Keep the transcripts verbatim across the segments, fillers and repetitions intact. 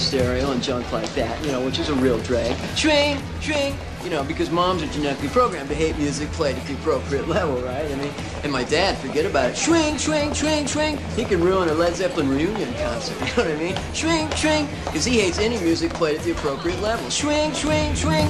stereo and junk like that, you know, which is a real drag. Swing, swing, you know, because moms are genetically programmed to hate music played at the appropriate level, right? I mean, and my dad, forget about it. Swing, swing, swing, swing. He can ruin a Led Zeppelin reunion concert, you know what I mean? Swing, swing, because he hates any music played at the appropriate level. Swing, swing, swing.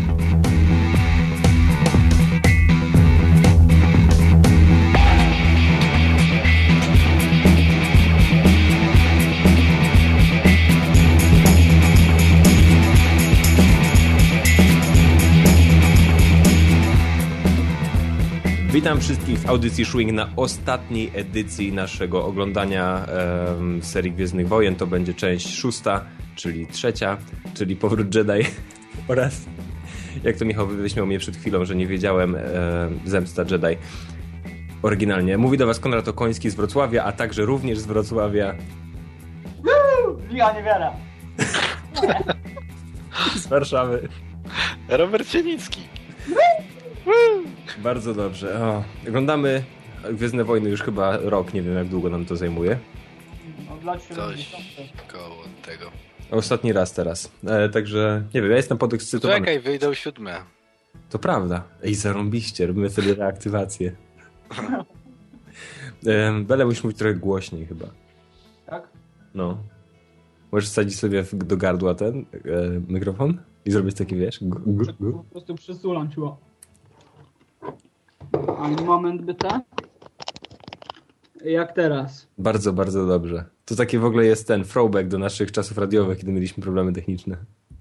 Witam wszystkich w audycji Swing na ostatniej edycji naszego oglądania um, serii Gwiezdnych Wojen. To będzie część szósta, czyli trzecia, czyli Powrót Jedi oraz, jak to Michał wyśmiał mnie przed chwilą, że nie wiedziałem, e, Zemsta Jedi. Oryginalnie. Mówi do was Konrad Okoński z Wrocławia, a także również z Wrocławia. Michał Niewiara. Z Warszawy. Robert Cienicki. Bardzo dobrze. O, oglądamy Gwiezdne Wojny już chyba rok, nie wiem jak długo nam to zajmuje. Coś koło tego. Ostatni raz teraz. E, także, nie wiem, ja jestem podekscytowany. Czekaj, wyjdą siódme. To prawda. Ej, zarąbiście, robimy wtedy reaktywację. e, Bele, musisz mówić trochę głośniej chyba. Tak? No. Możesz wsadzić sobie w, do gardła ten e, mikrofon i zrobić taki, wiesz, g- g- g- Po prostu przysulam ciło. A moment byte. Jak teraz? Bardzo, bardzo dobrze. To taki w ogóle jest ten throwback do naszych czasów radiowych, kiedy mieliśmy problemy techniczne.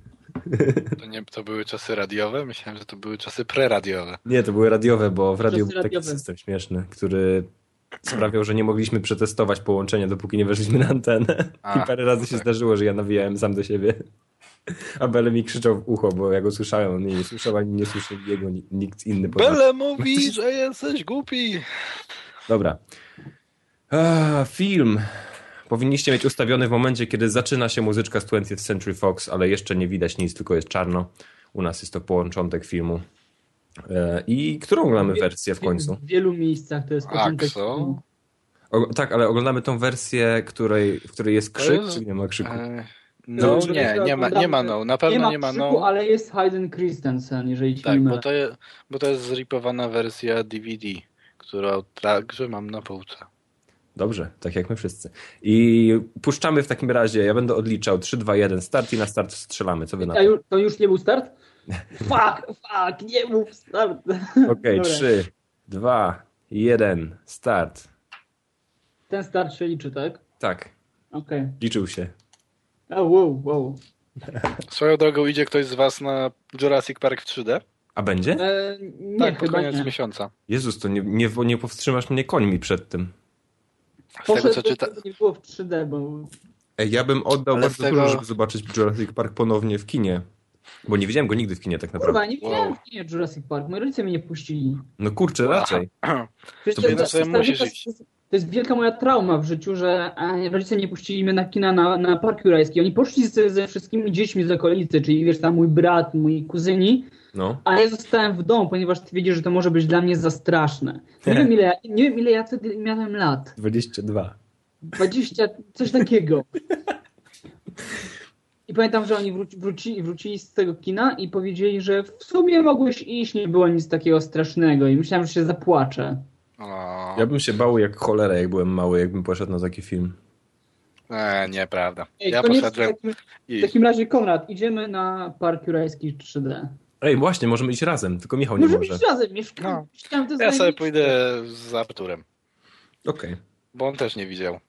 To nie to były czasy radiowe? Myślałem, że to były czasy preradiowe. Nie, to były radiowe, bo w radiu Czasy był taki radiowe. system śmieszny, który sprawiał, że nie mogliśmy przetestować połączenia, dopóki nie weszliśmy na antenę. A, I parę razy no się tak. zdarzyło, że ja nawijałem sam do siebie. A Bele mi krzyczał w ucho, bo ja go słyszałem, on mnie nie słyszał, ani nie słyszał jego, nikt inny. poza- Bele mówi, że jesteś głupi. Dobra. A, film. Powinniście mieć ustawiony w momencie, kiedy zaczyna się muzyczka z twentieth Century Fox, ale jeszcze nie widać nic, tylko jest czarno. U nas jest to początek filmu. E, I którą oglądamy wersję w końcu? W wielu miejscach to jest początek. Axo? O, tak, ale oglądamy tą wersję, której, w której jest krzyk, To- czy nie ma krzyku? E, no To- nie, nie ma, nie ma no. Na pewno nie ma krzyku, no. ale jest Hayden Christensen, jeżeli się Tak, nie bo mylę. to, je, bo to jest zripowana wersja D V D, którą także mam na półce. Dobrze, tak jak my wszyscy. I puszczamy w takim razie, ja będę odliczał trzy, dwa, jeden, start i na start strzelamy. Co wy na A to? już, to już nie był start? Fuck, fuck, nie był start. Okej, Dobra. trzy, dwa, jeden, start. Ten start się liczy, tak? Tak, Okej. liczył się. Okay. Wow, wow. Swoją drogą idzie ktoś z was na Jurassic Park w trzy D? A będzie? E, nie, Tak, pod chyba koniec nie. miesiąca. Jezus, to nie, nie, nie powstrzymasz mnie końmi przed tym. Z tego Poszedł, co czyta... żeby nie było w trzy D, bo... Ej, ja bym oddał Ale bardzo z tego- dużo, żeby zobaczyć Jurassic Park ponownie w kinie. Bo nie widziałem go nigdy w kinie tak naprawdę. Kurwa, nie widziałem Wow. w kinie Jurassic Park. Moi rodzice mnie nie puścili. No kurczę, raczej. Przecież To to, jednak to, sobie to, musisz to, iść. jest- to jest wielka moja trauma w życiu, że e, rodzice nie puścili mnie na kina na, na Park Jurajski. Oni poszli ze, ze wszystkimi dziećmi z okolicy, czyli wiesz, tam mój brat, moi kuzyni, No. a ja zostałem w domu, ponieważ wiedziesz, że to może być dla mnie za straszne. Nie wiem ile ja, nie wiem, ile ja wtedy miałem lat. dwadzieścia dwa. dwadzieścia, coś takiego. I pamiętam, że oni wróci, wróci, wrócili z tego kina i powiedzieli, że w sumie mogłeś iść, nie było nic takiego strasznego i myślałem, że się zapłaczę. O, Ja bym się bał jak cholera, jak byłem mały, jakbym poszedł na taki film. e, nieprawda. Ej, Ja to nie- poszedłem w, takim, i... w takim razie, Konrad, idziemy na Park Jurajski trzy D. Ej, właśnie, możemy iść razem, tylko Michał nie Możemy może. iść razem, mieszkam. No. mieszkam, to jest Ja sobie najbliższe. pójdę z Arturem, Okej. bo on też nie widział.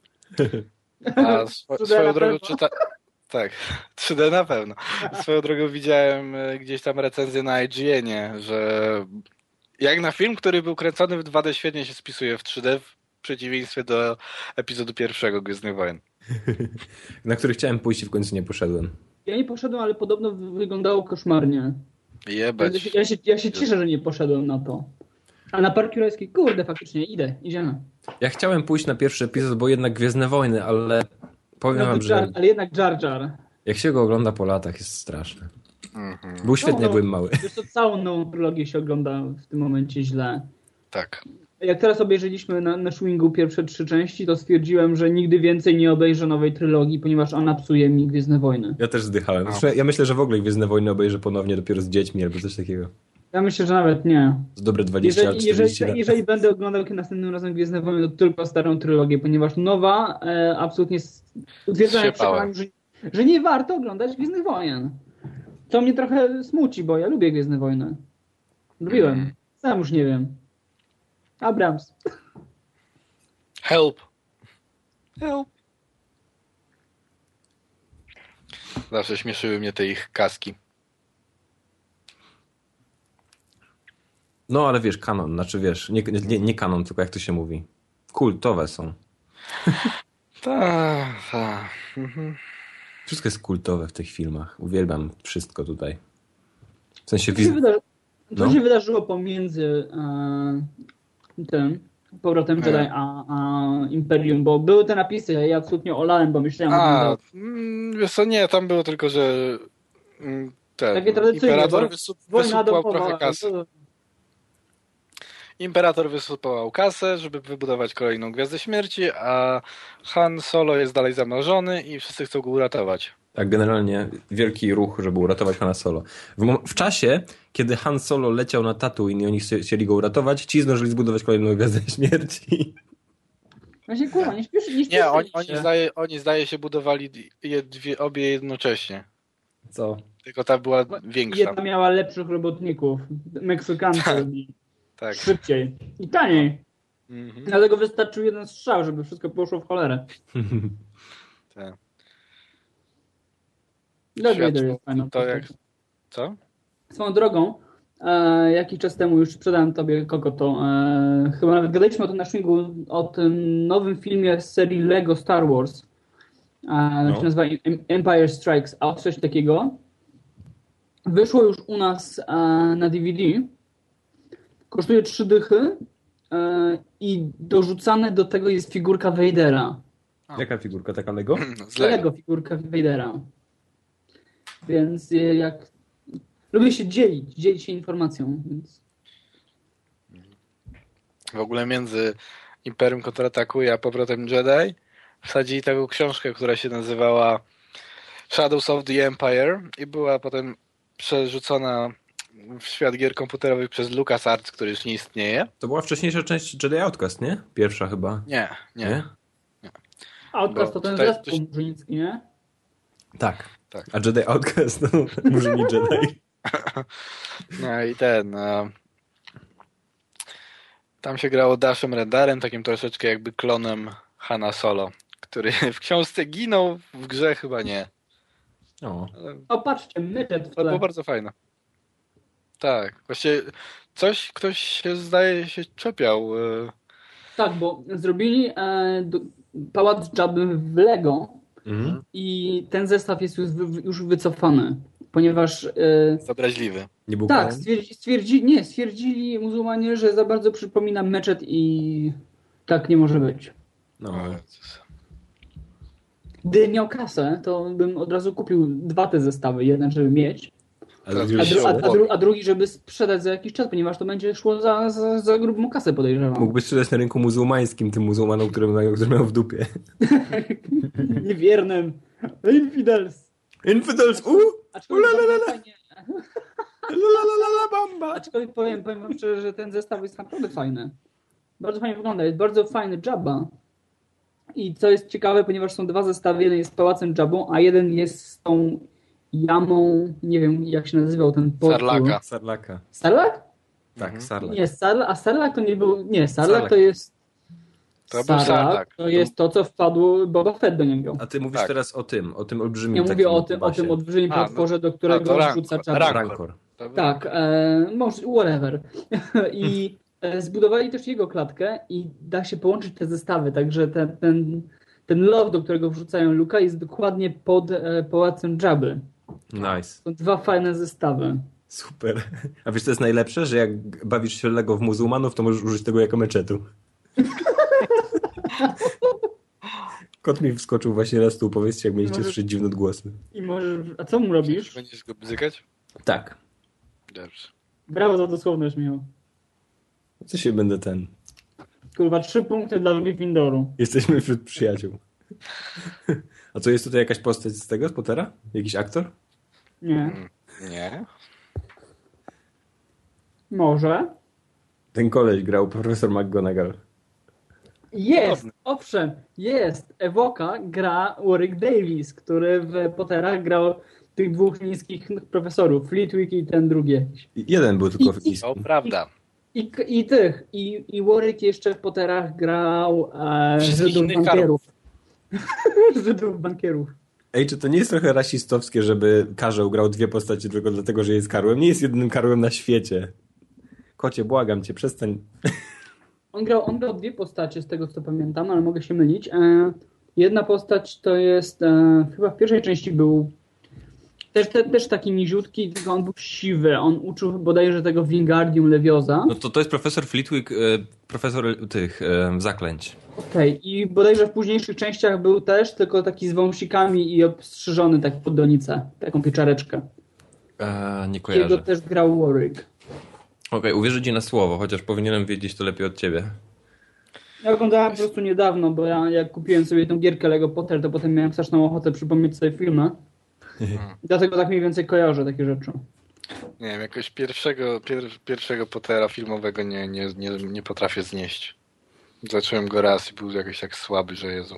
A swo, trzy D swoją na drogą pewno? czyta... Tak, trzy D na pewno. Swoją drogą widziałem e, gdzieś tam recenzję na I G N-ie, że jak na film, który był kręcony w dwa D, świetnie się spisuje w trzy D, w przeciwieństwie do epizodu pierwszego Gwiezdnych Wojen. Na który chciałem pójść i w końcu nie poszedłem. Ja nie poszedłem, ale podobno wyglądało koszmarnie. Ja Jebać. się, ja, się, ja się cieszę, że nie poszedłem na to. A na Park Jurajski, kurde, faktycznie, idę, idziemy. Ja chciałem pójść na pierwszy epizod, bo jednak Gwiezdne Wojny, ale powiem No, wam, Jar, że ale jednak Jar Jar. jak się go ogląda po latach, jest straszne. Mhm. Był świetny, No, jak no. byłem mały. Wiesz co, całą nową trylogię się ogląda w tym momencie źle. Tak. jak teraz obejrzeliśmy na, na Schwingu pierwsze trzy części, to stwierdziłem, że nigdy więcej nie obejrzę nowej trylogii, ponieważ ona psuje mi Gwiezdne Wojny. Ja też zdychałem. No. Ja myślę, że w ogóle Gwiezdne Wojny obejrzę ponownie dopiero z dziećmi albo coś takiego. Ja myślę, że nawet nie. Z dobre dwadzieścia lat, Jeżeli, czterdzieści jeżeli, lat. jeżeli będę oglądał następnym razem Gwiezdne Wojny, to tylko starą trylogię, ponieważ nowa e, absolutnie utwierdza mnie w przekonaniu, że, że nie warto oglądać Gwiezdnych Wojen. To mnie trochę smuci, bo ja lubię Gwiezdne Wojny. Lubiłem. Mm. Sam już nie wiem. Abrams. Help. Help. Zawsze śmieszyły mnie te ich kaski. No ale wiesz, kanon, znaczy wiesz, nie, nie, nie kanon, tylko jak to się mówi. Kultowe są. Tak, tak. Mhm. Wszystko jest kultowe w tych filmach. Uwielbiam wszystko tutaj. W sensie... Co się, wydarzy... Co No. się wydarzyło pomiędzy e, tym powrotem Jedi a, a Imperium? Bo były te napisy, ja je absolutnie olałem, bo myślałem, A, że mm, wiesz co, nie, tam było tylko, że mm, ten, takie tradycyjne, imperator bo- wysu- wojna wysupłał domowa. trochę kasy. Imperator wysupłał kasę, żeby wybudować kolejną Gwiazdę Śmierci, a Han Solo jest dalej zamrożony i wszyscy chcą go uratować. Tak, generalnie wielki ruch, żeby uratować Hana Solo. W, mom- w czasie, kiedy Han Solo leciał na Tatooine i oni chci- chcieli go uratować, ci zdążyli zbudować kolejną Gwiazdę Śmierci. Właśnie kurwa, nie śpieszy, nie Nie, śpieszy oni, się. oni, zdaje, oni zdaje się budowali je, dwie, obie jednocześnie. Co? Tylko ta była I większa. jedna miała lepszych robotników, Meksykanów i Tak. szybciej i taniej. Mhm. Dlatego wystarczył jeden strzał, żeby wszystko poszło w cholerę. Tak. Darth Vader Świadczą jest fajną to jak... postacią. Co? Swoją drogą, e, jakiś czas temu już sprzedałem tobie kogo to. E, chyba nawet gadaliśmy o tym na Schwingu, o tym nowym filmie z serii Lego Star Wars. E, No. się nazywa Em- Empire Strikes Out, coś takiego. Wyszło już u nas e, na D V D. Kosztuje trzy dychy e, i dorzucane do tego jest figurka Vadera. Jaka figurka? Taka Lego? Z Lego. Lego figurka Vadera. Więc e, jak... Lubię się dzielić, dzielić się informacją, więc... W ogóle między Imperium kontratakuje a powrotem Jedi wsadzili taką książkę, która się nazywała Shadows of the Empire i była potem przerzucona w świat gier komputerowych przez LucasArts, który już nie istnieje. To była wcześniejsza część Jedi Outcast, nie? Pierwsza chyba. Nie, nie. Nie? Outcast Bo to ten tutaj zespół coś- murzyński, nie? Tak. Tak. A Jedi Outcast, no może nie Jedi. No i ten... e, Tam się grało Dashem Rendarem, takim troszeczkę jakby klonem Hana Solo, który w książce ginął, w grze chyba nie. O. Ale O, patrzcie, myczet w to było tle. bardzo fajne. Tak, właśnie coś, ktoś się zdaje się czepiał. e, Tak, bo zrobili e, do, pałac Jabby w Lego Mhm. i ten zestaw jest już, wy, już wycofany, ponieważ e, Obraźliwy. Nie był tak, kanon? stwierdzi, stwierdzi, nie, stwierdzili muzułmanie, że za bardzo przypomina meczet i tak nie może być. No. O Jezus. Gdybym miał kasę, to bym od razu kupił dwa te zestawy. Jeden, żeby mieć, A Teraz a, już dru, a, a, Siłowo. dru, a drugi, żeby sprzedać za jakiś czas, ponieważ to będzie szło za, za, za grubą kasę, podejrzewam. mógłbyś sprzedać na rynku muzułmańskim tym muzułmanom, które mają, które mają w dupie. Niewiernym. Infidels. Infidels! U! Aczkolwiek Ulalalala. bardzo fajnie, Lalalala bamba! aczkolwiek powiem, powiem wam szczerze, że ten zestaw jest naprawdę fajny. Bardzo fajnie wygląda. Jest bardzo fajny Jabba. I co jest ciekawe, ponieważ są dwa zestawy. Jeden jest z pałacem Jabbą, a jeden jest z tą jamą, nie wiem jak się nazywał ten potwór. Sarlaka. Sarlaka. Sarlak? Tak, Mhm. Sarlak. Nie, Sarlak, a Sarlak to nie był... Nie, Sarlak, Sarlak. to jest... To był Sarlak. To jest to, co wpadło Boba Fett do niego. A ty mówisz Tak. teraz o tym, o tym olbrzymim Ja takim mówię o tym, o basie. tym olbrzymim A, no. potworze, do A, to którego Rancor. rzuca Jabba. Rancor. Rancor. To był- Tak, e, może, whatever. I e, zbudowali też jego klatkę i da się połączyć te zestawy, także ten, ten, ten love, do którego wrzucają Luka, jest dokładnie pod e, pałacem Jabby. Nice. Są dwa fajne zestawy. Super. A wiesz co jest najlepsze? Że jak bawisz się Lego w muzułmanów, to możesz użyć tego jako meczetu. Kot mi wskoczył właśnie raz tu, powiedzcie, jak będziecie Może- słyszeć dziwne odgłosy. I możesz... A co mu robisz? Będziesz go bzykać? Tak. Dobrze. Brawo za dosłowność, Michał. Co się będę ten... Kurwa, trzy punkty dla Gryffindoru. Jesteśmy wśród przyjaciół. A co, jest tutaj jakaś postać z tego, z Pottera? Jakiś aktor? Nie. Nie. Może. Ten koleś grał profesor McGonagall. Jest, owszem, jest. Ewoka gra Warwick Davis, który w Potterach grał tych dwóch niskich profesorów, Flitwick i ten drugi jakiś. Jeden był tylko w I- niski. To prawda. I, i tych, i, i Warwick jeszcze w Potterach grał e, Wszystkich Żydów innych bankierów. Żydów bankierów. Ej, czy to nie jest trochę rasistowskie, żeby Karzeł grał dwie postacie tylko dlatego, że jest Karłem? Nie jest jedynym Karłem na świecie. Kocie, błagam cię, przestań. On grał, on grał dwie postacie z tego co pamiętam, ale mogę się mylić. E, jedna postać to jest, e, chyba w pierwszej części był też, te, też taki niziutki, tylko on był siwy. On uczył bodajże tego Wingardium Leviosa. No to to jest profesor Flitwick, e, profesor tych e, zaklęć. Okej, okay. I bodajże w późniejszych częściach był też, tylko taki z wąsikami i obstrzyżony tak pod donicę, taką pieczareczkę. E, nie Jego kojarzę. też grał Warwick. Okej, okay, uwierzę ci na słowo, chociaż powinienem wiedzieć to lepiej od ciebie. Ja oglądałem po prostu niedawno, bo ja jak kupiłem sobie tą gierkę Lego Potter, to potem miałem straszną ochotę przypomnieć sobie filmy. Dlatego tak mniej więcej kojarzę takie rzeczy. Nie wiem, jakoś pierwszego, pier, pierwszego Pottera filmowego nie, nie, nie, nie potrafię znieść. Zacząłem go raz i był jakoś tak słaby, że Jezu.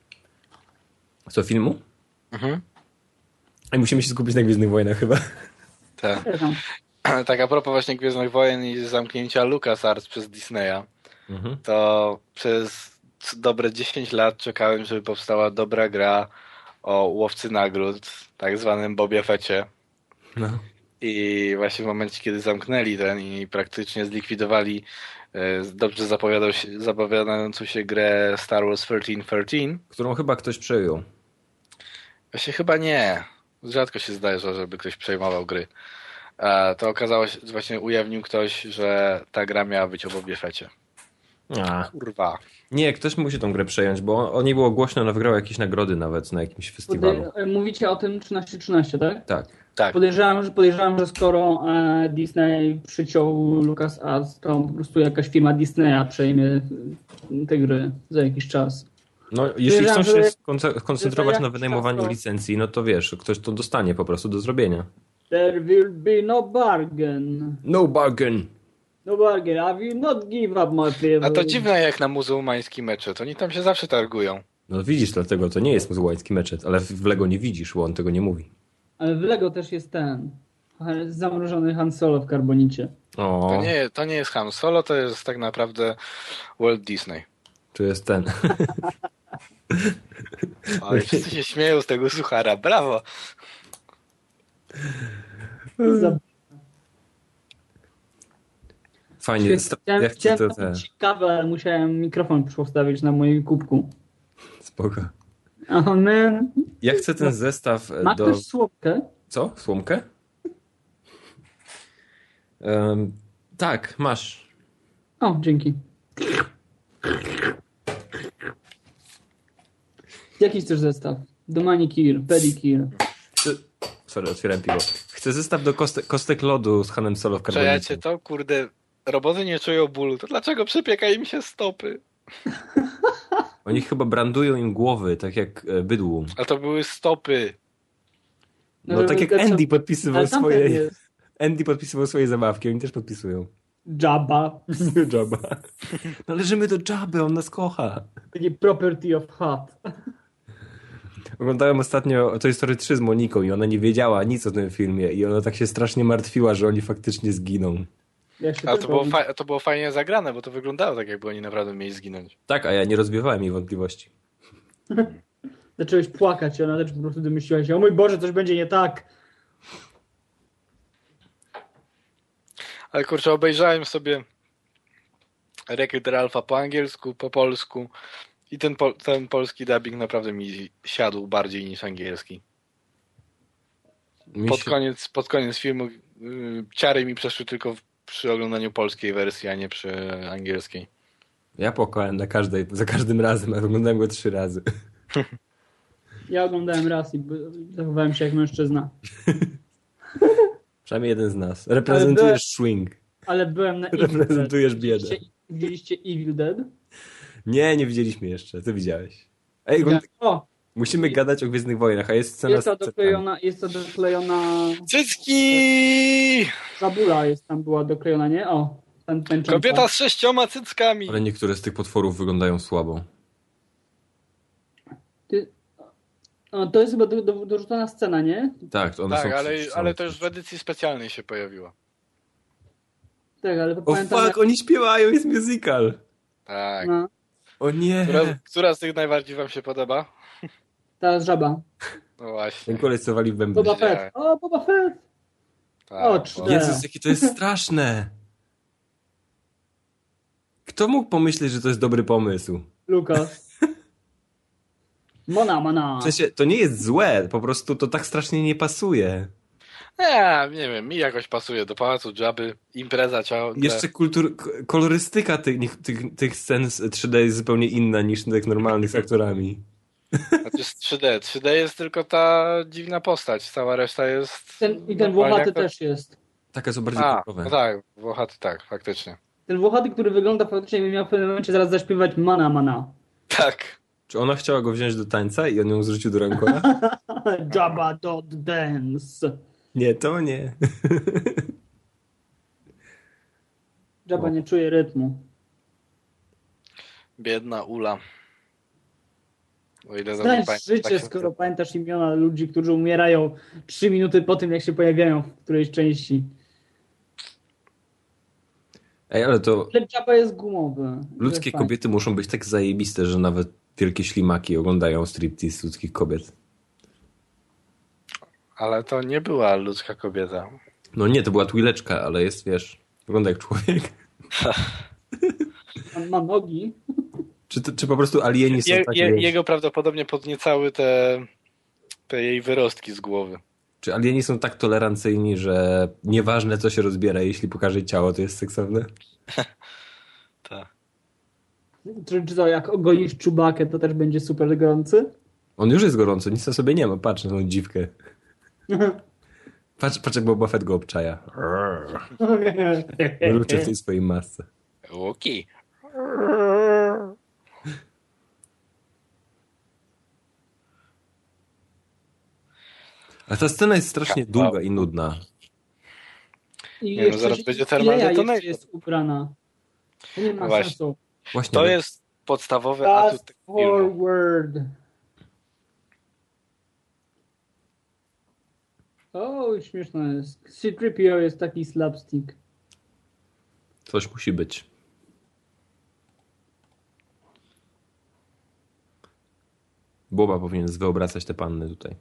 Co, filmu? Mhm. I musimy się skupić na Gwiezdnych Wojnach chyba. Tak. Przepraszam. Tak, a propos właśnie Gwiezdnych Wojen i zamknięcia LucasArts przez Disneya, Mhm. to przez dobre dziesięć lat czekałem, żeby powstała dobra gra o łowcy nagród, tak zwanym Bobie Fecie. No. I właśnie w momencie, kiedy zamknęli ten i praktycznie zlikwidowali e, dobrze zapowiadał się, zapowiadającą się grę Star Wars trzynaście trzynaście, Którą chyba ktoś przejął. właśnie chyba nie. Rzadko się zdarza, żeby ktoś przejmował gry. E, to okazało się, że właśnie ujawnił ktoś, że ta gra miała być o Bobie Fecie. A. Kurwa. Nie, ktoś musi tą grę przejąć, bo o niej było głośno, ona wygrała jakieś nagrody nawet na jakimś festiwalu. Podej- mówicie o tym trzynaście trzynaście, tak? Tak. Tak. Podejrzewam, że, podejrzewam, że skoro e, Disney przyciął LucasArts, to po prostu jakaś firma Disneya przejmie te gry za jakiś czas. No, jeśli chcą Podejrzewam, się że- skonce- skoncentrować że na jak wynajmowaniu czas to- licencji, no to wiesz, ktoś to dostanie po prostu do zrobienia. There will be no bargain. No bargain! No bargain, I will not give up my favor. A to dziwne jak na muzułmański meczet. Oni tam się zawsze targują. No widzisz, dlatego to nie jest muzułmański meczet, ale w Lego nie widzisz, bo on tego nie mówi. Ale w Lego też jest ten zamrożony Han Solo w karbonicie. O, To nie, to nie jest Han Solo, to jest tak naprawdę Walt Disney. tu jest ten. Ale wszyscy się śmieją z tego suchara. Brawo! Za... Fajnie, stra- Chciałem, ja chcę chciałem to, to te, ciekawe, ale musiałem mikrofon postawić na moim kubku. spoko. Oh man. Ja chcę ten zestaw Ma do... ktoś słomkę? Co? Słomkę? Um, tak, masz. O, dzięki. Jaki chcesz zestaw? Do manicure, pedicure. Chcę... Sorry, otwieram piwo. Chcę zestaw do koste... kostek lodu z Hanem Solo w karbonicie. Przejacie to, kurde, roboty nie czują bólu, to dlaczego przypieka im się stopy? Oni chyba brandują im głowy, tak jak e, bydłu. A to były stopy. No tak jak to co- Andy podpisywał ale tam swoje... też jest Andy podpisywał swoje zabawki, oni też podpisują. Jabba. Jabba. Należymy do Jabby, on nas kocha. Taki property of heart. Oglądałem ostatnio Toy Story trzy z Moniką i ona nie wiedziała nic o tym filmie i ona tak się strasznie martwiła, że oni faktycznie zginą. Ja się Ale też to było, bałem. fa- to było fajnie zagrane, bo to wyglądało tak, jakby oni naprawdę mieli zginąć. Tak, a ja nie rozwiewałem jej wątpliwości. Zacząłeś płakać i ona też po prostu domyśliła się, o mój Boże, coś będzie nie tak. Ale kurczę, obejrzałem sobie Wreck-It Ralpha po angielsku, po polsku i ten, pol- ten polski dubbing naprawdę mi siadł bardziej niż angielski. Mi Pod się... koniec, pod koniec filmu yy, ciary mi przeszły tylko w, przy oglądaniu polskiej wersji, a nie przy angielskiej. Ja płakałem na każdej, za każdym razem, a oglądałem go trzy razy. Ja oglądałem raz i by- zachowałem się jak mężczyzna. Przynajmniej jeden z nas. Reprezentujesz swing. Ale byłem na Evil Reprezentujesz Dead. biedę. Widzieliście, widzieliście Evil Dead? Nie, nie widzieliśmy jeszcze. Co widziałeś? Ej, Gon- O, musimy gadać o Gwiezdnych Wojnach, a jest scena jest to z cycami. doklejona, jest to doklejona... Cycki! Żabula jest tam była doklejona, nie? O, ten tęcząca. Kobieta z sześcioma cyckami! Ale niektóre z tych potworów wyglądają słabo. Ty... O, to jest chyba do, do, dorzucona scena, nie? Tak, to one Tak, są... ale, są- ale to już w edycji specjalnej się pojawiła. Tak, ale O pamiętam... fuck, jak... oni śpiewają, jest musical. Tak. No, O nie. Która, która z tych najbardziej wam się podoba? ta żaba. No właśnie. Ten koleś co wali w bębny. Boba Widziałem. Fett. O, Boba Fett! Tak, O, bo- cztery. Jezus, jakie to jest straszne. Kto mógł pomyśleć, że to jest dobry pomysł? Lukas. Mona, mona. W sensie, to nie jest złe, po prostu to tak strasznie nie pasuje. Nie, nie wiem, mi jakoś pasuje do Pałacu Dżaby, impreza ciągle. Jeszcze kultur, k- kolorystyka tych, tych, tych scen z trzy D jest zupełnie inna niż tych normalnych z aktorami. Znaczy z trzy D. trzy D jest tylko ta dziwna postać, cała reszta jest... Ten, I ten normalnie włochaty jak to- też jest. Takie są bardziej A, kulturowe. no tak, Włochaty tak, faktycznie. Ten włochaty, który wygląda faktycznie, jakby miał w pewnym momencie zaraz zaśpiewać mana, mana. Tak. Czy ona chciała go wziąć do tańca i on ją zrzucił do rękola? Jabba dot dance. Nie, to nie. Jabba No. nie czuje rytmu. Biedna Ula. O ile dobrze Znajdź pamiętam, życie, tak się- skoro pamiętasz imiona ludzi, którzy umierają trzy minuty po tym, jak się pojawiają w którejś części. Ej, ale to Ale Jabba jest gumowy. ludzkie To jest kobiety muszą być tak zajebiste, że nawet wielkie ślimaki oglądają striptease ludzkich kobiet. Ale to nie była ludzka kobieta. No nie, to była twileczka, ale jest, wiesz, wygląda jak człowiek. fajne. On ma nogi. Czy, to, czy po prostu alieni są Je, takie... je, jego prawdopodobnie podniecały te, te jej wyrostki z głowy. Czy alieni są tak tolerancyjni, że nieważne co się rozbiera, jeśli pokaże ciało, to jest seksowne? Tak. Czy, czy to jak ogolisz czubakę, to też będzie super gorący? On już jest gorący, nic na sobie nie ma. Patrz na tą dziwkę. Patrz, patrz jak Boba Fett go obczaja. Mruczy w tej swojej masce. Łuki. A ta scena jest strasznie długa i nudna. I Nie, no zaraz jeszcze- będzie i thermal Leia detonator. jeszcze jest ubrana. To nie ma Właśnie. sensu. Właśnie. To jest podstawowy atut Fast tego filmu. forward. O, śmieszne jest. C trzy P O jest taki slapstick. Coś musi być. Boba powinien wyobracać te panny tutaj.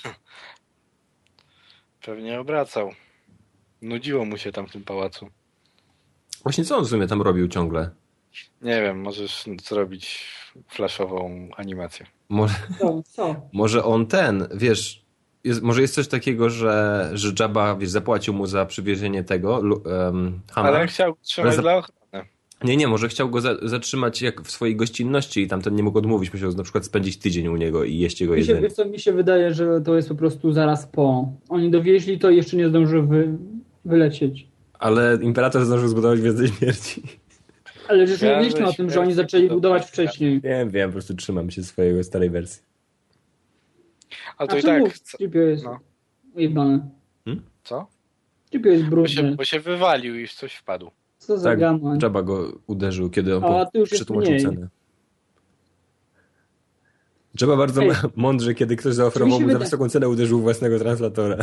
Pewnie obracał. Nudziło mu się tam w tym pałacu. Właśnie co on w sumie tam robił ciągle? Nie wiem, możesz zrobić flashową animację. Może, Co? Co? może on ten, wiesz, jest, może jest coś takiego, że, że Jabba, wiesz, zapłacił mu za przywiezienie tego, lu- um, Hana. Ale chciał trzymać Ale za- dla ochrony. Nie, nie, może chciał go za, zatrzymać jak w swojej gościnności i tamten nie mógł odmówić, musiał na przykład spędzić tydzień u niego i jeść jego Mi się, jedzenie. wiesz co, mi się wydaje, że to jest po prostu zaraz po. Oni dowieźli to i jeszcze nie zdążył wy, wylecieć. Ale Imperator zdążył zbudować Gwiezdę Śmierci. Ale żeś Ja mówiliśmy o tym, że oni śmierci zaczęli to budować tak. wcześniej. Wiem, wiem, po prostu trzymam się swojego starej wersji. Ale to A i czemu tak. Co? C trzy P O jest No. ujebany? co? C trzy P O jest Bo się, brudny. bo się wywalił i w coś wpadł. Co za Tak, gamoń. Jabba go uderzył, kiedy on A, po- ty już jest przetłumaczył mniej. cenę. Jabba bardzo Ej. mądrze, kiedy ktoś zaoferował Czy mi się mu za wyda- wysoką cenę, uderzył własnego translatora.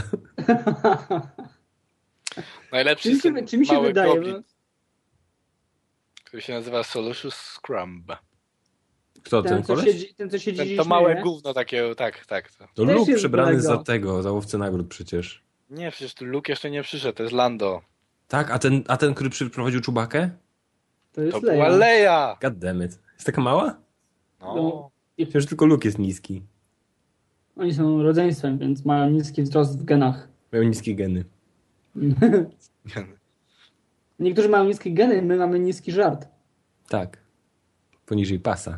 Najlepszy Czy mi jest się, ten czy mi się mały wydaje, goblin, że który się nazywa Solusius Scrumb. Kto, ten, ten, co koleś? siedzi, ten, co siedzi Ten, i to śmieje? małe gówno takie, tak, tak. To. To Też Luke jest przebrany Lego. za tego, za łowcę nagród przecież. Nie, przecież tu Luke jeszcze nie przyszedł, to jest Lando. Tak, a ten, a ten który przyprowadził Czubakę? To jest To Leia. była Leia! God damn it. Jest taka mała? No. No. Przecież tylko Luke jest niski. Oni są rodzeństwem, więc mają niski wzrost w genach. Mają niskie geny. Niektórzy mają niskie geny, my mamy niski żart. Tak. Poniżej pasa.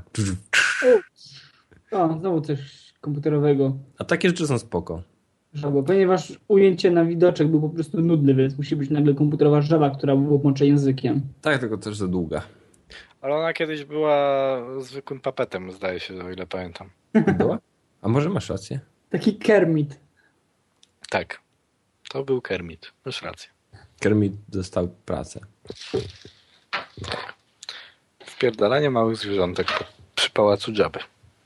O, znowu coś komputerowego. A takie rzeczy są spoko. Żaba, ponieważ ujęcie na widoczek był po prostu nudny, więc musi być nagle komputerowa żaba, która łączy językiem. Tak, tylko też za długa. Ale ona kiedyś była zwykłym papetem, zdaje się, o ile pamiętam. Była? A może masz rację? Taki Kermit. Tak. To był Kermit. Masz rację. Kermit dostał pracę. Wpierdalanie małych zwierzątek przy pałacu Jabby.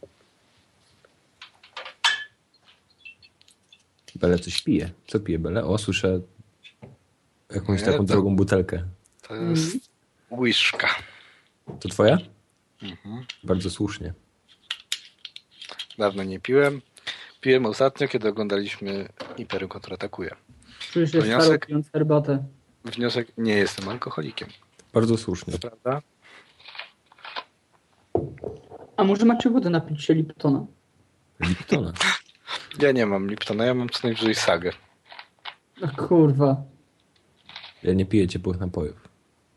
Bele coś pije. Co pije Bele? O, słyszę jakąś Nie, taką to- drogą butelkę. To jest łyżka. To twoja? Mhm. Bardzo słusznie. Dawno nie piłem. Piłem ostatnio, kiedy oglądaliśmy Imperium kontratakuje. Czujesz się Wniosek? staro pijąc herbatę. Wniosek, nie jestem alkoholikiem. Bardzo słusznie. Prawda? A może macie ochotę napić się Liptona? Liptona. Ja nie mam Liptona, ja mam co najwyżej sagę. No kurwa. Ja nie piję ciepłych napojów.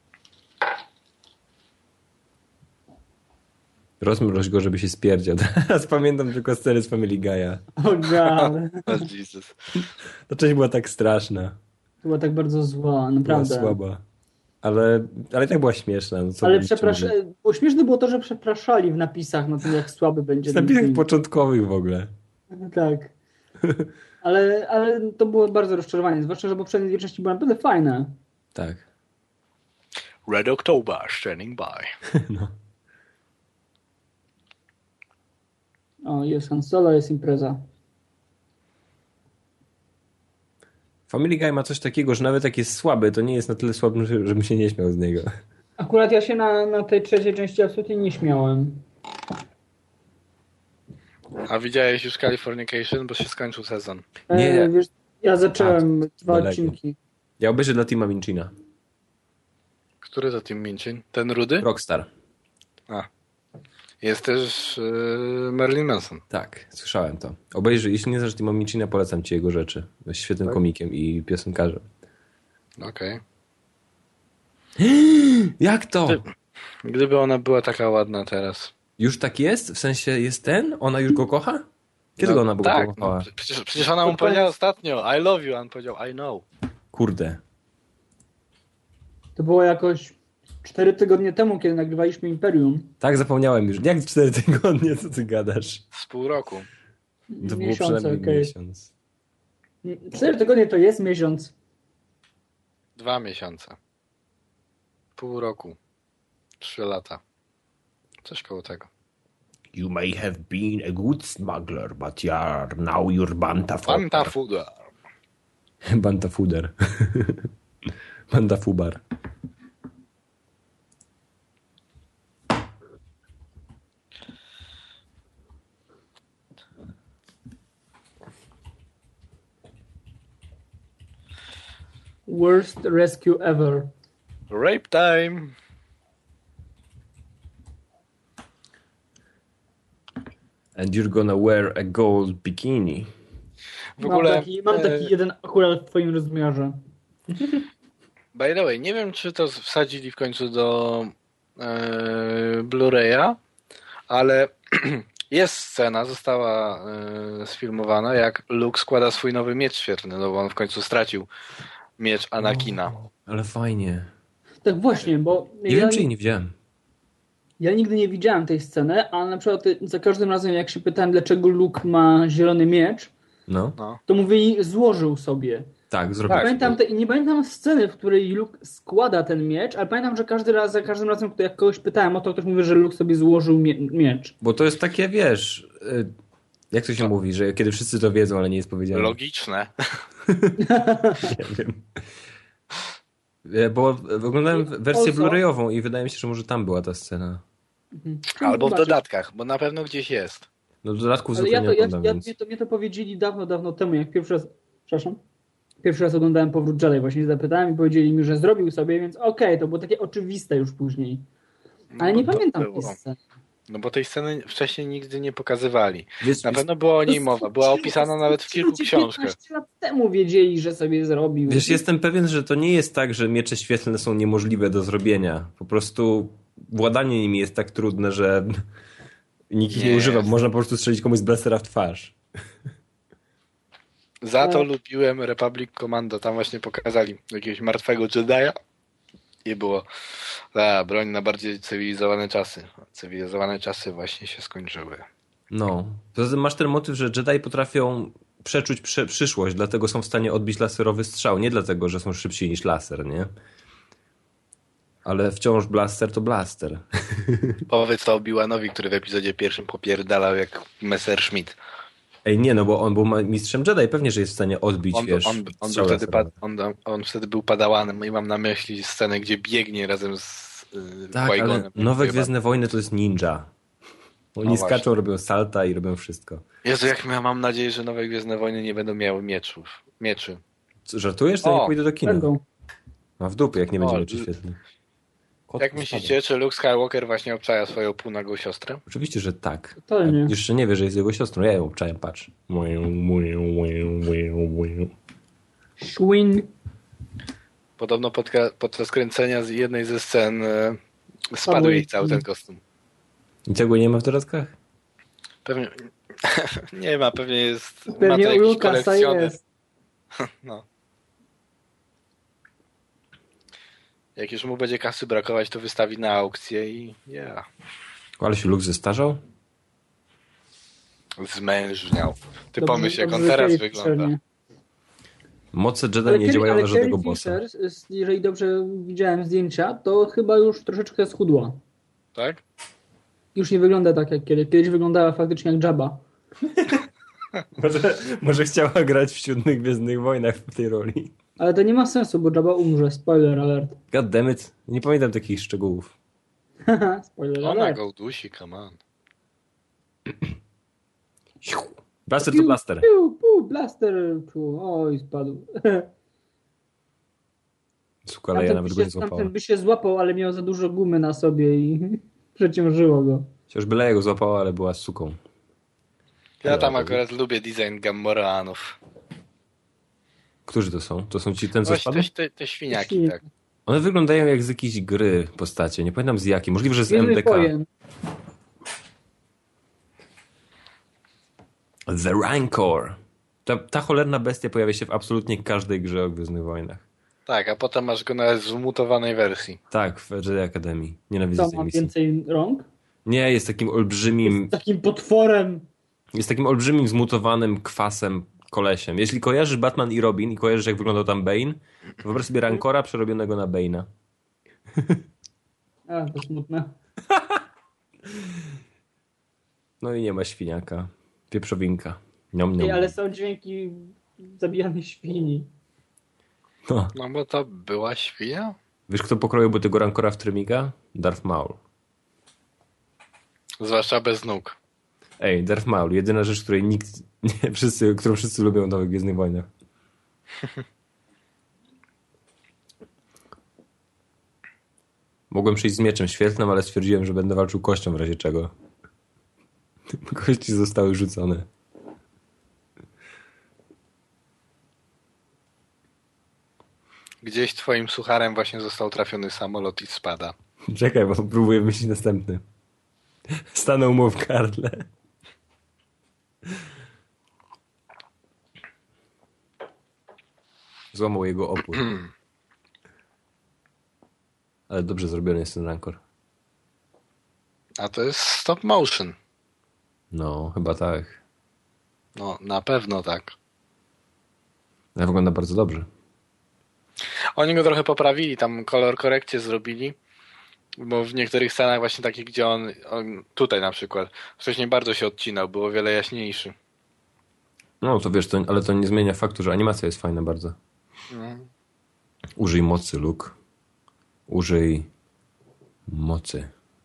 Rozmroź go, żeby się spierdział. Teraz pamiętam tylko scenę z Family Guy'a. O god. Oh, Jesus. Ta część była tak straszna. Była tak bardzo zła, Była naprawdę. słaba. Ale, ale i tak była śmieszna. No co Ale bym ci przepraszam, mówił. bo śmieszne było to, że przepraszali w napisach na tym, jak słaby będzie W ten napisach film. początkowych w ogóle. Tak. Ale, ale to było bardzo rozczarowanie, zwłaszcza, że poprzednie dwie części były naprawdę fajne. Tak. Red October standing by. No. O, jest Han Solo, jest impreza. Family Guy ma coś takiego, że nawet jak jest słaby, to nie jest na tyle słaby, że- żebym się nie śmiał z niego. Akurat ja się na, na tej trzeciej części absolutnie nie śmiałem. A widziałeś już Californication, bo się skończył sezon. Nie. E, wiesz, ja zacząłem A, dwa daleko. odcinki. Ja obejrzę dla Tima Minchina. Który to Tim Minchin? Ten rudy? Rockstar. A. Jest też yy, Marilyn Manson. Tak, słyszałem to. Obejrzyj, jeśli nie znasz Tima Minchina, polecam ci jego rzeczy. Jest świetnym Tak? komikiem i piosenkarzem. Okej. Jak to? Ty- Gdyby ona była taka ładna teraz. Już tak jest? W sensie jest ten? Ona już go kocha? Kiedy No, ona go tak, kochała? no, przecież, przecież ona mu powiedziała ostatnio I love you, a on powiedział I know. Kurde. To było jakoś cztery tygodnie temu, kiedy nagrywaliśmy Imperium. Tak, zapomniałem już. Jak cztery tygodnie, co ty gadasz? Z pół roku. To było Miesiące, przynajmniej okej. miesiąc. Cztery tygodnie to jest miesiąc. Dwa miesiące. Pół roku. Trzy lata. Coś koło tego. You may have been a good smuggler, but you are now your bantafuder. Pantafuda. Bantafuder. Bantafubar. Worst rescue ever. Rape time. And you're gonna wear a gold bikini. W ogóle, mam taki, mam e, taki jeden akurat w twoim rozmiarze. by the way, nie wiem, czy to wsadzili w końcu do e, Blu-raya, ale jest scena, została e, sfilmowana, jak Luke składa swój nowy miecz świetlny, no bo on w końcu stracił miecz Anakina. Ale fajnie. Tak właśnie, bo Nie ja, wiem, czy jej nie widziałem. ja nigdy nie widziałem tej sceny, ale na przykład za każdym razem jak się pytałem, dlaczego Luke ma zielony miecz, No. No. to mówili, złożył sobie. Tak, zrobił. Nie pamiętam te, nie pamiętam sceny, w której Luke składa ten miecz, ale pamiętam, że każdy raz, za każdym razem, jak kogoś pytałem o to, ktoś mówi, że Luke sobie złożył mie miecz. Bo to jest takie, wiesz... y, Jak to się mówi, że kiedy wszyscy to wiedzą, ale nie jest powiedziane. Logiczne. Nie wiem. E, Bo oglądałem wersję Also- Blu-rayową i wydaje mi się, że może tam była ta scena. Albo w Zobaczyć. dodatkach, bo na pewno gdzieś jest. No dodatków Ale zupełnie ja to, nie ja, oglądam, ja, więc... mnie, to, mnie to powiedzieli dawno, dawno temu, jak pierwszy raz, przepraszam, pierwszy raz oglądałem Powrót Jedi, właśnie zapytałem i powiedzieli mi, że zrobił sobie, więc okej, to było takie oczywiste już później. Ale nie No, to pamiętam było. tej sceny. No bo tej sceny wcześniej nigdy nie pokazywali. Wiesz, Na pewno była o niej To mowa. Była słuchajcie, opisana nawet w kilku ludzie książkach. piętnaście lat temu wiedzieli, że sobie zrobił. Wiesz, jestem pewien, że to nie jest tak, że miecze świetlne są niemożliwe do zrobienia. Po prostu władanie nimi jest tak trudne, że nikt ich nie, Nie używa. jest. Można po prostu strzelić komuś z blastera w twarz. Za to No. lubiłem Republic Commando. Tam właśnie pokazali jakiegoś martwego Jedi'a I było a, broń na bardziej cywilizowane czasy. Cywilizowane czasy właśnie się skończyły. No. Poza tym masz ten motyw, że Jedi potrafią przeczuć prze- przyszłość, dlatego są w stanie odbić laserowy strzał. Nie dlatego, że są szybsi niż laser, nie? Ale wciąż blaster to blaster. Powiedz to Obi-Wanowi, który w epizodzie pierwszym popierdalał jak Messerschmitt. Ej, nie, no bo on był mistrzem Jedi, pewnie, że jest w stanie odbić, On, wiesz, on, on, był strzał wtedy laserowy. pad, on, on wtedy był padałanem i mam na myśli scenę, gdzie biegnie razem z yy, Tak, ale Qui-Gonem. nowe Gwiezdne Wojny to jest ninja. Oni No skaczą, właśnie. robią salta i robią wszystko. Jezu, jak ja mam nadzieję, że nowe Gwiezdne Wojny nie będą miały mieczów. Mieczy. Co, żartujesz? To O, nie pójdę do kina. Będą. A w dupie, jak nie O, będzie mieczy l- świetnych. Kot Jak spada. myślicie, czy Luke Skywalker właśnie obczaja swoją półnagą siostrę? Oczywiście, że tak. Totalnie. Jeszcze nie wie, że jest jego siostrą. Ja ją obczałem, patrz. Swing. Podobno podka- podczas kręcenia z jednej ze scen e, spadł Padły. jej cały ten kostium. I tego nie ma w dodatkach? Pewnie nie ma, pewnie jest ma to Pewnie u jakiś Lukasa kolekcjoner. jest. No. Jak już mu będzie kasy brakować, to wystawi na aukcję i ja. Ale się Luke zestarzał? Zmężniał. Ty Dobrze- pomyśl, jak on dobrze, że teraz Carrie wygląda. Fisher nie. Moce Jedi Ale nie Carrie- działają ale na żadnego Carrie bossa. Fisher, s- jeżeli dobrze widziałem zdjęcia, to chyba już troszeczkę schudła. Tak? Już nie wygląda tak jak kiedyś. Kiedyś wyglądała faktycznie jak Jabba. Może, może chciała grać w Siódmych Gwiezdnych Wojnach w tej roli. Ale to nie ma sensu, bo Jabba umrze. Spoiler alert. God damn it. Nie pamiętam takich szczegółów. Spoiler Ona alert. go udusi, come on. Blaster to blaster. Piu, piu, blaster. Piu. Oj, spadł. Suka Leia Tamten nawet by go się, nie złapała. tamten by się złapał, ale miał za dużo gumy na sobie i przeciążyło go. Chociażby Leia go złapała, ale była suką. Ja tam akurat lubię design Gamorreanów. Którzy to są? To są ci ten, co Właśnie spadł? te, te, te świniaki, Świniaki. tak. One wyglądają jak z jakiejś gry postacie. Nie pamiętam z jakiej. Możliwe, że z Gwiezdnych M D K. Wojen. The Rancor. Ta, ta cholerna bestia pojawia się w absolutnie każdej grze o Gwiezdnych Wojnach. Tak, a potem masz go nawet w zmutowanej wersji. Tak, w Jedi Academy. Nienawidzę Co, tej mam misji. więcej rąk? Nie, jest takim olbrzymim, Z takim potworem. jest takim olbrzymim zmutowanym kwasem kolesiem. Jeśli kojarzysz Batman i Robin i kojarzysz, jak wyglądał tam Bane, to wyobraź sobie Rancora przerobionego na Bane'a. A, to smutne. No i nie ma świniaka. Wieprzowinka. Niom, niom. Ej, ale są dźwięki zabijanych świni. No. No bo to była świnia? Wiesz, kto pokroił by tego Rancora w Trymiga? Darth Maul. Zwłaszcza bez nóg. Ej, Darth Maul. Jedyna rzecz, której nikt, nie, wszyscy, którą wszyscy lubią w Nowych Gwiezdnych Wojnach. Mogłem przyjść z mieczem świetlnym, ale stwierdziłem, że będę walczył kością w razie czego. Kości zostały rzucone. Gdzieś twoim sucharem właśnie został trafiony samolot i spada. Czekaj, bo próbuję myśleć następny. Stanął mu w gardle. Złamał jego opór. Ale dobrze zrobiony jest ten Rancor. A to jest stop motion. No, chyba tak. No, na pewno tak. Ale wygląda bardzo dobrze. Oni go trochę poprawili, tam kolor korekcję zrobili, bo w niektórych scenach właśnie takich, gdzie on, on tutaj na przykład, wcześniej bardzo się odcinał, było o wiele jaśniejszy. No, to wiesz, to, ale to nie zmienia faktu, że animacja jest fajna bardzo. Mhm. Użyj mocy, Luke. Użyj mocy.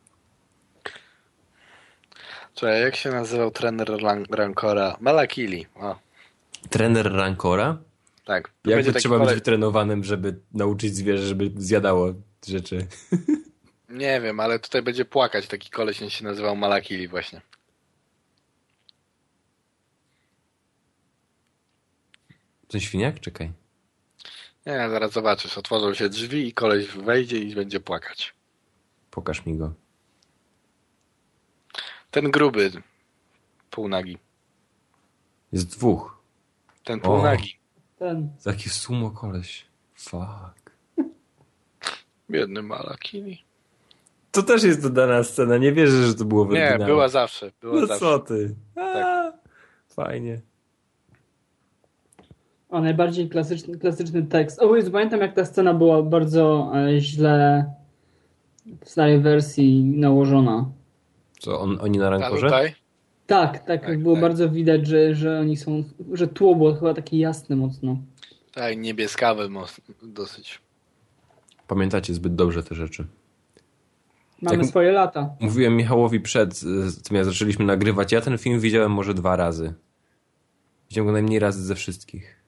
Czekaj, jak się nazywał trener Ran- Rancora? Malakili. O, Trener Rancora? tak. To Jakby będzie taki trzeba być kole- wytrenowanym, żeby nauczyć zwierzę, żeby zjadało rzeczy. Nie wiem, ale tutaj będzie płakać taki koleś, on się nazywał Malakili właśnie. Ten świniak? Czekaj. Nie, zaraz zobaczysz. Otworzą się drzwi i koleś wejdzie i będzie płakać. Pokaż mi go. Ten gruby, półnagi. Jest dwóch. Ten półnagi. Ten. Taki sumo koleś. Fuck. Biedny Malakini. To też jest dodana scena, nie wierzę, że to było w Nie, oryginale. była zawsze. Była No zawsze. co ty? A, Tak. Fajnie. O, najbardziej klasyczny, klasyczny tekst. O Jezu, pamiętam jak ta scena była bardzo e, źle w starej wersji nałożona. Co, on, oni na A rankorze? tutaj? Tak, tak, Tak, było tak. bardzo widać, że, że oni są, że tło było chyba takie jasne mocno. Tak, niebieskawy most, dosyć. Pamiętacie zbyt dobrze te rzeczy. Mamy Tak. swoje lata. Mówiłem Michałowi przed y, tym, jak zaczęliśmy nagrywać. Ja ten film widziałem może dwa razy. Widziałem go najmniej razy ze wszystkich.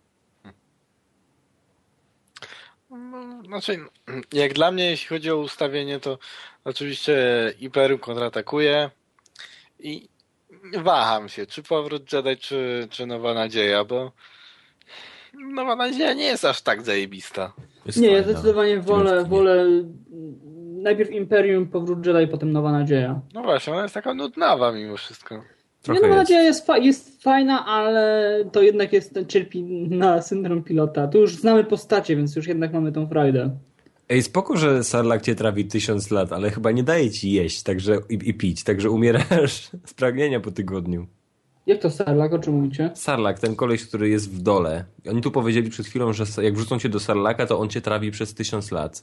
No, znaczy, jak dla mnie, jeśli chodzi o ustawienie, to oczywiście Imperium kontratakuje i waham się, czy Powrót Jedi, czy, czy Nowa Nadzieja, bo Nowa Nadzieja nie jest aż tak zajebista. Jest Nie, ja fajna. zdecydowanie wolę, Filmów nie. wolę najpierw Imperium, Powrót Jedi, potem Nowa Nadzieja. No właśnie, ona jest taka nudnawa mimo wszystko. Trochę nie, Nowa jest. Nadzieja jest, fa- jest fajna, ale to jednak jest ten cierpi na syndrom pilota. Tu już znamy postacie, więc już jednak mamy tą frajdę. Ej, spoko, że Sarlacc cię trawi tysiąc lat, ale chyba nie daje ci jeść także, i, i pić, także umierasz z pragnienia po tygodniu. Jak to Sarlacc, o czym mówicie? Sarlacc, ten koleś, który jest w dole. Oni tu powiedzieli przed chwilą, że jak wrzucą cię do Sarlacca, to on cię trawi przez tysiąc lat.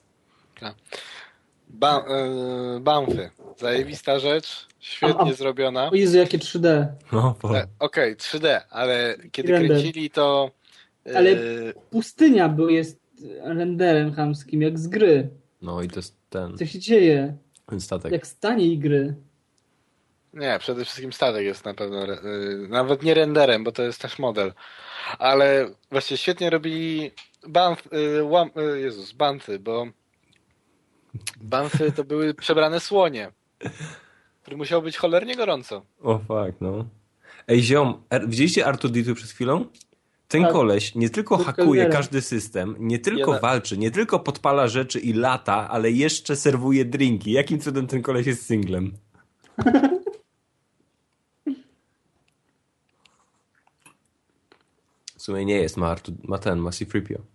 Ba- yy, Banfy. Zajebista rzecz, świetnie A, a- zrobiona. O Jezu, jakie trzy D. No, po... E, Okej, trzy D, ale kiedy Render. kręcili to... Yy, Ale pustynia był, jest renderem chamskim, jak z gry. no i to jest ten, Co się dzieje? ten statek. Jak stanie i gry. Nie, przede wszystkim statek jest na pewno, yy, nawet nie renderem, bo to jest też model. Ale właśnie świetnie robili Banf, yy, łam, yy, Jezus, Banfy, bo Banfy to były przebrane słonie, które musiało być cholernie gorąco. O fuck, no. Ej, ziom, er, widzieliście R dwa D two przed chwilą? Ten Tak. koleś nie tylko Był hakuje kelnerem. każdy system, nie tylko Ja na- walczy, nie tylko podpala rzeczy i lata, ale jeszcze serwuje drinki. Jakim cudem ten koleś jest singlem? W sumie nie jest, ma, R dwa, ma ten, ma C three P O.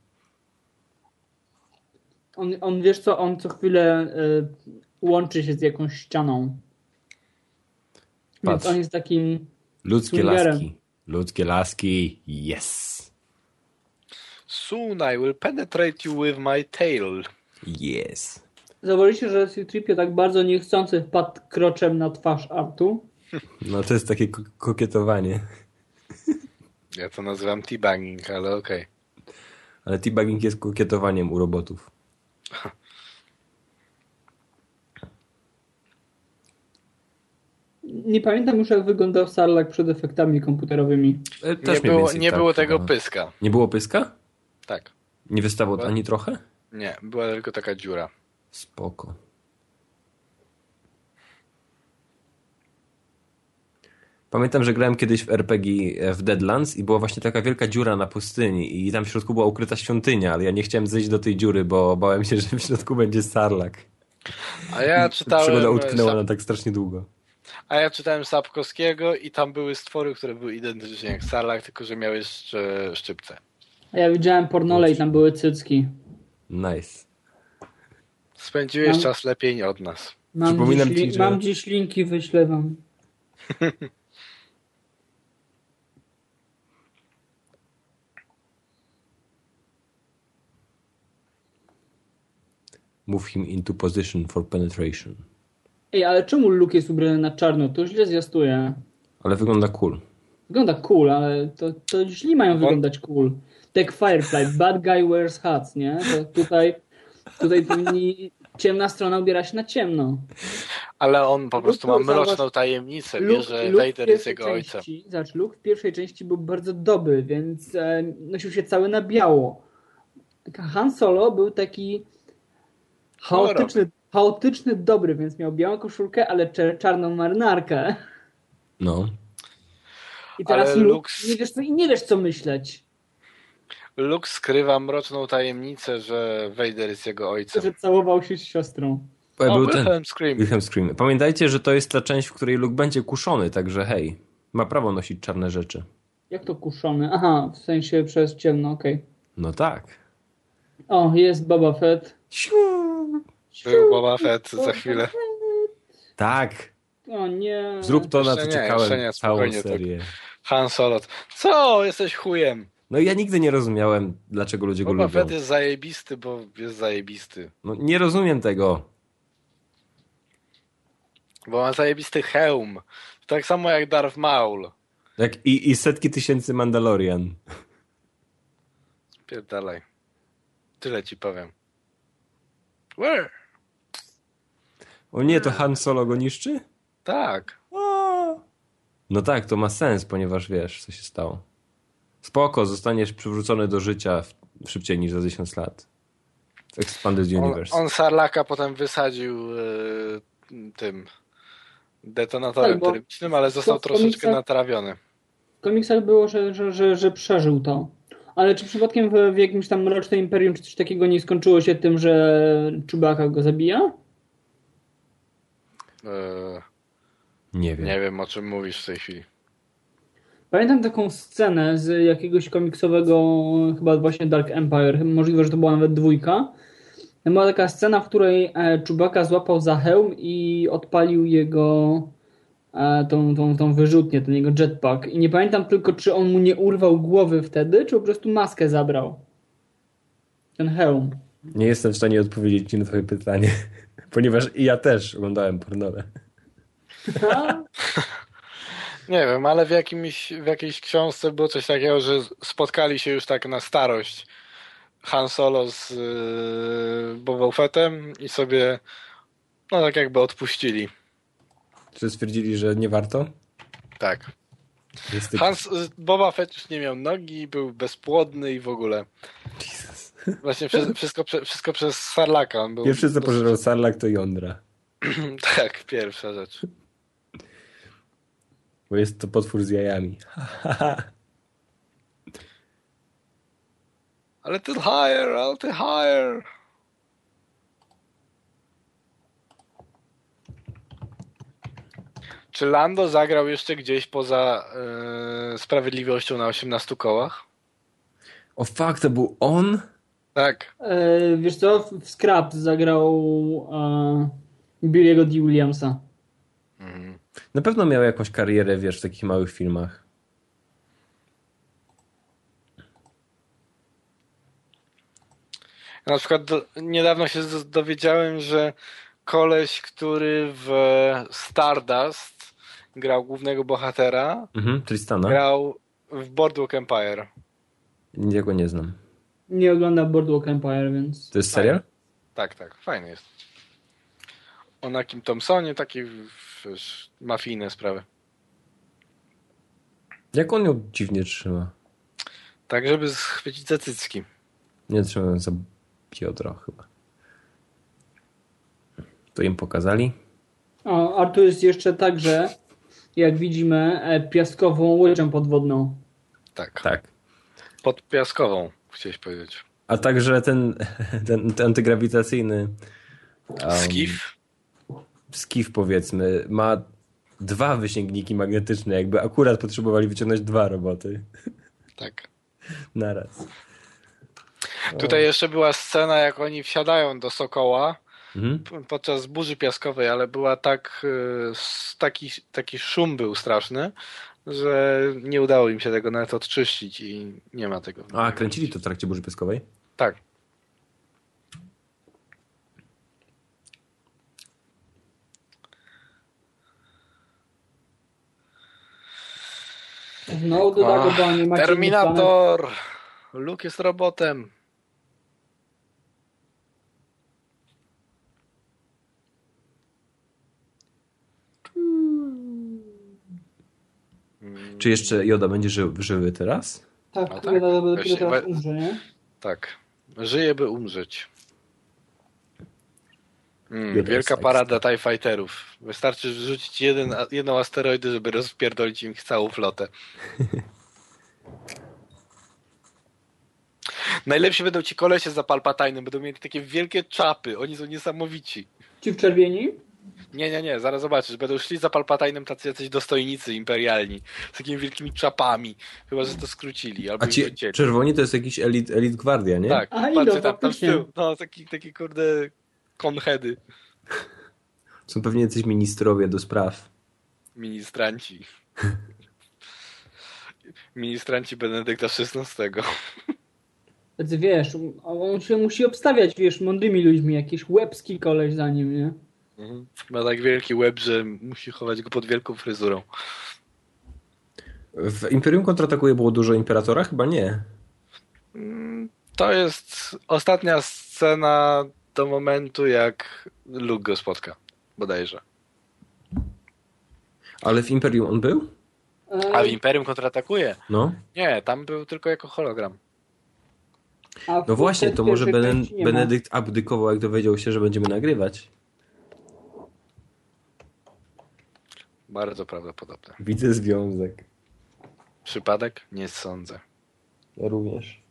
On, on wiesz co, on co chwilę y, łączy się z jakąś ścianą. Więc Patrz. on jest takim... Ludzkie Swingerem. laski. Ludzkie laski, yes. Soon I will penetrate you with my tail. Yes. Zauważyliście, że C three P O tak bardzo niechcący wpadł kroczem na twarz Artu? No to jest takie ko- kokietowanie. Ja to nazywam teabagging, ale okej. Ale teabagging jest kokietowaniem u robotów. Nie pamiętam już jak wyglądał Sarlacc przed efektami komputerowymi. E, Nie, Też mniej było, więcej nie tak było tego chyba. pyska. Nie było pyska? Tak. Nie wystawał Była- ani trochę? Nie, była tylko taka dziura. Spoko. Pamiętam, że grałem kiedyś w R P G w Deadlands i była właśnie taka wielka dziura na pustyni i tam w środku była ukryta świątynia, ale ja nie chciałem zejść do tej dziury, bo bałem się, że w środku będzie Sarlacc. A ja Przygoda czytałem utknęła Sap- na tak strasznie długo. A ja czytałem Sapkowskiego i tam były stwory, które były identycznie jak Sarlacc, tylko że miały jeszcze szczypce. A ja widziałem pornole i tam były cycki. Nice. Spędziłeś Mam- czas lepiej od nas. Mam Przypominam dziś, ci, li- że- mam dziś linki, wyślę wam. Move him into position for penetration. Ej, ale czemu Luke jest ubrany na czarno? To źle zwiastuje. Ale wygląda cool. Wygląda cool, ale to, to źli mają wyglądać cool. Tak jak Firefly, bad guy wears hats, nie? To tutaj, tutaj powinni ciemna strona ubiera się na ciemno. Ale on po prostu ma Luke, zauważ- mroczną tajemnicę, wie, Luke, że Luke Vader w jest pierwszej jego ojcem. części, Zobacz, Luke w pierwszej części był bardzo dobry, więc e, nosił się cały na biało. Taka Han Solo był taki chaotyczny, chaotyczny dobry, więc miał białą koszulkę, ale czer- czarną marynarkę. No. I teraz Ale Luke, Luke- nie wiesz, co, i nie wiesz co myśleć. Luke skrywa mroczną tajemnicę, że Vader jest jego ojcem. Że całował się z siostrą. Był O, ten... Wilhelm Scream. Wilhelm Scream. Pamiętajcie, że to jest ta część, w której Luke będzie kuszony, także hej, ma prawo nosić czarne rzeczy. Jak to kuszony? Aha, w sensie przez ciemno, okej. No tak. O, jest Boba Fett. Siu. Był Boba Fett za chwilę. Tak. O nie. Zrób to, na co Jeszcze nie, czekałem jeszcze nie, całą spokojnie, serię. Han Solo. Co? Jesteś chujem. No ja nigdy nie rozumiałem, dlaczego ludzie go Boba lubią. Fett jest zajebisty, bo jest zajebisty. No nie rozumiem tego. Bo ma zajebisty hełm. Tak samo jak Darth Maul. Jak i, i setki tysięcy Mandalorian. Pierdalaj. Tyle ci powiem. Where? O nie, to Han Solo go niszczy? Tak. No tak, to ma sens, ponieważ wiesz, co się stało. Spoko, zostaniesz przywrócony do życia w, szybciej niż za tysiąc lat. W Expanded Universe. On, on Sarlaka potem wysadził y, tym detonatorem Tak, bo termicznym, ale został w troszeczkę komiksach- natrawiony. W komiksach było, że, że, że, że przeżył to. Ale czy przypadkiem w, w jakimś tam Mrocznym Imperium czy coś takiego nie skończyło się tym, że Chewbacca go zabija? Y, Nie wiem. nie wiem, o czym mówisz w tej chwili. Pamiętam taką scenę z jakiegoś komiksowego, chyba właśnie Dark Empire, możliwe, że to była nawet dwójka. Była taka scena, w której e, Chewbacca złapał za hełm i odpalił jego e, tą, tą, tą wyrzutnię, ten jego jetpack. I nie pamiętam tylko, czy on mu nie urwał głowy wtedy, czy po prostu maskę zabrał. Ten hełm. Nie jestem w stanie odpowiedzieć ci na twoje pytanie, ponieważ i ja też oglądałem pornole. Nie wiem, ale w, jakimś, w jakiejś książce było coś takiego, że spotkali się już tak na starość Han Solo z yy, Bobą Fettem i sobie no tak jakby odpuścili. Czy stwierdzili, że nie warto? Tak. Jest typ... Hans, Boba Fett już nie miał nogi, był bezpłodny i w ogóle. Jesus. Właśnie przez, wszystko, prze, wszystko przez Sarlaka. On był Pierwszy co dosyć- pożerał Sarlak to jądra. Tak, pierwsza rzecz. Bo jest to potwór z jajami. A little higher, a little higher. Czy Lando zagrał jeszcze gdzieś poza yy, Sprawiedliwością na osiemnastu kołach? O fuck, to był on? Tak. E, wiesz co, w Scrap zagrał e, Billy'ego D. Williamsa. Mhm. Na pewno miał jakąś karierę, wiesz, w takich małych filmach. Na przykład do, niedawno się z- dowiedziałem, że koleś, który w Stardust grał głównego bohatera, Mhm, Tristana. grał w Boardwalk Empire. Ja go nie znam. Nie ogląda Boardwalk Empire, więc... To jest serial? Tak, tak, fajny jest. O Nakim Thompsonie, takie wiesz, mafijne sprawy. Jak on ją dziwnie trzyma? Tak, żeby schwycić za cycki. Nie trzyma za biodro chyba. To im pokazali. O, a tu jest jeszcze także, jak widzimy, e, piaskową łodzią podwodną. Tak. Tak. Pod piaskową, chciałeś powiedzieć. A także ten, ten, ten antygrawitacyjny um, Skif? skif powiedzmy ma dwa wysięgniki magnetyczne, jakby akurat potrzebowali wyciągnąć dwa roboty Tak. naraz. Tutaj jeszcze była scena, jak oni wsiadają do Sokoła Mhm. podczas burzy piaskowej, ale była tak, y, s- taki, taki szum był straszny, że nie udało im się tego nawet odczyścić i nie ma tego. A, kręcili to w trakcie burzy piaskowej? Tak. No, do Ach, tego, bo nie macie... Terminator! Luke jest robotem. Czy jeszcze Yoda będzie ży żywy teraz? Tak, No tak, tak. ja dopiero Właśnie, teraz wa- umrze, nie? Tak. Żyje, by umrzeć. Mm, Yoda wielka jest parada TIE Fighterów. Wystarczy wrzucić jeden, jedną asteroidę, żeby rozpierdolić im całą flotę. Najlepsi będą ci kolesie za Palpatine'em. Będą mieli takie wielkie czapy. Oni są niesamowici. Ci w czerwieni? Nie, nie, nie. Zaraz zobaczysz. Będą szli za Palpatine'em tacy jacyś dostojnicy imperialni. Z takimi wielkimi czapami. Chyba, że to skrócili. Albo A ich ci wycięli. czerwoni to jest jakiś elit, elit gwardia, nie? Tak, A, patrzcie idą, tam, tam z faktycznie. tyłu. No, taki, taki kurde Konhedy. Są pewnie jacyś ministrowie do spraw. Ministranci. Ministranci Benedykta szesnastego. Tacy, wiesz, on się musi obstawiać, wiesz, mądrymi ludźmi, jakiś łebski koleś za nim, nie? Mhm. Ma tak wielki łeb, że musi chować go pod wielką fryzurą. W Imperium Kontratakuje było dużo Imperatora? Chyba nie. To jest ostatnia scena do momentu, jak Luke go spotka. Bodajże. Ale w Imperium on był? A w Imperium Kontratakuje? No. Nie, tam był tylko jako hologram. A w No właśnie, to może pierwszej Bene- części nie ma. Benedykt abdykował, jak dowiedział się, że będziemy nagrywać. Bardzo prawdopodobne. Widzę związek. Przypadek? Nie sądzę. Ja również.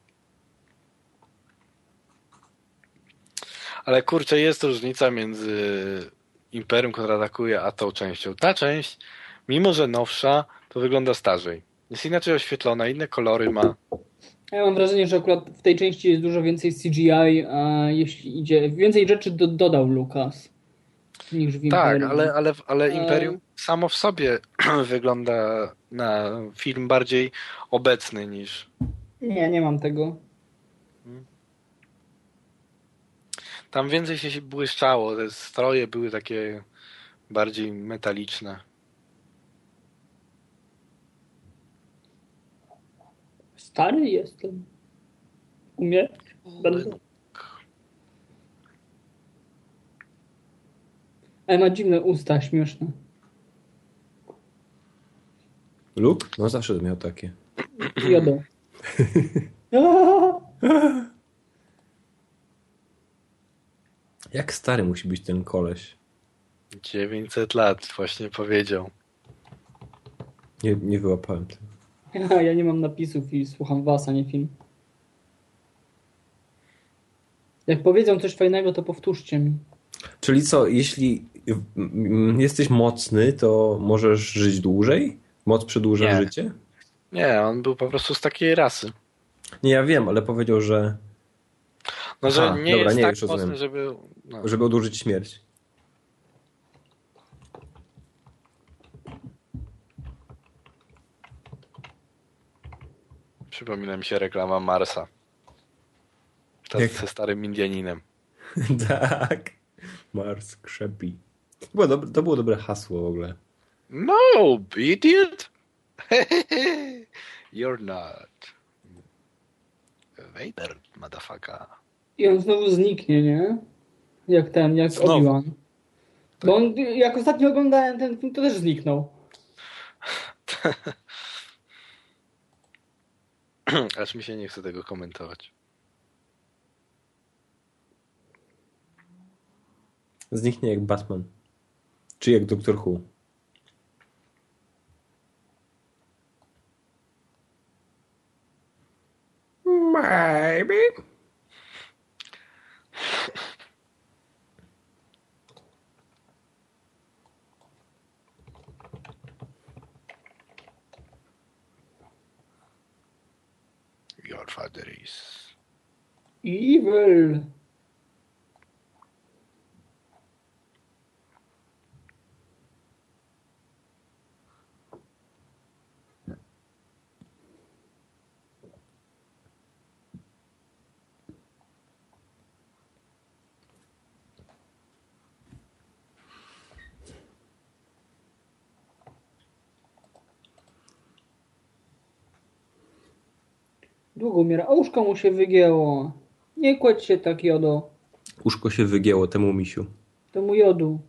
Ale kurczę, jest różnica między Imperium Kontratakuje a tą częścią. Ta część, mimo że nowsza, to wygląda starzej. Jest inaczej oświetlona, inne kolory ma. Ja mam wrażenie, że akurat w tej części jest dużo więcej C G I, a jeśli idzie... Więcej rzeczy do, dodał Lucas niż w Tak, Imperium. ale, ale, ale Imperium E... samo w sobie wygląda na film bardziej obecny niż... Nie, nie mam tego. Tam więcej się błyszczało, te stroje były takie bardziej metaliczne. Stary jestem. Umie? Będę. Ale ma dziwne usta, śmieszne. Luke? No zawsze miał takie. Jodo. Jak stary musi być ten koleś? dziewięćset lat właśnie powiedział. Nie, nie wyłapałem tego. Ja, ja nie mam napisów i słucham was, a nie film. Jak powiedzą coś fajnego, to powtórzcie mi. Czyli co, jeśli jesteś mocny, to możesz żyć dłużej? Moc przedłuża Nie. życie? Nie, on był po prostu z takiej rasy. Nie, ja wiem, ale powiedział, że No, że Aha, nie dobra, jest nie, tak już mocny, rozumiem. żeby... No. żeby odłożyć śmierć. Przypomina mi się reklama Marsa. Ta Jak? ze starym Indianinem. Tak. Mars krzepi. To było, dobre, to było dobre hasło w ogóle. No, idiot! You're not. Vader, motherfucker. I on znowu zniknie, nie? Jak ten, jak Znowu. Obi-Wan. Bo on, jak ostatnio oglądałem ten film, to też zniknął. Aż mi się nie chce tego komentować. Zniknie jak Batman. Czy jak Doktor Who. Maybe. Your father is... Evil. Długo umiera. A łóżko mu się wygięło. Nie kładź się tak, Jodo. Uszko się wygięło temu misiu. To mu jodu.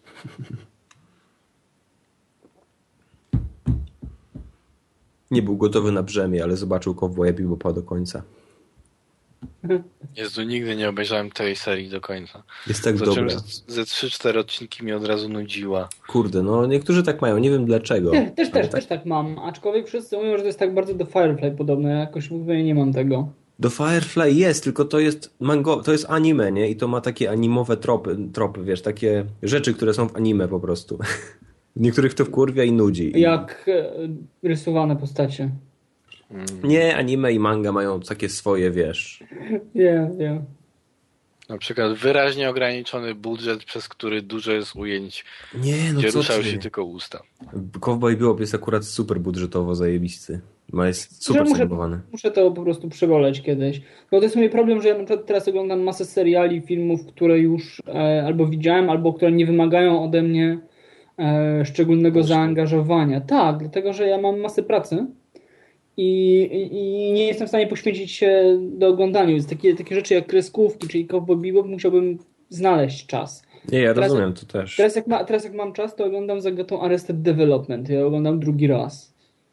Nie był gotowy na brzemię, ale zobaczył Cowboya Bebopa do końca. Jezu, nigdy nie obejrzałem tej serii do końca. Jest tak Zacząłem, dobre. że ze trzy cztery odcinki mi od razu nudziła. Kurde, no niektórzy tak mają, nie wiem dlaczego. Nie, też, Ale też, też tak mam. Aczkolwiek wszyscy mówią, że to jest tak bardzo do Firefly podobne. Ja jakoś mówię, nie mam tego. Do Firefly jest, tylko to jest mango, to jest anime, nie? I to ma takie animowe tropy, tropy, wiesz, takie rzeczy, które są w anime po prostu. Niektórych to wkurwia i nudzi. Jak e, rysowane postacie. Nie, anime i manga mają takie swoje, wiesz. Nie, nie. Na przykład wyraźnie ograniczony budżet, przez który dużo jest ujęć, Nie, no gdzie co ruszał ty? się tylko usta. Cowboy Bebop jest akurat super budżetowo zajebisty. Ma jest super muszę, zanimowany. muszę to po prostu przeboleć kiedyś. No to jest mój problem, że ja na przykład teraz oglądam masę seriali, filmów, które już e, albo widziałem, albo które nie wymagają ode mnie e, szczególnego zaangażowania. Tak, dlatego że ja mam masę pracy i, i, i nie jestem w stanie poświęcić się do oglądania. Więc takie, takie rzeczy jak kreskówki, czyli Cowboy Bebop, musiałbym znaleźć czas. Nie, ja Teraz- rozumiem, to też. Teraz jak, ma, teraz jak mam czas, to oglądam Zagatą Arrested Development. Ja oglądam drugi raz.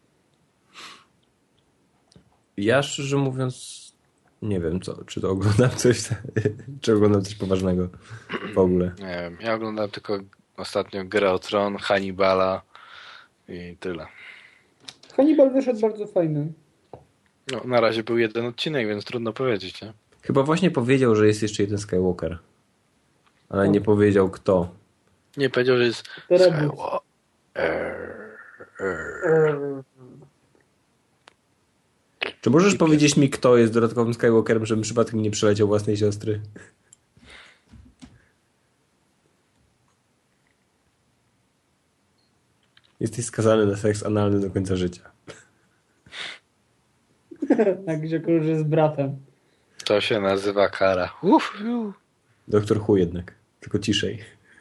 Ja szczerze mówiąc nie wiem, co, czy to oglądam coś, czy oglądam coś poważnego w ogóle. Nie wiem, ja oglądam tylko ostatnio Grę o Tron, Hannibala i tyle. Hannibal wyszedł bardzo fajny. No, na razie był jeden odcinek, więc trudno powiedzieć, nie? Chyba właśnie powiedział, że jest jeszcze jeden Skywalker. Ale nie powiedział kto. Nie powiedział, że jest To reboot. Skywalker. Czy możesz powiedzieć mi, kto jest dodatkowym Skywalkerem, żebym przypadkiem nie przeleciał własnej siostry? Jesteś skazany na seks analny do końca życia. Tak, gdzie kruży z bratem. To się nazywa kara. Uf, uf. Doktor Who jednak. Tylko ciszej.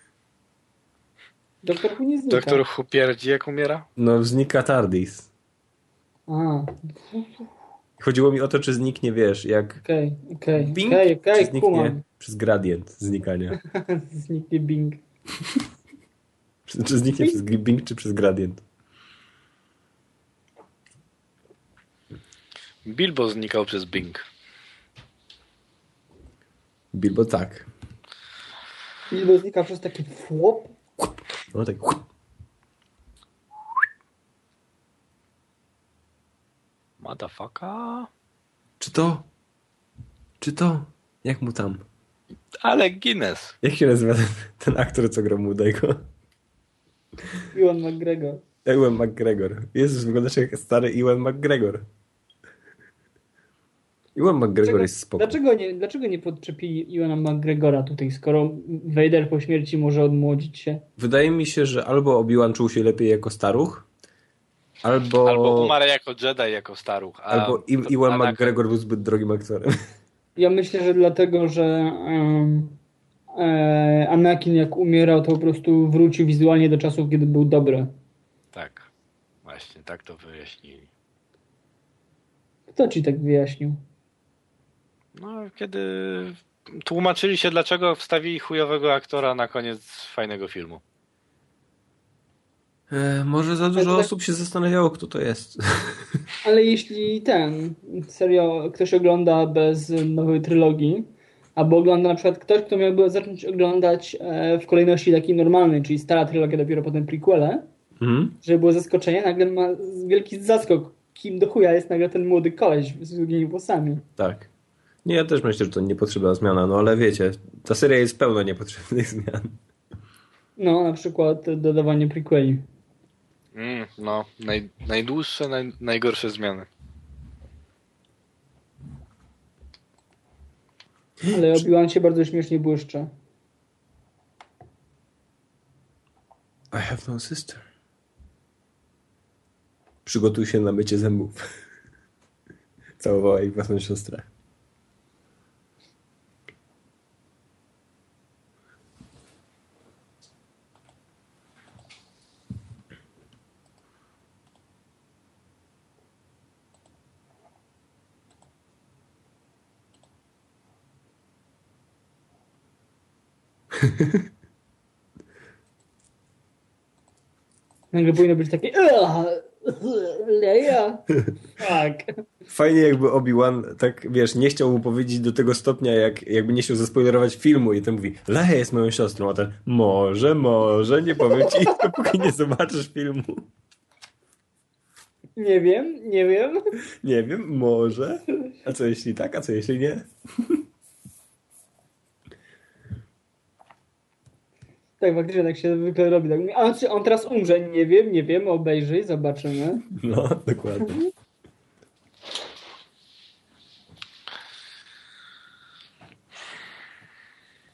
Doktor Who nie znika. Doktor Who pierdzi, jak umiera? No, znika TARDIS. A, Chodziło mi o to, czy zniknie, wiesz, jak okej, okej, Bing, okej, czy okej, zniknie kumam. przez gradient znikania. Zniknie Bing. Czy zniknie przez Bing, czy przez gradient. Bilbo znikał przez Bing. Bilbo tak. Bilbo znika przez taki flop. No tak. Motherfucker. Czy to? Czy to? Jak mu tam? Ale Guinness. Jak się nazywa ten, ten aktor, co grał młodego? Ewan McGregor. Ewan McGregor. Jezus, wyglądasz jak stary Ewan McGregor. Ewan McGregor Dlaczego, jest spoko. dlaczego, nie, dlaczego nie podczepili Ewana McGregora tutaj, skoro Vader po śmierci może odmłodzić się? Wydaje mi się, że albo Obi-Wan czuł się lepiej jako staruch, albo... Albo umarł jako Jedi, jako staruch. A Albo I- Ewan Anakin- McGregor był zbyt drogim aktorem. Ja myślę, że dlatego, że um, e, Anakin jak umierał, to po prostu wrócił wizualnie do czasów, kiedy był dobry. Tak. Właśnie, tak to wyjaśnili. Kto ci tak wyjaśnił? No, kiedy tłumaczyli się, dlaczego wstawili chujowego aktora na koniec fajnego filmu. E, może za dużo tak- osób się zastanawiało, kto to jest. Ale jeśli ten, serio, ktoś ogląda bez nowej trylogii, albo ogląda na przykład ktoś, kto miałby zacząć oglądać e, w kolejności takiej normalnej, czyli stara trylogia, dopiero potem prequele, Mhm. żeby było zaskoczenie, nagle ma wielki zaskok, kim do chuja jest nagle ten młody koleś z długimi włosami. Tak. Nie, ja też myślę, że to niepotrzebna zmiana, no ale wiecie, ta seria jest pełna niepotrzebnych zmian. No, na przykład dodawanie prequeli. Mm, no, naj, najdłuższe, naj, najgorsze zmiany. Ale Obi-Wan się bardzo śmiesznie błyszczy. I have no sister. Przygotuj się na mycie zębów. Całowała jej własną siostrę. Nagle powinno być takie Leia. Fuck. Fajnie jakby Obi-Wan tak, wiesz, nie chciał mu powiedzieć do tego stopnia, jak, jakby nie chciał zaspoilerować filmu i ten mówi, Leia jest moją siostrą, a ten może, może, nie powiem ci, dopóki nie zobaczysz filmu. Nie wiem, nie wiem. Nie wiem, może. A co jeśli tak, a co jeśli nie? Tak, faktycznie tak się zwykle robi. Tak. A czy on teraz umrze? Nie wiem, nie wiem, obejrzyj, zobaczymy. No, dokładnie.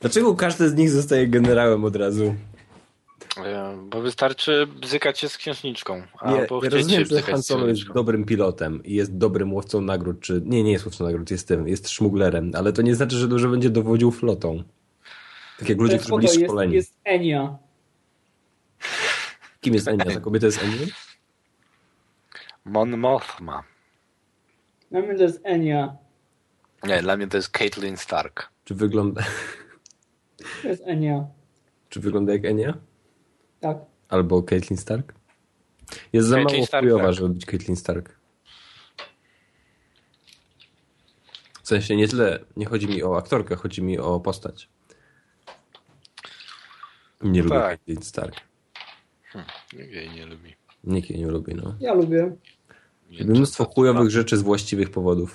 Dlaczego każdy z nich zostaje generałem od razu? Bo wystarczy bzykać się z księżniczką. Nie, Albo ja chcieć rozumiem, się że bzykać Han z Solo jest księżniczką. dobrym pilotem i jest dobrym łowcą nagród, czy... Nie, nie jest łowcą nagród, jest tym, jest szmuglerem, ale to nie znaczy, że dobrze będzie dowodził flotą. Tak jak ludzie, którzy byli jest, szkoleni. jest Enya. Kim jest Enya? Ta kobieta jest Enya? Mon Mothma. Dla mnie to jest Enya. Nie, dla mnie to jest Caitlyn Stark. Czy wygląda... To jest Enya. Czy wygląda jak Enya? Tak. Albo Caitlyn Stark? Jest za Caitlyn mało Stark, chujowa, tak. żeby być Caitlyn Stark. W sensie nie tyle, nie chodzi mi o aktorkę, chodzi mi o postać. Nie lubię Tak. Caitlyn Stark. Nikt jej nie lubi. Nikt jej nie lubi, no. Ja lubię. Lubię mnóstwo chujowych rzeczy z właściwych powodów.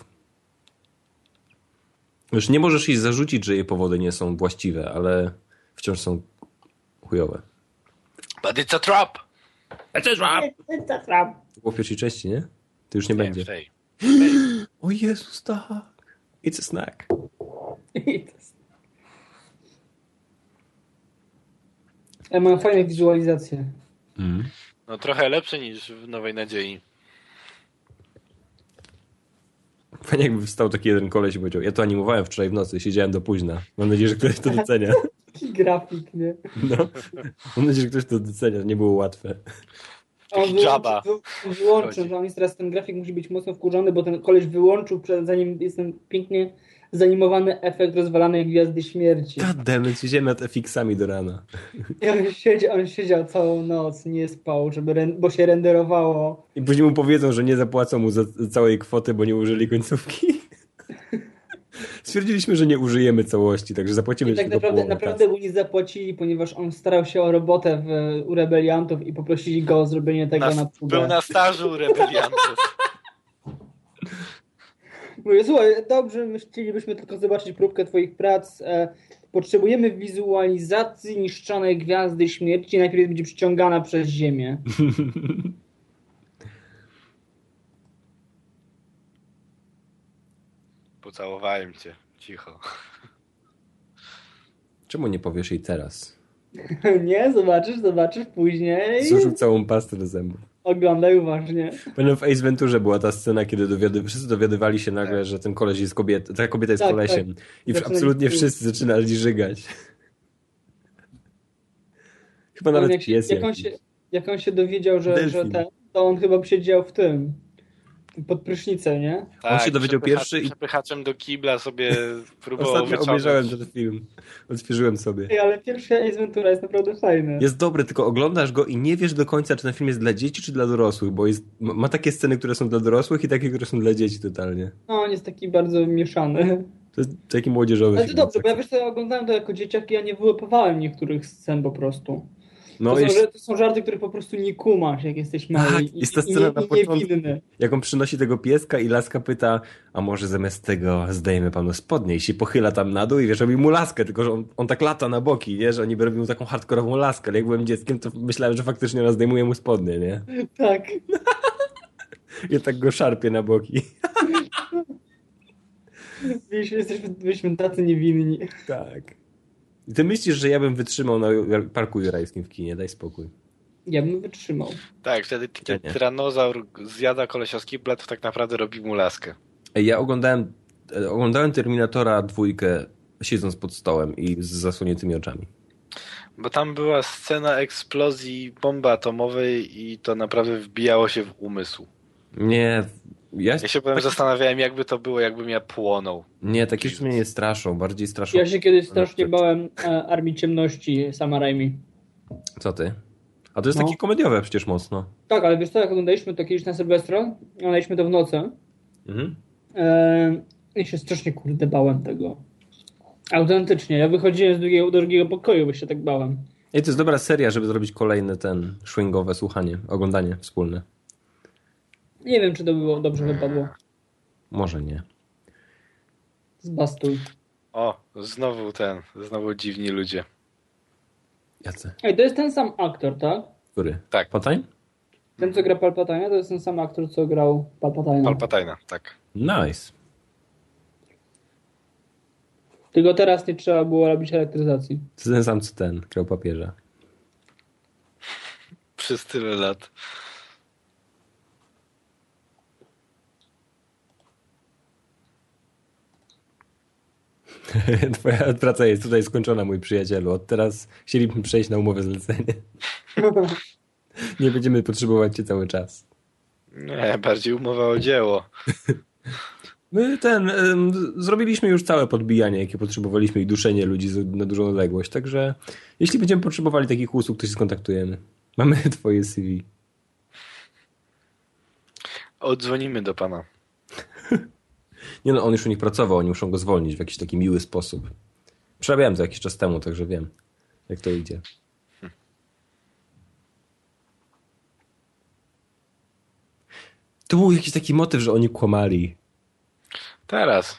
Już nie możesz jej zarzucić, że jej powody nie są właściwe, ale wciąż są chujowe. But it's a trap! To było w pierwszej części, nie? To już nie, Nie, będzie. w tej. O Jezus, tak. It's a snack. Ja mam fajne wizualizacje. Mm. No trochę lepsze niż w Nowej Nadziei. Fajnie jakby wstał taki jeden koleś i powiedział, ja to animowałem wczoraj w nocy, siedziałem do późna. Mam nadzieję, że ktoś to docenia. Taki grafik, nie? No. Mam nadzieję, że ktoś to docenia, nie było łatwe. A On Jabba. wyłączył, wy- wyłączył, że on jest teraz, ten grafik musi być mocno wkurzony, bo ten koleś wyłączył, przed- zanim jest ten pięknie zanimowany efekt rozwalanej Gwiazdy Śmierci. Goddammit, siedziałem nad F X-ami do rana. I on siedział, on siedział całą noc, nie spał, żeby ren- bo się renderowało. I później mu powiedzą, że nie zapłacą mu za całej kwoty, bo nie użyli końcówki. Stwierdziliśmy, że nie użyjemy całości, także zapłacimy I tak tylko naprawdę, połowę naprawdę kasy. mu nie zapłacili, ponieważ on starał się o robotę w, u rebeliantów i poprosili go o zrobienie tego na, Na, próbę. był na stażu rebeliantów. Mówię, słuchaj, dobrze, my chcielibyśmy tylko zobaczyć próbkę twoich prac. E, potrzebujemy wizualizacji niszczonej Gwiazdy Śmierci. Najpierw będzie przyciągana przez Ziemię. Pocałowałem cię. Cicho. Czemu nie powiesz jej teraz? Nie? Zobaczysz, zobaczysz później. Zużył całą pastę do zębów. Oglądaj uważnie. Pamiętam w Ace Venturze była ta scena, kiedy dowiady, wszyscy dowiadywali się nagle, że ten koleś jest kobietą, ta kobieta jest Tak, kolesiem. tak. I Zaczynali absolutnie pić. wszyscy zaczynali żygać. Chyba nawet jak, się, pies jak, on jakiś. się, jak on się dowiedział, że, Delfin. że ten, to on chyba siedział w tym, pod prysznicem, nie? On się dowiedział przepycha- pierwszy i- Przepychaczem do kibla sobie próbował Ostatnio wyciągnąć. obejrzałem ten film. Odświeżyłem sobie. Ej, ale pierwszy Ace Ventura jest naprawdę fajny. Jest dobry, tylko oglądasz go i nie wiesz do końca, czy ten film jest dla dzieci, czy dla dorosłych, bo jest, ma ma takie sceny, które są dla dorosłych i takie, które są dla dzieci totalnie. No, on jest taki bardzo mieszany. To jest taki młodzieżowy Ale to film. dobrze, bo ja wiesz co, ja oglądałem to jako dzieciak i ja nie wyłapywałem niektórych scen po prostu. No, to, są, jest, że- to są żarty, które po prostu nie kumasz, jak jesteś mały Tak, i, jest ta i, scena i, na i początku. niewinny. jak on przynosi tego pieska i laska pyta, a może zamiast tego zdejmę panu spodnie i się pochyla tam na dół i wiesz, robi mu laskę, tylko że on, on tak lata na boki, nie? Że oni robią mu taką hardkorową laskę, ale jak byłem dzieckiem, to myślałem, że faktycznie ona zdejmuje mu spodnie, nie? Tak. I tak go szarpie na boki. Wiesz, jesteśmy, byliśmy tacy niewinni. Tak. I ty myślisz, że ja bym wytrzymał na Parku Jurajskim w kinie, daj spokój. Ja bym wytrzymał. Tak, wtedy Ja kiedy nie. tyranozaur zjada kolesia z kibla, to tak naprawdę robi mu laskę. Ej, ja oglądałem, e, oglądałem Terminatora dwójkę siedząc pod stołem i z zasłoniętymi oczami. Bo tam była scena eksplozji bomby atomowej i to naprawdę wbijało się w umysł. Nie, ja, Ja się potem zastanawiałem, jakby to było, jakbym ja płonął. nie, takie rzeczy mnie nie straszą, bardziej straszą. Ja się kiedyś strasznie bałem e, Armii Ciemności Sama Raimi. Co ty? A to jest No. takie komediowe przecież mocno. Tak, ale wiesz co, jak oglądaliśmy to kiedyś na Sylwestra, oglądaliśmy to w nocy Mhm. e, i się strasznie kurde bałem tego. Autentycznie, ja wychodziłem z drugiego, do drugiego pokoju, bo się tak bałem. Ej, to jest dobra seria, żeby zrobić kolejne ten swingowe słuchanie, oglądanie wspólne. Nie wiem, czy to było dobrze wypadło. Może nie. Zbastuj. O, znowu ten, znowu dziwni ludzie. Jacy? Ej, to jest ten sam aktor, tak? Który? Tak, Potań? Ten, co gra Palpatine'a, to jest ten sam aktor, co grał Palpatine'a. Palpatina, tak. Nice. Tylko teraz nie trzeba było robić elektryzacji. To ten sam co ten, krał papieża. Przez tyle lat. Twoja praca jest tutaj skończona, mój przyjacielu. Od teraz chcielibyśmy przejść na umowę zlecenie. Nie będziemy potrzebować cię cały czas. Nie, bardziej umowa o dzieło. My ten, ym, zrobiliśmy już całe podbijanie, jakie potrzebowaliśmy i duszenie ludzi na dużą odległość, także jeśli będziemy potrzebowali takich usług, to się skontaktujemy. Mamy twoje C V. Odzwonimy do pana. Nie no, on już u nich pracował, oni muszą go zwolnić w jakiś taki miły sposób. Przerabiałem to jakiś czas temu, także wiem, jak to idzie. To był jakiś taki motyw, że oni kłamali. Teraz.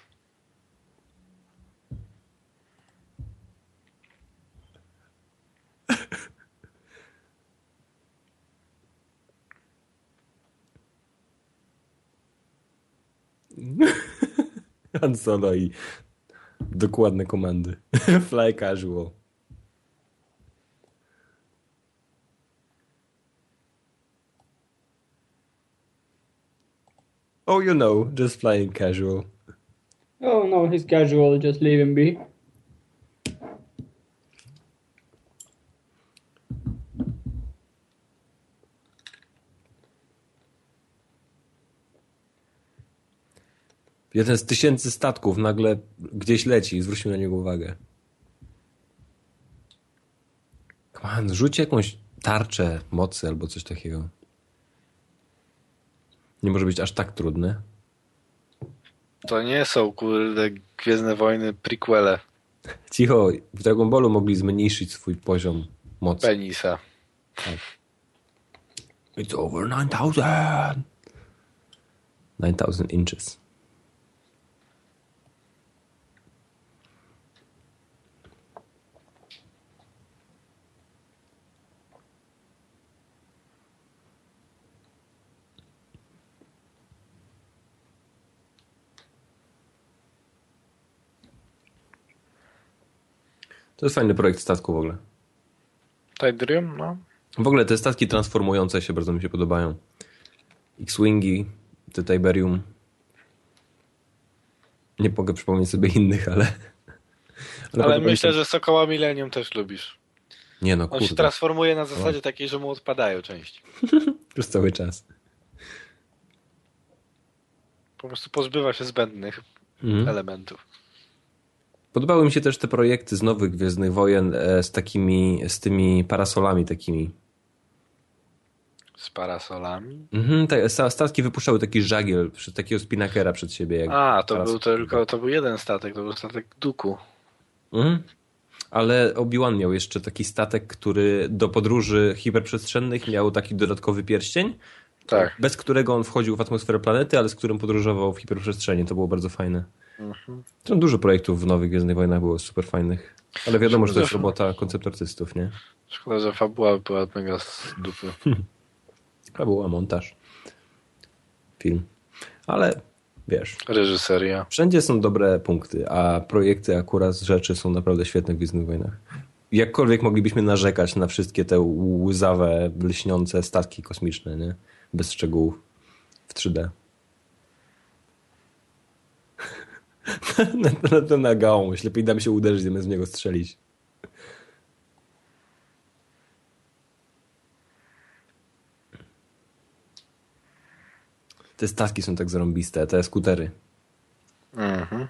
Han Solo i dokładne komandy. Fly casual. Oh, you know, just flying casual. Oh no, he's casual, just leave him be. Jeden z tysięcy statków nagle gdzieś leci i zwróćmy na niego uwagę. Come on, rzuć jakąś tarczę mocy albo coś takiego. Nie może być aż tak trudne. To nie są, kurde, Gwiezdne Wojny prequele. Cicho, w Dragon Ballu mogli zmniejszyć swój poziom mocy. Penisa. Tak. It's over nine thousand. nine thousand inches. To jest fajny projekt statku w ogóle. Tidrium, no. W ogóle te statki transformujące się bardzo mi się podobają. X-Wingi, te Tiberium. Nie mogę przypomnieć sobie innych, ale... Ale, ale myślę, się... że Sokoła Millennium też lubisz. Nie no, On kurde. się transformuje na zasadzie takiej, że mu odpadają części. Już cały czas. Po prostu pozbywa się zbędnych mhm. elementów. Podobały mi się też te projekty z nowych Gwiezdnych Wojen z takimi, z tymi parasolami takimi. Z parasolami? Mhm, te statki wypuszczały taki żagiel, takiego spinakera przed siebie. Jak A, to parasol. był tylko, to był jeden statek, to był statek Dooku. Mhm. Ale Obi-Wan miał jeszcze taki statek, który do podróży hiperprzestrzennych miał taki dodatkowy pierścień, tak. bez którego on wchodził w atmosferę planety, ale z którym podróżował w hiperprzestrzeni. To było bardzo fajne. Mhm. To dużo projektów w nowych Gwiezdnych Wojnach było super fajnych. Ale wiadomo, Szkoda, że to jest robota koncept artystów, nie? Szkoda, że fabuła była mega z dupy. Fabuła, montaż, film. Ale wiesz... Reżyseria. Wszędzie są dobre punkty, a projekty akurat z rzeczy są naprawdę świetne w Gwiezdnych Wojnach. Jakkolwiek moglibyśmy narzekać na wszystkie te łzawe, lśniące statki kosmiczne, nie? Bez szczegółów w trzy D. na, na, na, na gałąź. Lepiej dam się uderzyć, zamiast w niego strzelić. Te statki są tak zarąbiste, te skutery. Mhm.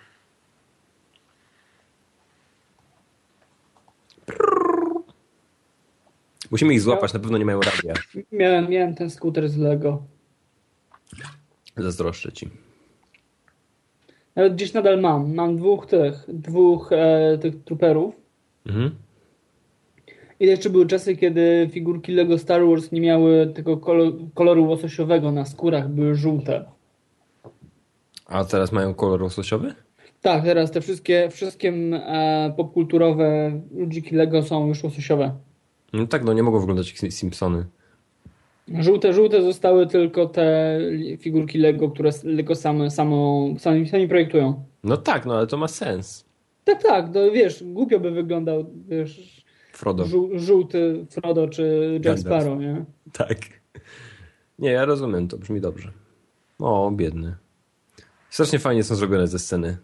Musimy ich złapać, na pewno nie mają radia. Miałem, miałem ten skuter z Lego. Zazdroszczę ci. Nawet gdzieś nadal mam. Mam dwóch tych, dwóch e, tych trooperów. Mhm. I jeszcze były czasy, kiedy figurki Lego Star Wars nie miały tego koloru, koloru łososiowego na skórach, były żółte. A teraz mają kolor łososiowy? Tak, teraz te wszystkie, wszystkie e, popkulturowe ludziki Lego są już łososiowe. No tak, no nie mogą wyglądać jak Simpsony. Żółte, żółte zostały tylko te figurki Lego, które Lego same, samo, sami, sami projektują. No tak, no ale to ma sens. Tak, tak, no wiesz, głupio by wyglądał, wiesz, Frodo. Żół, żółty Frodo czy Jack Gandalf. Sparrow, nie? Tak. Nie, ja rozumiem, to brzmi dobrze. O, biedny. Strasznie fajnie są zrobione te sceny.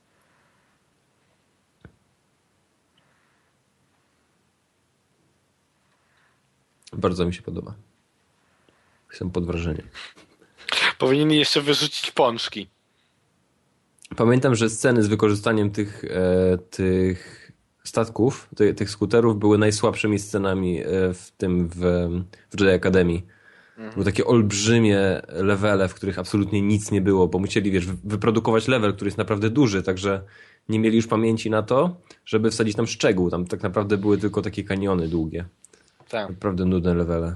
Bardzo mi się podoba. Jestem pod wrażeniem. Powinni jeszcze wyrzucić pączki. Pamiętam, że sceny z wykorzystaniem tych, e, tych statków, ty, tych skuterów były najsłabszymi scenami e, w tym w, w Jedi Academy. Mhm. Były takie olbrzymie levele, w których absolutnie nic nie było, bo musieli, wiesz, wyprodukować level, który jest naprawdę duży, także nie mieli już pamięci na to, żeby wsadzić tam szczegół. Tam tak naprawdę były tylko takie kaniony długie. Tak. Naprawdę nudne levele.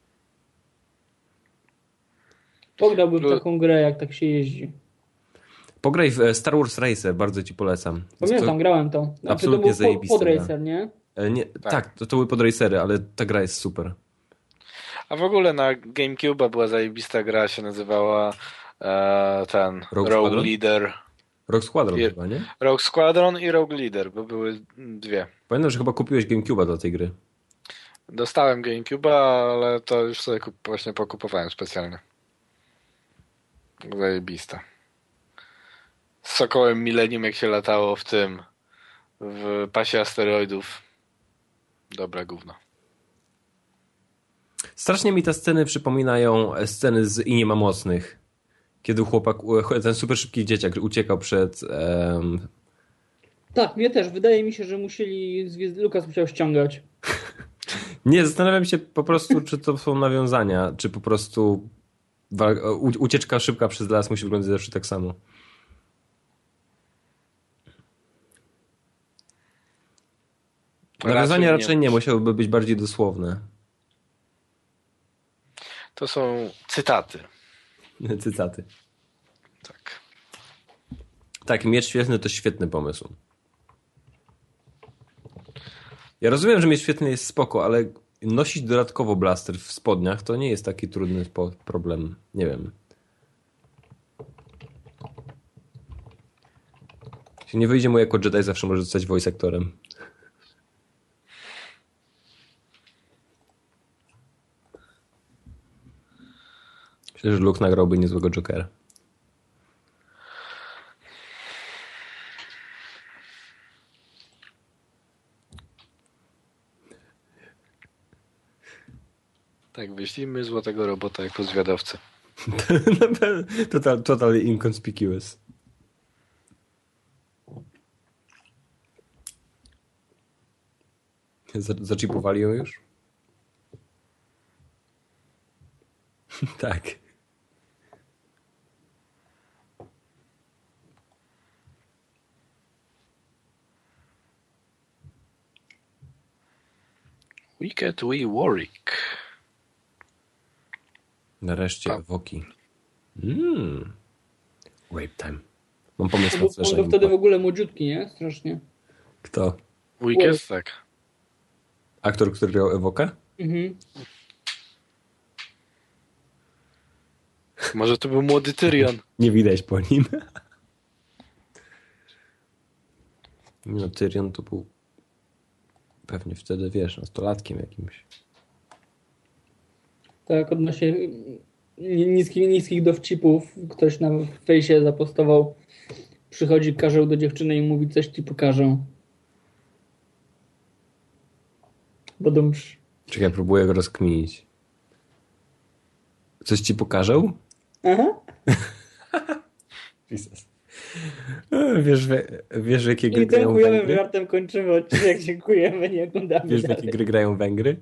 Pograłbym w taką grę, jak tak się jeździ. Pograj w Star Wars Racer, bardzo ci polecam. Pamiętam, to grałem to. Znaczy, absolutnie to był zajebiste. Podracer, nie? nie? Tak, tak to, to były podracery, ale ta gra jest super. A w ogóle na GameCube była zajebista gra, się nazywała e, ten Rogue, Rogue Squadron? Leader. Rogue Squadron Je, chyba, nie? Rogue Squadron i Rogue Leader, bo były dwie. Pamiętam, że chyba kupiłeś GameCube'a do tej gry. Dostałem GameCube'a, ale to już sobie kup, właśnie pokupowałem specjalnie. Zajebista. Z Sokołem Millennium, jak się latało w tym, w pasie asteroidów. Dobra gówno. Strasznie mi te sceny przypominają sceny z I nie ma mocnych. Kiedy chłopak, ten super szybki dzieciak uciekał przed... Um... Tak, mnie też. Wydaje mi się, że musieli... Lukas musiał ściągać. Nie, zastanawiam się po prostu, czy to są nawiązania, czy po prostu ucieczka szybka przez las musi wyglądać zawsze tak samo. Nawiązania raczej, raczej nie, musiałyby być bardziej dosłowne. To są cytaty. Cytaty. Tak. Tak, miecz świetlny to świetny pomysł. Ja rozumiem, że miecz świetlny jest spoko, ale nosić dodatkowo blaster w spodniach to nie jest taki trudny problem. Nie wiem. Jeśli nie wyjdzie mu jako Jedi, zawsze może zostać voice actorem. Myślę, że Luke nagrałby niezłego Jokera. Tak, wyślijmy złotego robota jako zwiadowcę. total, totally inconspicuous. Zaczipowali ją już? Tak. Wicked Wee Warwick. Nareszcie A. ewoki. Mmm. Rape time. Mam pomysł na On Flasha. to wtedy w ogóle młodziutki, nie? Strasznie. Kto? Wicked, tak. Aktor, który grał ewokę? Mhm. Może to był młody Tyrion. Nie widać po nim. No, Tyrion to był pewnie wtedy, wiesz, nastolatkiem jakimś. Tak, odnośnie niskich, niskich dowcipów ktoś na fejsie zapostował, przychodzi karzeł do dziewczyny i mówi, coś ci pokażę. Badumsz. Czekaj, próbuję go rozkminić. Coś ci pokażę? Aha. Jesus. Wiesz, wiesz, w jakie gry I grają dziękujemy, Węgry? żartem kończymy odcinek, dziękujemy, nie oglądamy Wiesz, w dalej. jakie gry grają Węgry?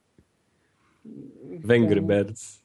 Węgry Birds.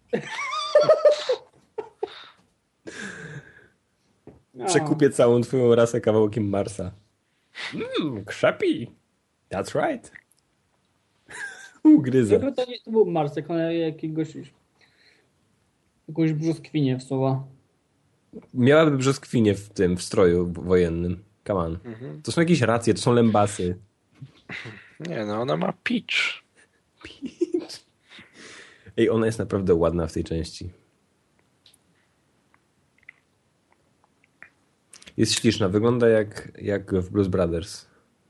Przekupię całą twoją rasę kawałkiem Marsa. Mmm, krzapi. That's right. Ugryzę. To, nie, to był Marsek, ale jakiegoś jakąś brzoskwinię wsuwa. Miałaby brzoskwinię w tym, w stroju wojennym. Come on. Mhm. To są jakieś racje, to są lębasy. Nie no, ona ma Peach. Peach. Ej, ona jest naprawdę ładna w tej części. Jest śliczna, wygląda jak, jak w Blues Brothers.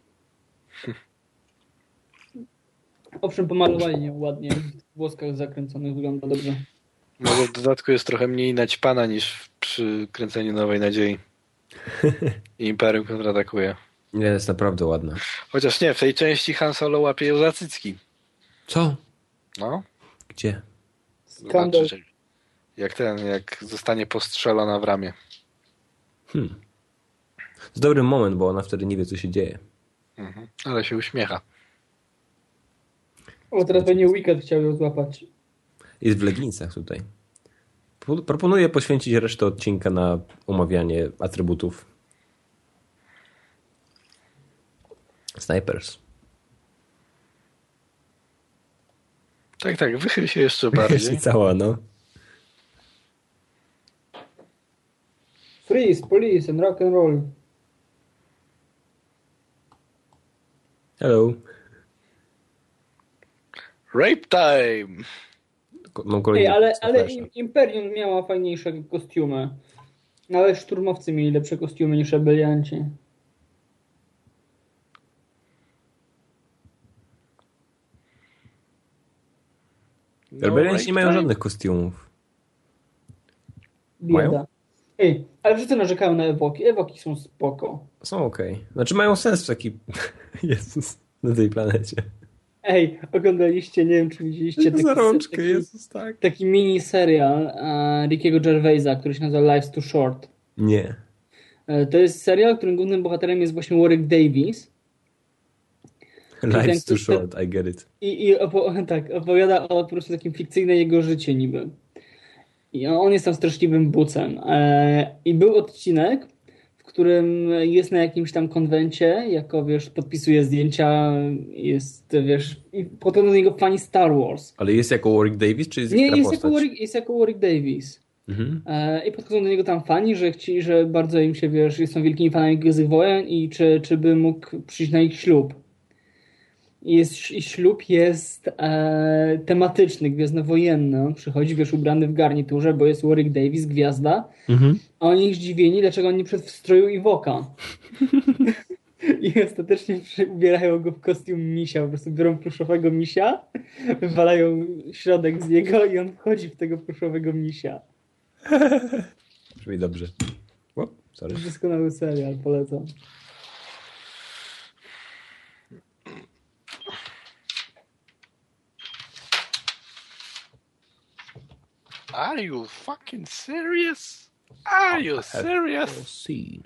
Owszem, pomalowali ją ładnie. W włoskach zakręconych wygląda dobrze. Może w dodatku jest trochę mniej naćpana niż przy kręceniu Nowej Nadziei. I Imperium kontratakuje. Nie, jest naprawdę ładna. Chociaż nie, w tej części Han Solo łapie ją za cycki. Co? No. Gdzie? Skandal. Znaczy, jak ten, jak zostanie postrzelona w ramię. Hmm. To jest dobry moment, bo ona wtedy nie wie, co się dzieje. Mhm. Ale się uśmiecha. O, teraz pewnie Wicked chciał ją złapać. Jest w leginsach tutaj. Proponuję poświęcić resztę odcinka na omawianie atrybutów. Snipers. Tak, tak, wychyl się jeszcze bardziej. Cała, no. Freeze, police and rock and roll. Hello. Rape time! Mam Ej, kolejny. ale, ale Flasha. Im- Imperium miała fajniejsze kostiumy. Nawet szturmowcy mieli lepsze kostiumy niż rebelianci. No, Rebelianci rape nie mają time? żadnych kostiumów. Bieda. Mają? Ej, ale wszyscy narzekają na Ewoki. Ewoki są spoko. Są okej. Okay. Znaczy mają sens w taki... Jezus, na tej planecie. Ej, oglądaliście, nie wiem czy widzieliście taki, Za rączkę, taki, Jezus, tak. taki mini serial uh, Rickiego Gervaisa, który się nazywa Life's Too Short. Nie. E, To jest serial, w którym głównym bohaterem jest właśnie Warwick Davis. Life's too ten- short, I get it. I, i opo- tak, opowiada o po prostu takim fikcyjnym jego życiu niby. I on jest tam straszliwym bucem. E, I był odcinek, w którym jest na jakimś tam konwencie, jako wiesz, podpisuje zdjęcia, jest, wiesz, i potem do niego fani Star Wars. Ale jest jako Warwick Davis, czy jest Nie, inna jest postać? jako, Warwick, jest jako Warwick Davis. Mhm. E, I podchodzą do niego tam fani, że chci, że bardzo im się, wiesz, są wielkimi fanami Gwiezdnych Wojen i czy, czy by mógł przyjść na ich ślub. I, jest, i ślub jest e, tematyczny, gwiezdnowojenny. On przychodzi, wiesz, ubrany w garniturze, bo jest Warwick Davis, gwiazda, Mhm. a oni zdziwieni, dlaczego on nie przed w stroju Ewoka. I ostatecznie przy- ubierają go w kostium misia, po prostu biorą pluszowego misia, wywalają środek z niego i on wchodzi w tego pluszowego misia. Brzmi dobrze. O, sorry. Doskonały serial, polecam. Are you fucking serious? Are you serious? See.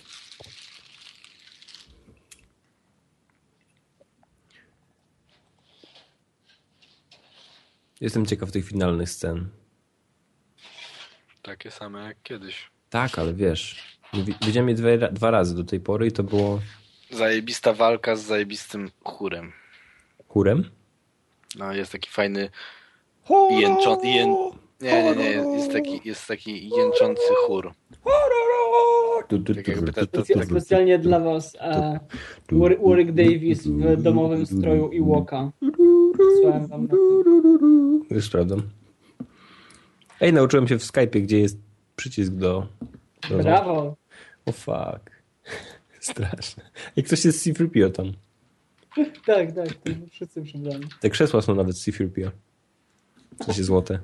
Jestem ciekaw tych finalnych scen. Takie same jak kiedyś. Tak, ale wiesz, wi- widziałem je dwa, dwa razy do tej pory i to było Zajebista walka z zajebistym chórem. chórem. No, jest taki fajny jęczą... Ję... Nie, nie, nie, jest taki, jest taki jęczący chór. Tak jakby te- te- Specy- Specjalnie dla was e, War- Warwick Davis w domowym stroju Ewoka. Wysłałem wam na to. Już sprawdzam. Ej, nauczyłem się w Skype'ie, gdzie jest przycisk do... do Brawo! O fuck. Straszne. Jak ktoś jest C trzy P O tam. Tak, tak, to wszyscy przybrani. Te krzesła są nawet C trzy P O. Coś jest złote.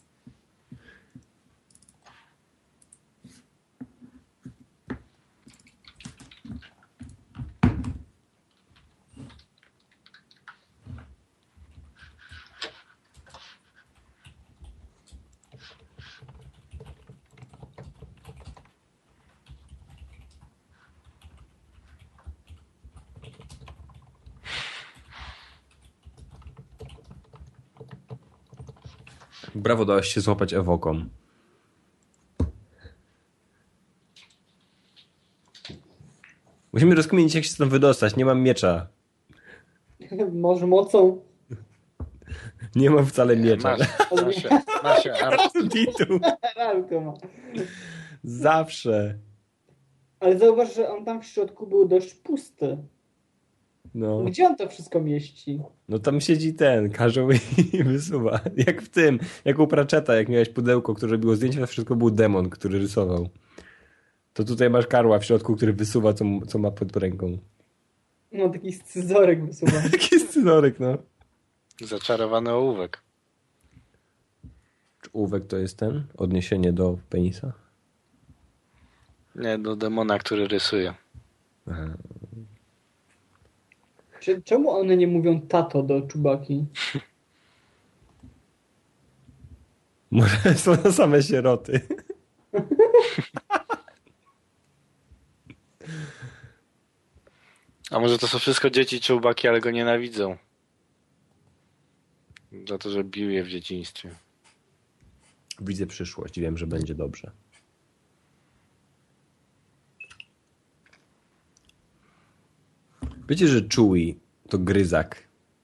Brawo, dałeś się złapać Ewoką. Musimy rozkminić, jak się tam wydostać. Nie mam miecza. Może mocą. Nie mam wcale miecza. Masz, masz, masz, masz, Titu. Ralko ma. Zawsze. Ale zauważ, że on tam w środku był dość pusty. No. Gdzie on to wszystko mieści? No tam siedzi ten, każą i wysuwa. Jak w tym, jak u Pratchetta, jak miałeś pudełko, które robiło zdjęcia, to wszystko był demon, który rysował. To tutaj masz Karła w środku, który wysuwa, co, co ma pod ręką. No, taki scyzorek wysuwa. Taki scyzoryk, no. Zaczarowany ołówek. Czy ołówek to jest ten? Odniesienie do penisa? Nie, do demona, który rysuje. Aha. Czemu one nie mówią tato do Czubaki? Może są na same sieroty. A może to są wszystko dzieci Czubaki, ale go nienawidzą. Za to, że bił je w dzieciństwie. Widzę przyszłość, wiem, że będzie dobrze. Wiecie, że Chewie to gryzak.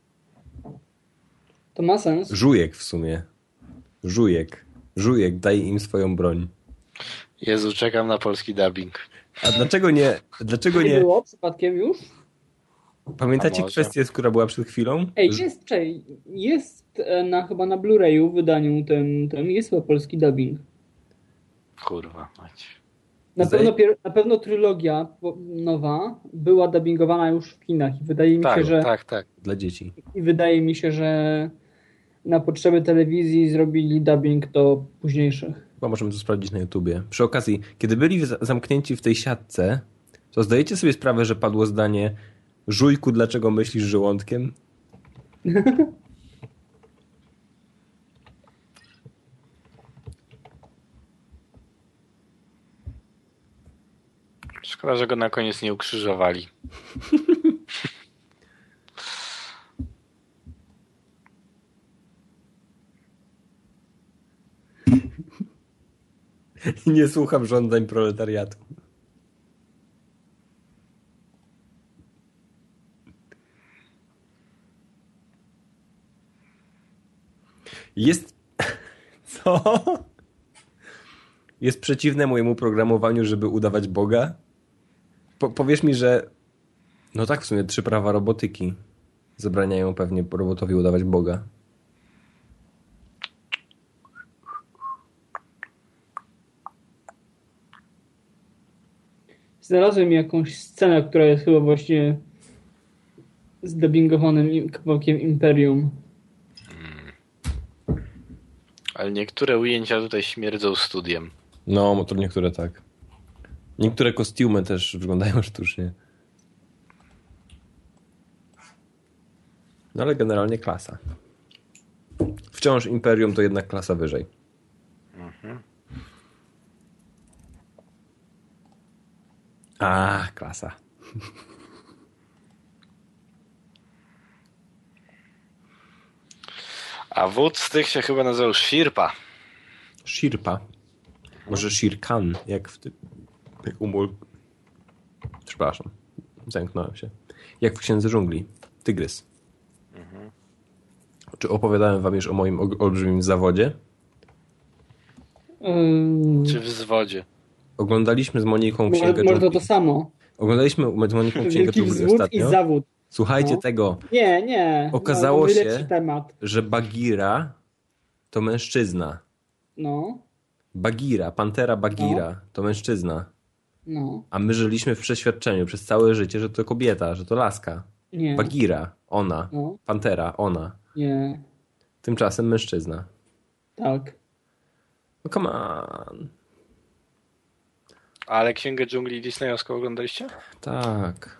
To ma sens. Żujek w sumie. Żujek. Żujek, daj im swoją broń. Jezu, czekam na polski dubbing. A dlaczego nie... Dlaczego Nie nie... było przypadkiem już? Pamiętacie kwestię, która była przed chwilą? Ej, jest, czej, jest e, na, chyba na Blu-rayu w wydaniu ten, ten jest chyba polski dubbing. Kurwa mać. Na, Zdaje- pewno, pier- na pewno trylogia po- nowa była dubbingowana już w kinach i wydaje mi Tak, się, że tak, tak. Dla dzieci. i wydaje mi się, że na potrzeby telewizji zrobili dubbing do późniejszych. Chyba możemy to sprawdzić na YouTubie. Przy okazji, kiedy byli za- zamknięci w tej siatce, to zdajecie sobie sprawę, że padło zdanie: Żujku, dlaczego myślisz żołądkiem? Szkoda, że go na koniec nie ukrzyżowali. I nie słucham żądań proletariatu. Jest... Co? Jest przeciwne mojemu programowaniu, żeby udawać Boga? Po, powiesz mi, że... No tak, w sumie trzy prawa robotyki zabraniają pewnie robotowi udawać Boga. Znalazłem jakąś scenę, która jest chyba właśnie zdubbingowanym im- kawałkiem Imperium. Ale niektóre ujęcia tutaj śmierdzą studiem. No, to niektóre tak. Niektóre kostiumy też wyglądają sztucznie. No ale generalnie klasa. Wciąż Imperium to jednak klasa wyżej. Mhm. A, klasa. A wódz z tych się chyba nazywał Shirpa. Shirpa. Może Shirkan, jak w tym... Jak umul... Przepraszam. Zamknąłem się. Jak w Księdze Dżungli. Tygrys. Mhm. Czy opowiadałem wam już o moim ol- olbrzymim zawodzie? Ym, Czy w zwodzie. Oglądaliśmy z Moniką może, Księgę może to Dżungli. to samo. Oglądaliśmy z Moniką Księgę Wielki Dżungli wzwód i ostatnio. zawód. Słuchajcie No. tego, Nie, nie. Okazało no, najlepszy się- temat. że Bagira to mężczyzna. No, Bagira, pantera Bagira to mężczyzna. no, A my żyliśmy w przeświadczeniu przez całe życie, że to kobieta, że to laska. nie, Bagira, ona. no, Pantera, ona. nie, Tymczasem mężczyzna. tak. No come on. Ale Księgę Dżungli disneyowską oglądaliście? Tak.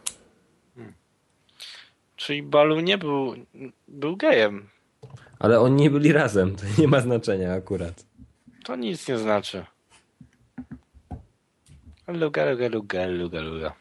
Czyli Balu nie był... był gejem. Ale oni nie byli razem, to nie ma znaczenia akurat. To nic nie znaczy. Luga, luga, luga, luga, luga.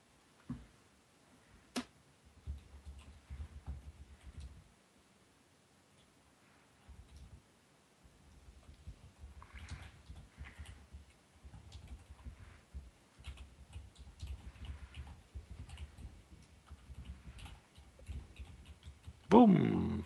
Bum.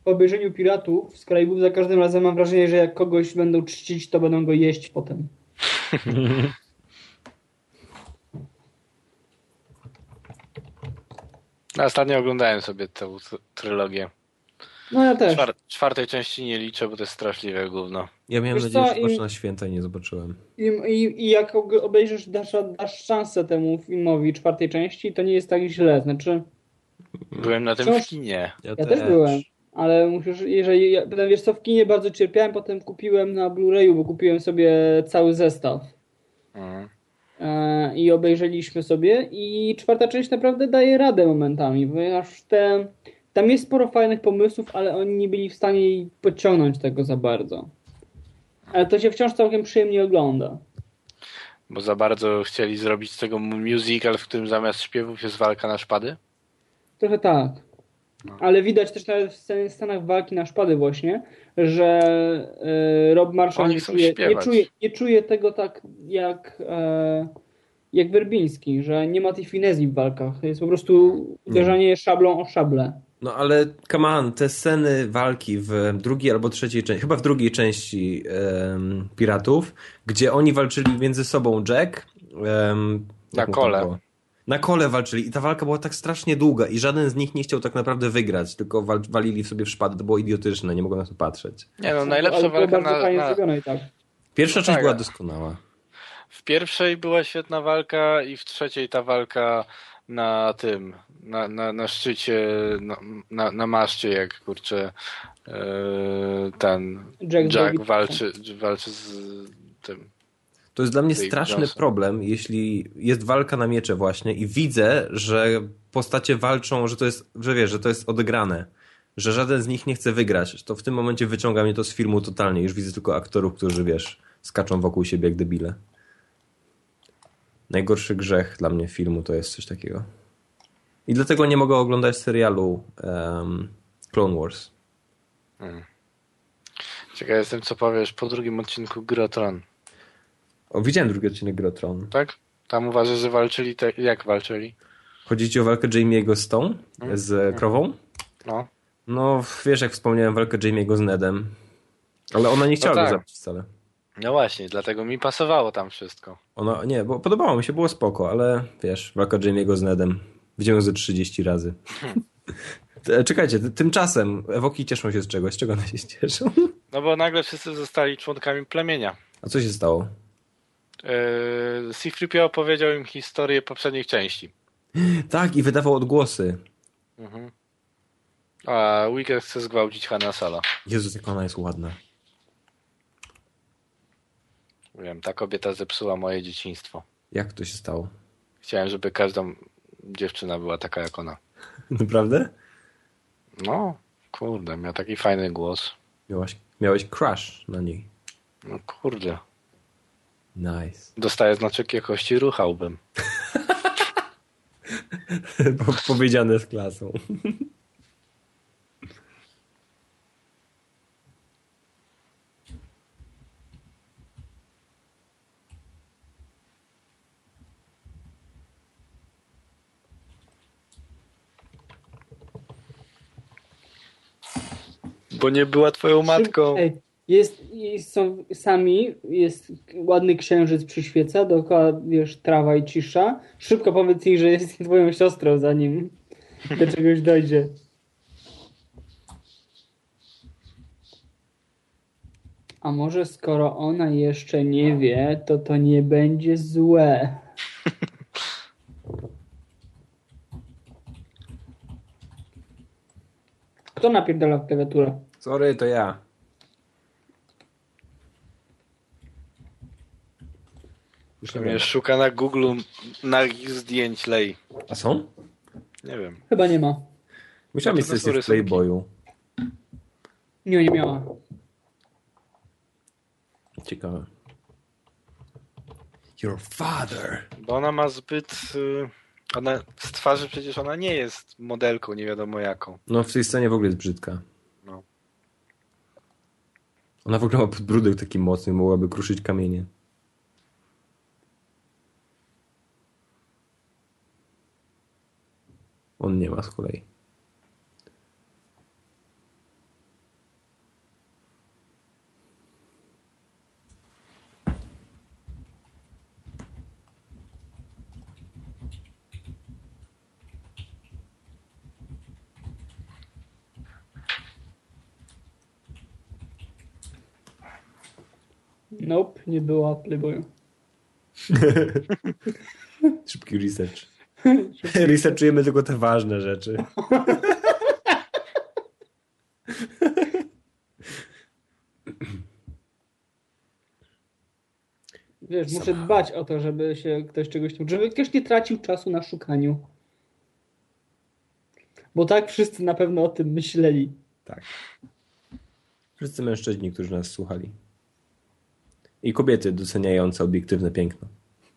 po obejrzeniu Piratów z Karaibów za każdym razem mam wrażenie, że jak kogoś będą czcić, to będą go jeść potem. No, ostatnio oglądałem sobie tę trylogię. No ja też. Czwar czwartej części nie liczę, bo to jest straszliwe gówno. Ja miałem Wiesz nadzieję, co, że zobaczę i- na święta i nie zobaczyłem. I, i, i jak og- obejrzysz, dasz, dasz szansę temu filmowi czwartej części, to nie jest tak źle. Znaczy, Byłem na tym Wciąż- w kinie. ja też byłem, ale musisz, jeżeli, ja, potem wiesz co, w kinie bardzo cierpiałem, potem kupiłem na Blu-rayu, bo kupiłem sobie cały zestaw. Mhm. E, I obejrzeliśmy sobie i czwarta część naprawdę daje radę momentami, ponieważ te, tam jest sporo fajnych pomysłów, ale oni nie byli w stanie podciągnąć tego za bardzo. Ale to się wciąż całkiem przyjemnie ogląda. Bo za bardzo chcieli zrobić z tego musical, w którym zamiast śpiewów jest walka na szpady. Trochę tak. Ale widać też nawet w scen- scenach walki na szpady właśnie, że e, Rob Marshall Oni nie chcą czuje, nie, śpiewać. czuje, nie czuje tego tak jak, e, jak Werbiński, że nie ma tej finezji w walkach. Jest po prostu uderzanie szablą o szablę. No ale come on, te sceny walki w drugiej albo trzeciej części, chyba w drugiej części em, Piratów, gdzie oni walczyli między sobą Jack em, Na jak mu tam kole. było? Na kole walczyli i ta walka była tak strasznie długa i żaden z nich nie chciał tak naprawdę wygrać, tylko wal walili w sobie w szpady, to było idiotyczne, nie mogłem na to patrzeć. Nie no, Ale najlepsza było walka bardzo na, fajnie na... zrobione i tak. Pierwsza No część tak, była a- doskonała. W pierwszej była świetna walka i w trzeciej ta walka na tym, na, na, na szczycie, na, na, na maszcie, jak kurczę e, ten Jack Jack, David. walczy, walczy z tym. To jest dla mnie Dave straszny Johnson. problem, jeśli jest walka na miecze właśnie i widzę, że postacie walczą, że to jest, że wiesz, że to jest odegrane, że żaden z nich nie chce wygrać, to w tym momencie wyciąga mnie to z filmu totalnie. Już widzę tylko aktorów, którzy, wiesz, skaczą wokół siebie jak debile. Najgorszy grzech dla mnie filmu to jest coś takiego. I dlatego nie mogę oglądać serialu um, Clone Wars. Ciekaw jestem, co powiesz po drugim odcinku Gry o Tron, O, widziałem drugi odcinek Gry o Tron. tak? Tam uważasz, że walczyli, te, jak walczyli? Chodzi ci o walkę Jamie'ego z tą? Z krową? No. No, wiesz, jak wspomniałem, walkę Jamie'ego z Nedem. Ale ona nie chciała tak. go zabić wcale. No właśnie, dlatego mi pasowało tam wszystko. Ona, nie, bo podobało mi się, było spoko, ale wiesz, walka Jamie'ego z Nedem. Widziałem ją ze trzydzieści razy. Te- Czekajcie, ty- tymczasem Ewoki cieszą się z czegoś. Z czego one się cieszą? No bo nagle wszyscy zostali członkami plemienia. A co się stało? Yy, C trzy P O opowiedział im historię poprzednich części. Tak, i wydawał odgłosy. Mhm. A Wicket chce zgwałcić Hanna Solo. Jezus, jak ona jest ładna. Wiem, ta kobieta zepsuła moje dzieciństwo. Jak to się stało? Chciałem, żeby każda dziewczyna była taka jak ona. Naprawdę? No, kurde, miał taki fajny głos. Miałaś, miałeś crush na niej. No kurde. Nice. Dostaję znaczek jakości, ruchałbym. Po, powiedziane z klasą. Bo nie była twoją matką. Ej, jest, jest, są sami, jest ładny księżyc przyświeca, dookoła, wiesz, trawa i cisza. Szybko powiedz jej, że jest twoją siostrą, zanim do czegoś dojdzie. A może skoro ona jeszcze nie wie, to to nie będzie złe. Kto napierdala w klawiaturę? Sorry, to ja. Już nie Mnie wiem. szuka na Google nagich zdjęć Lei. A są? Nie wiem. Chyba nie ma. Musiałem mieć To są sesję w rysunki. Playboyu. Nie, nie miała. Ciekawe. Your father. Bo ona ma zbyt... y, Ona z twarzy przecież ona nie jest modelką, nie wiadomo jaką. No w tej scenie w ogóle jest brzydka. No. Ona w ogóle ma podbródek taki mocny, mogłaby kruszyć kamienie. On nie ma z kolei. Nope, nie była Playboyu. Szybki research. Researchujemy tylko te ważne rzeczy. Wiesz, muszę dbać o to, żeby się ktoś czegoś nie... Żeby ktoś nie tracił czasu na szukaniu. Bo tak wszyscy na pewno o tym myśleli. Tak. Wszyscy mężczyźni, którzy nas słuchali. I kobiety doceniające obiektywne piękno.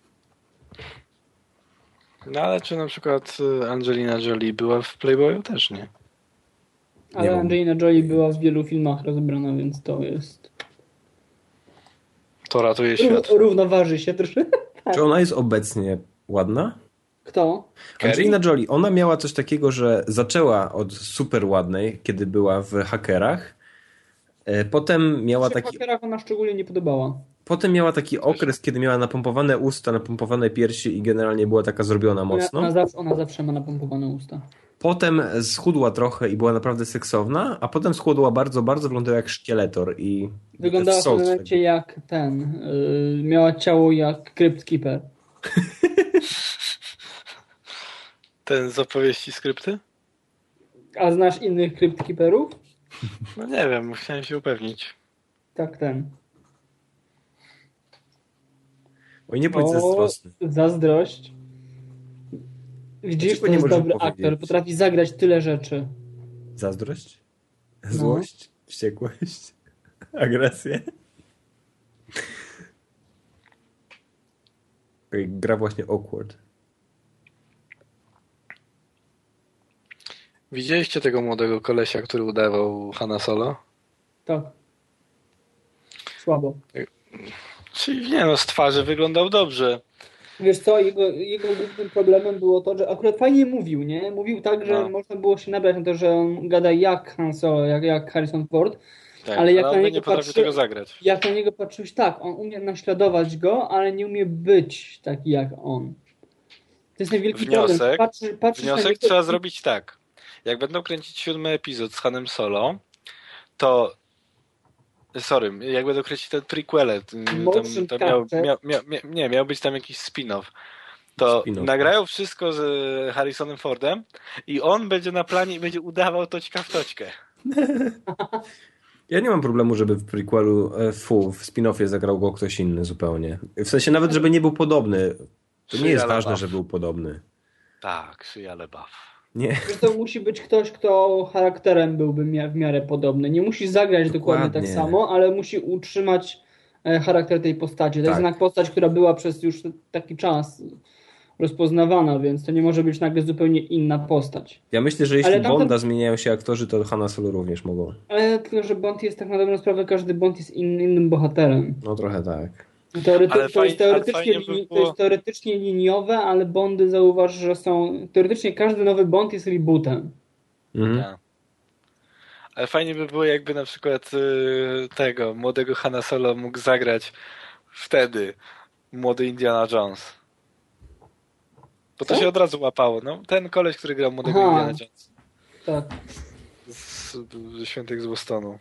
No ale czy na przykład Angelina Jolie była w Playboyu? Też nie. Ale Nie Angelina Jolie była w wielu filmach rozebrana, więc to jest... To ratuje świat. Ró- równoważy się troszkę. Czy ona jest obecnie ładna? Kto? Angelina Jolie, ona miała coś takiego, że zaczęła od super ładnej, kiedy była w Hakerach. Potem miała W taki... Hakerach ona szczególnie nie podobała. Potem miała taki okres, kiedy miała napompowane usta, napompowane piersi i generalnie była taka zrobiona mocno. Ona, ona, zawsze, ona zawsze ma napompowane usta. Potem schudła trochę i była naprawdę seksowna, a potem schudła bardzo, bardzo, wyglądała jak szkieletor i... Wyglądała w pewnym momencie jak ten. Yy, miała ciało jak Crypt Keeper. Ten z opowieści skrypty? A znasz innych Crypt Keeperów? No nie wiem, chciałem się upewnić. Tak, ten. Oj, nie bądź zazdrosny. Zazdrość. Widzisz, Dlaczego to nie jest możesz dobry powiedzieć? aktor. Potrafi zagrać tyle rzeczy. Zazdrość? Złość? No. Wściekłość? Agresję? Gra właśnie awkward. Widzieliście tego młodego kolesia, który udawał Hanna Solo? Tak. Słabo. Czyli nie no, z twarzy wyglądał dobrze. Wiesz co, jego, jego głównym problemem było to, że akurat fajnie mówił, nie? Mówił tak, że No. można było się nabrać na to, że on gada jak Han Solo, jak, jak Harrison Ford, Tak, ale jak ale na on by niego nie potrafił patrzy, tego zagrać. jak na niego patrzyłeś, tak, on umie naśladować go, ale nie umie być taki jak on. To jest największy Wniosek, problem. Patrzy, patrzysz na wniosek niego trzeba i- zrobić tak. Jak będą kręcić siódmy epizod z Hanem Solo, to sorry, jak będą kręcić ten prequel, tam, Motion tam miał, capture. miał, miał, nie, miał być tam jakiś spin-off. To Spin-off. nagrają wszystko z Harrisonem Fordem i on będzie na planie i będzie udawał toćka w toćkę. Ja nie mam problemu, żeby w prequelu, e, fu, w spin-offie zagrał go ktoś inny zupełnie. W sensie nawet, żeby nie był podobny. To nie jest Shia ważne, LaBeouf. że był podobny. Tak, Shia LaBeouf. Nie. Wiesz, to musi być ktoś, kto charakterem byłby mia- w miarę podobny. Nie musi zagrać dokładnie, Dokładnie. tak samo, ale musi utrzymać e, charakter tej postaci. To jest Tak. jednak postać, która była przez już taki czas rozpoznawana, więc to nie może być nagle zupełnie inna postać. Ja myślę, że jeśli Ale tamten- Bonda zmieniają się aktorzy, to Hanna Solo również mogą. Ale tylko, że Bond jest tak na dobrą sprawę, każdy Bond jest in, innym bohaterem. No trochę tak. Teorety- Ale to, fajnie- jest teoretycznie, ale fajnie by lini- to było- jest teoretycznie liniowe, ale Bondy zauważ, że są... Teoretycznie każdy nowy Bond jest rebootem. Mhm. Tak. Ale fajnie by było, jakby na przykład y, tego młodego Hanna Solo mógł zagrać wtedy młody Indiana Jones. Bo to Co? się od razu łapało. No, ten koleś, który grał młodego Aha. Indiana Jones Tak. z, ze Świętych z Bostonu.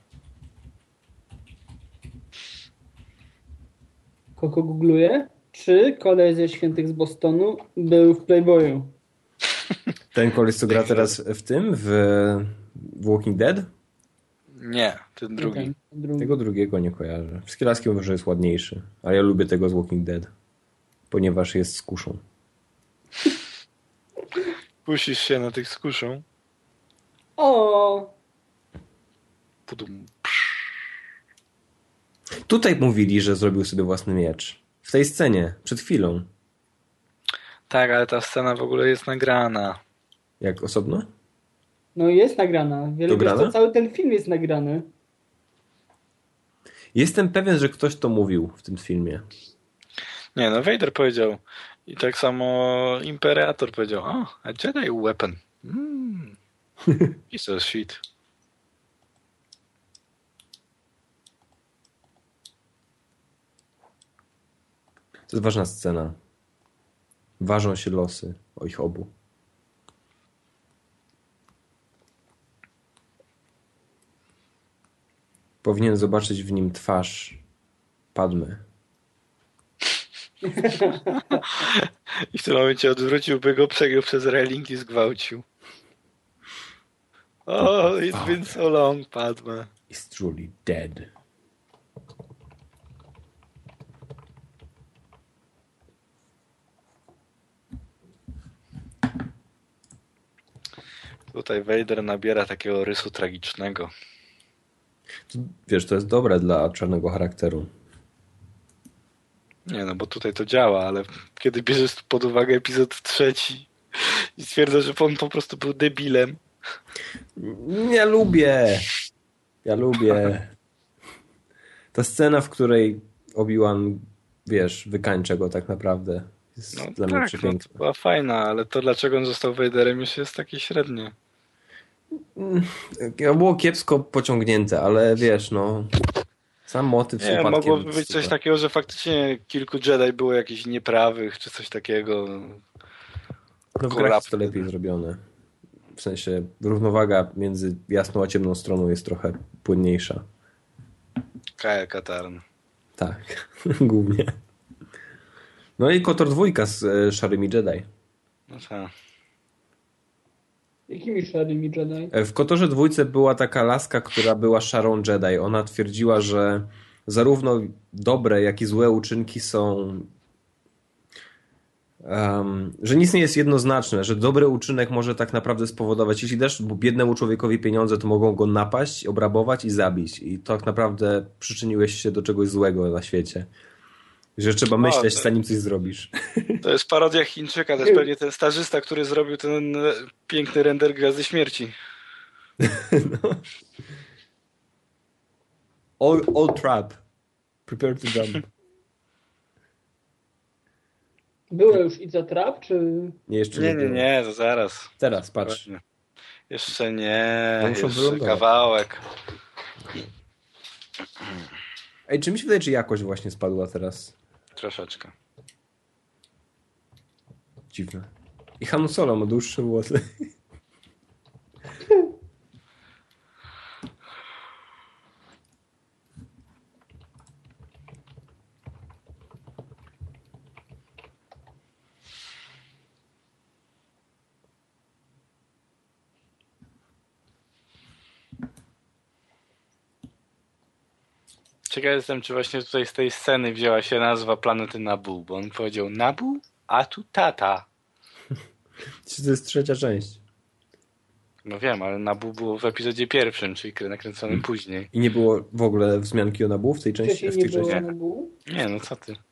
Kogo googluje? Czy koleś ze Świętych z Bostonu był w Playboyu? Ten koleś, co gra teraz w tym, w, w Walking Dead? Nie, ten drugi. Ten, ten drugi. Tego drugiego nie kojarzę. Wszystkie laski mówią, że jest ładniejszy. Ale ja lubię tego z Walking Dead. Ponieważ jest z kuszą. Puścisz się na tych skuszą. O! Pudum. Tutaj mówili, że zrobił sobie własny miecz. W tej scenie, przed chwilą. Tak, ale ta scena w ogóle jest nagrana. Jak osobno? No jest nagrana. Wiele, wiesz, Dograna? to cały ten film jest nagrany. Jestem pewien, że ktoś to mówił w tym filmie. Nie, no Vader powiedział. I tak samo Imperator powiedział. O, a Jedi weapon. Mm. Piece of shit. To jest ważna scena. Ważą się losy o ich obu. Powinien zobaczyć w nim twarz Padmy. I w tym momencie odwróciłby go, przegiął przez reling i zgwałcił. Oh, it's been so long, Padma. Is truly dead. Tutaj Vader nabiera takiego rysu tragicznego. Wiesz, to jest dobre dla czarnego charakteru. Nie no, bo tutaj to działa, ale kiedy bierzesz pod uwagę epizod trzeci i stwierdzasz, że on po prostu był debilem. Ja lubię. Ja lubię. Ta scena, w której Obi-Wan, wiesz, wykańcza go tak naprawdę. Jest No dla mnie tak, no, przepiękna. to była fajna, ale to dlaczego on został Vaderem już jest takie średnie. Było kiepsko pociągnięte, ale wiesz, no... Sam motyw z Nie, upadkiem mogłoby jest być coś super. takiego, że faktycznie kilku Jedi było jakichś nieprawych, czy coś takiego. No w grach jest to lepiej zrobione. W sensie równowaga między jasną a ciemną stroną jest trochę płynniejsza. Kyle Katarn. Tak, głównie. No i Kotor dwójka z e, szarymi Jedi. No tak. Jakimi szarymi Jedi? E, W Kotorze dwójce była taka laska, która była szarą Jedi. Ona twierdziła, że zarówno dobre, jak i złe uczynki są... Um, że nic nie jest jednoznaczne, że dobry uczynek może tak naprawdę spowodować, jeśli dasz biednemu człowiekowi pieniądze, to mogą go napaść, obrabować i zabić. I tak naprawdę przyczyniłeś się do czegoś złego na świecie. Że trzeba myśleć, to- zanim coś zrobisz. To jest parodia Chińczyka, to jest pewnie ten stażysta, który zrobił ten e, piękny render Gwiazdy Śmierci. No. All, all trap. Prepare to jump. Było już It's a Trap, czy... Nie, jeszcze Nie, nie, nie, było. nie, to zaraz. Teraz, patrz. Spokojnie. Jeszcze nie, No muszą jeszcze wylądować. kawałek. Ej, czy mi się wydaje, czy jakość właśnie spadła teraz? Troszeczkę. Dziwne. I Han Solo ma dłuższe włosy. Ciekaw jestem, czy właśnie tutaj z tej sceny wzięła się nazwa planety Naboo, bo on powiedział Naboo, a tu tata. Czy to jest trzecia część? No wiem, ale Naboo było w epizodzie pierwszym, czyli nakręconym później. I nie było w ogóle wzmianki o Naboo w tej części? Wcześniej W nie tej było części? na buł? Nie, no co ty.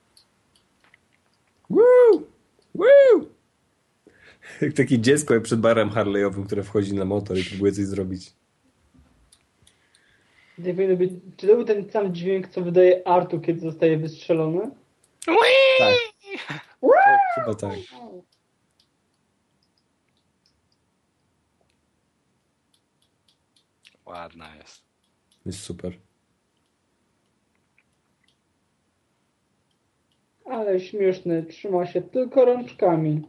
Woo! Woo! Jak takie dziecko jak przed barem Harley'owym, które wchodzi na motor i próbuje coś zrobić. Nie powinno być... Czy to był ten sam dźwięk, co wydaje Artu, kiedy zostaje wystrzelony? Tak. Chyba tak. Ładna jest. Jest super. Ale śmieszny, trzyma się tylko rączkami.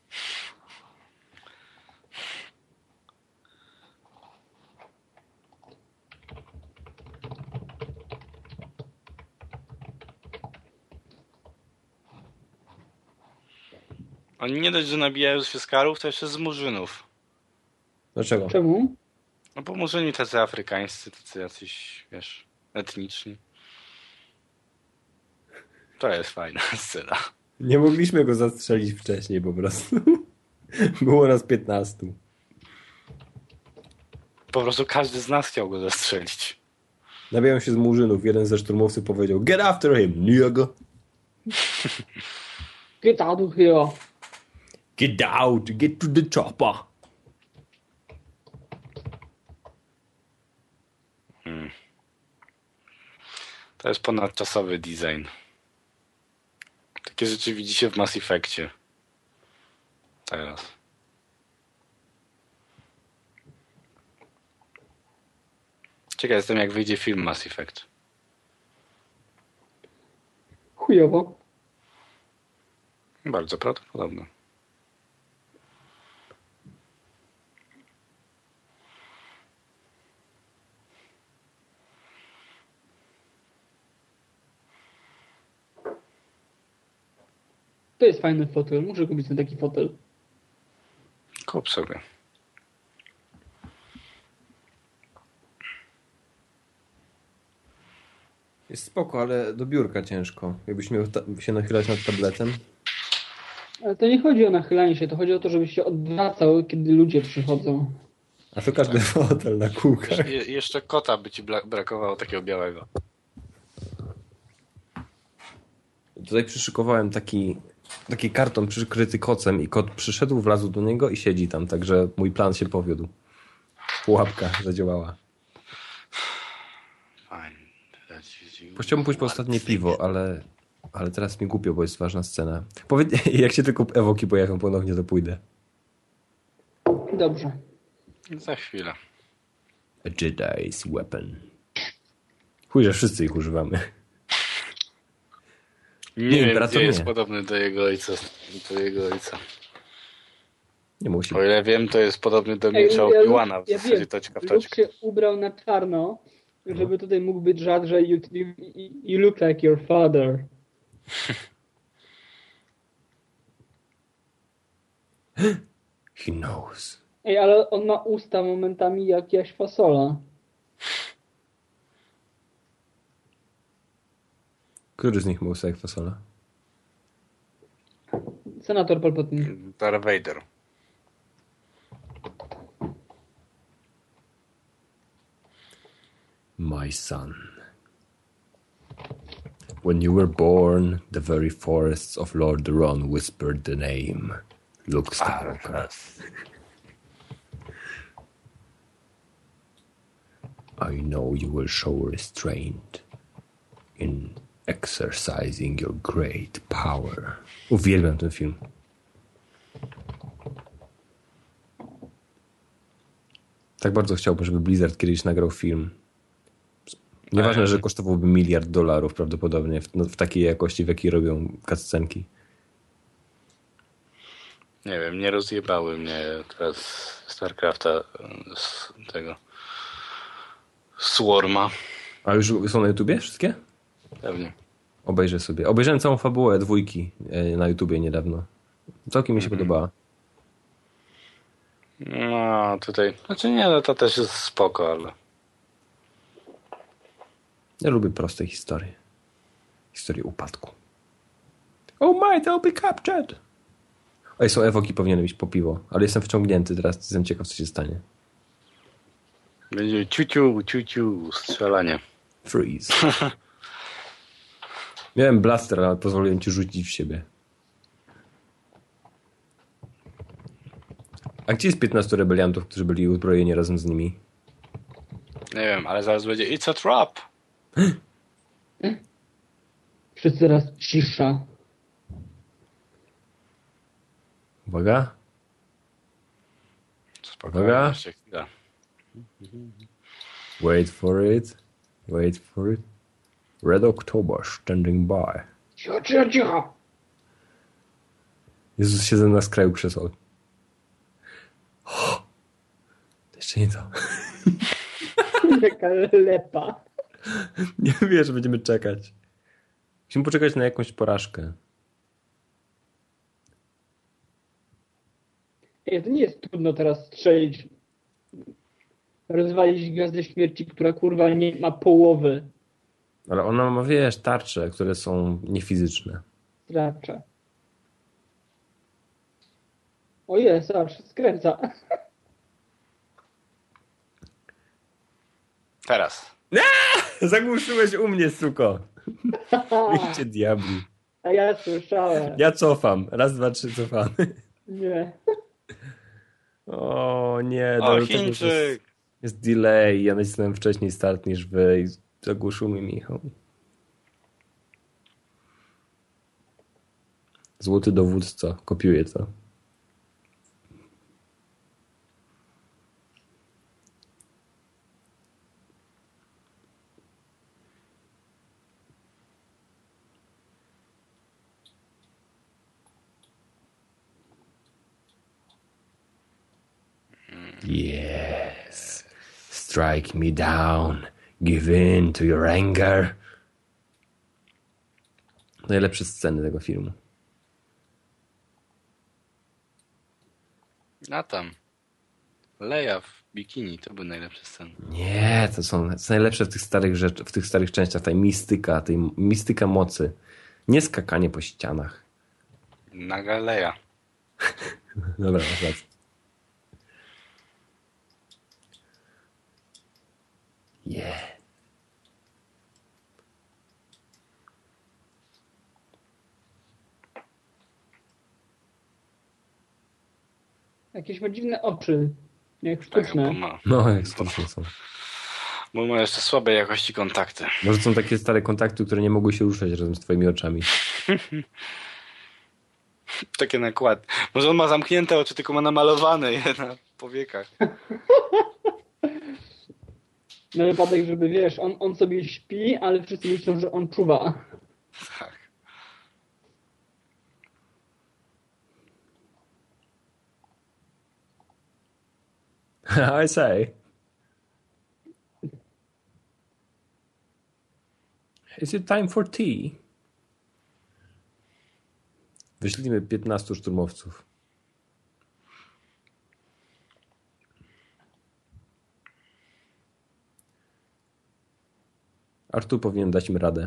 Oni nie dość, że nabijają się z karów, to jeszcze z murzynów. Dlaczego? Czemu? No bo murzyni tacy afrykańscy, tacy jacyś, wiesz, etniczni. To jest fajna scena. Nie mogliśmy go zastrzelić wcześniej po prostu. Było nas piętnastu. Po prostu każdy z nas chciał go zastrzelić. Nabijają się z murzynów. Jeden ze szturmowców powiedział get after him, nigga. Get out of here. Get out, get to the chopper. Hmm. To jest ponadczasowy design. Takie rzeczy widzicie w Mass Effectie. Teraz. Ciekaw jestem, jak wyjdzie film Mass Effect. Chujowo. Bardzo prawdopodobne. To jest fajny fotel. Muszę kupić ten taki fotel. Kup sobie. Jest spoko, ale do biurka ciężko. Jakbyś miał ta- się nachylać nad tabletem. Ale to nie chodzi o nachylanie się, to chodzi o to, żebyś się odwracał, kiedy ludzie przychodzą. A to każdy fotel na kółkach. Je, jeszcze kota by ci bla- brakowało takiego białego. Tutaj przyszykowałem taki, taki karton przykryty kocem i kot przyszedł, wlazł do niego i siedzi tam, także mój plan się powiódł. Pułapka zadziałała. Fajnie. Chciałbym pójść po ostatnie piwo, ale, ale teraz mi głupio, bo jest ważna scena. Powiedz, jak się tylko Ewoki pojawią ponownie, to pójdę. Dobrze. Za chwilę. A Jedi's weapon. Chuj, że wszyscy ich używamy. Nie, Nie, wiem, Imperator gdzie jest nie. podobny do jego ojca. Do jego ojca. Nie musi. O ile wiem, to jest podobny do Ej, miecza ja- Obi-Wana. W ja zasadzie wiem, toczka w Luke toczkę. się ubrał na czarno, żeby tutaj mógł być żart, że you, you, you look like your father. He knows. Ej, ale on ma usta momentami jak Jaś Fasola. Który z nich ma usta jak fasola? Senator Palpatine. Darth Vader. My son. When you were born, the very forests of Lordaeron whispered the name. Luke Skywalker. I know you will show restraint in exercising your great power. Uwielbiam ten film. Tak bardzo chciałbym, żeby Blizzard kiedyś nagrał film. Nieważne, że kosztowałby miliard dolarów prawdopodobnie w, no, w takiej jakości, w jakiej robią cutscenki. Nie wiem, nie rozjebały mnie teraz StarCrafta z tego Swarma. A już są na YouTubie wszystkie? Pewnie. Obejrzę sobie. Obejrzałem całą fabułę dwójki na YouTubie niedawno. Całkiem mi się mm-hmm. podobała. No, tutaj... Znaczy nie, no to też jest spoko, ale... Ja lubię proste historie. Historie upadku. Oh my, they'll be captured! Oj, są Ewoki, powinienem iść po piwo. Ale jestem wciągnięty teraz, jestem ciekaw, co się stanie. Będzie ciuciu, ciuciu, strzelanie. Freeze. Miałem blaster, ale pozwoliłem ci rzucić w siebie. A gdzie jest piętnastu rebeliantów, którzy byli uzbrojeni razem z nimi? Nie wiem, ale zaraz będzie It's a trap! Wszyscy teraz cisza. Uwaga. Spokojnie, Uwaga. jeszcze chwila. Wait for it. Wait for it. Red October standing by. Cicho, cicho, cicho. Jezus, siedzę na skraju krzeseł. Oh, to jeszcze nie to. Jaka lepa. Nie wiesz, że będziemy czekać. Musimy poczekać na jakąś porażkę. Ej, to nie jest trudno teraz strzelić. Rozwalić Gwiazdę Śmierci, która kurwa nie ma połowy. Ale ona ma, wiesz, tarcze, które są niefizyczne. Stracza. O jest, aż skręca. Teraz. Zagłuszyłeś u mnie, suko. Idźcie diabli. A ja słyszałem. Ja cofam. Raz, dwa, trzy, cofamy. Nie. O nie. O, do tego, że Chińczyk. Jest, jest delay. Ja nacisnąłem wcześniej start niż wy i zagłuszył mi Michał. Złoty dowódca. Kopiuję to. Yes. Strike me down. Give in to your anger. Najlepsze sceny tego filmu. A tam. Leia w bikini, to był najlepszy scen. Nie, to są, to są najlepsze w tych starych rzeczy, w tych starych częściach, tej mistyka, tej mistyka mocy. Nie skakanie po ścianach. Naga Leia. Dobra, masz rację. Yeah. Jakieś ma dziwne oczy. Jak Tak, sztuczne. bo ma, No, jak sztuczne są. bo ma jeszcze słabej jakości kontakty. Może są takie stare kontakty, które nie mogły się ruszać razem z twoimi oczami. Takie nakłady. Może on ma zamknięte oczy, tylko ma namalowane je na powiekach. Na wypadek, żeby wiesz, on, on sobie śpi, ale wszyscy myślą, że on czuwa. Tak. I say. Is it time for tea? Wyślimy piętnastu szturmowców. Artur powinien dać im radę.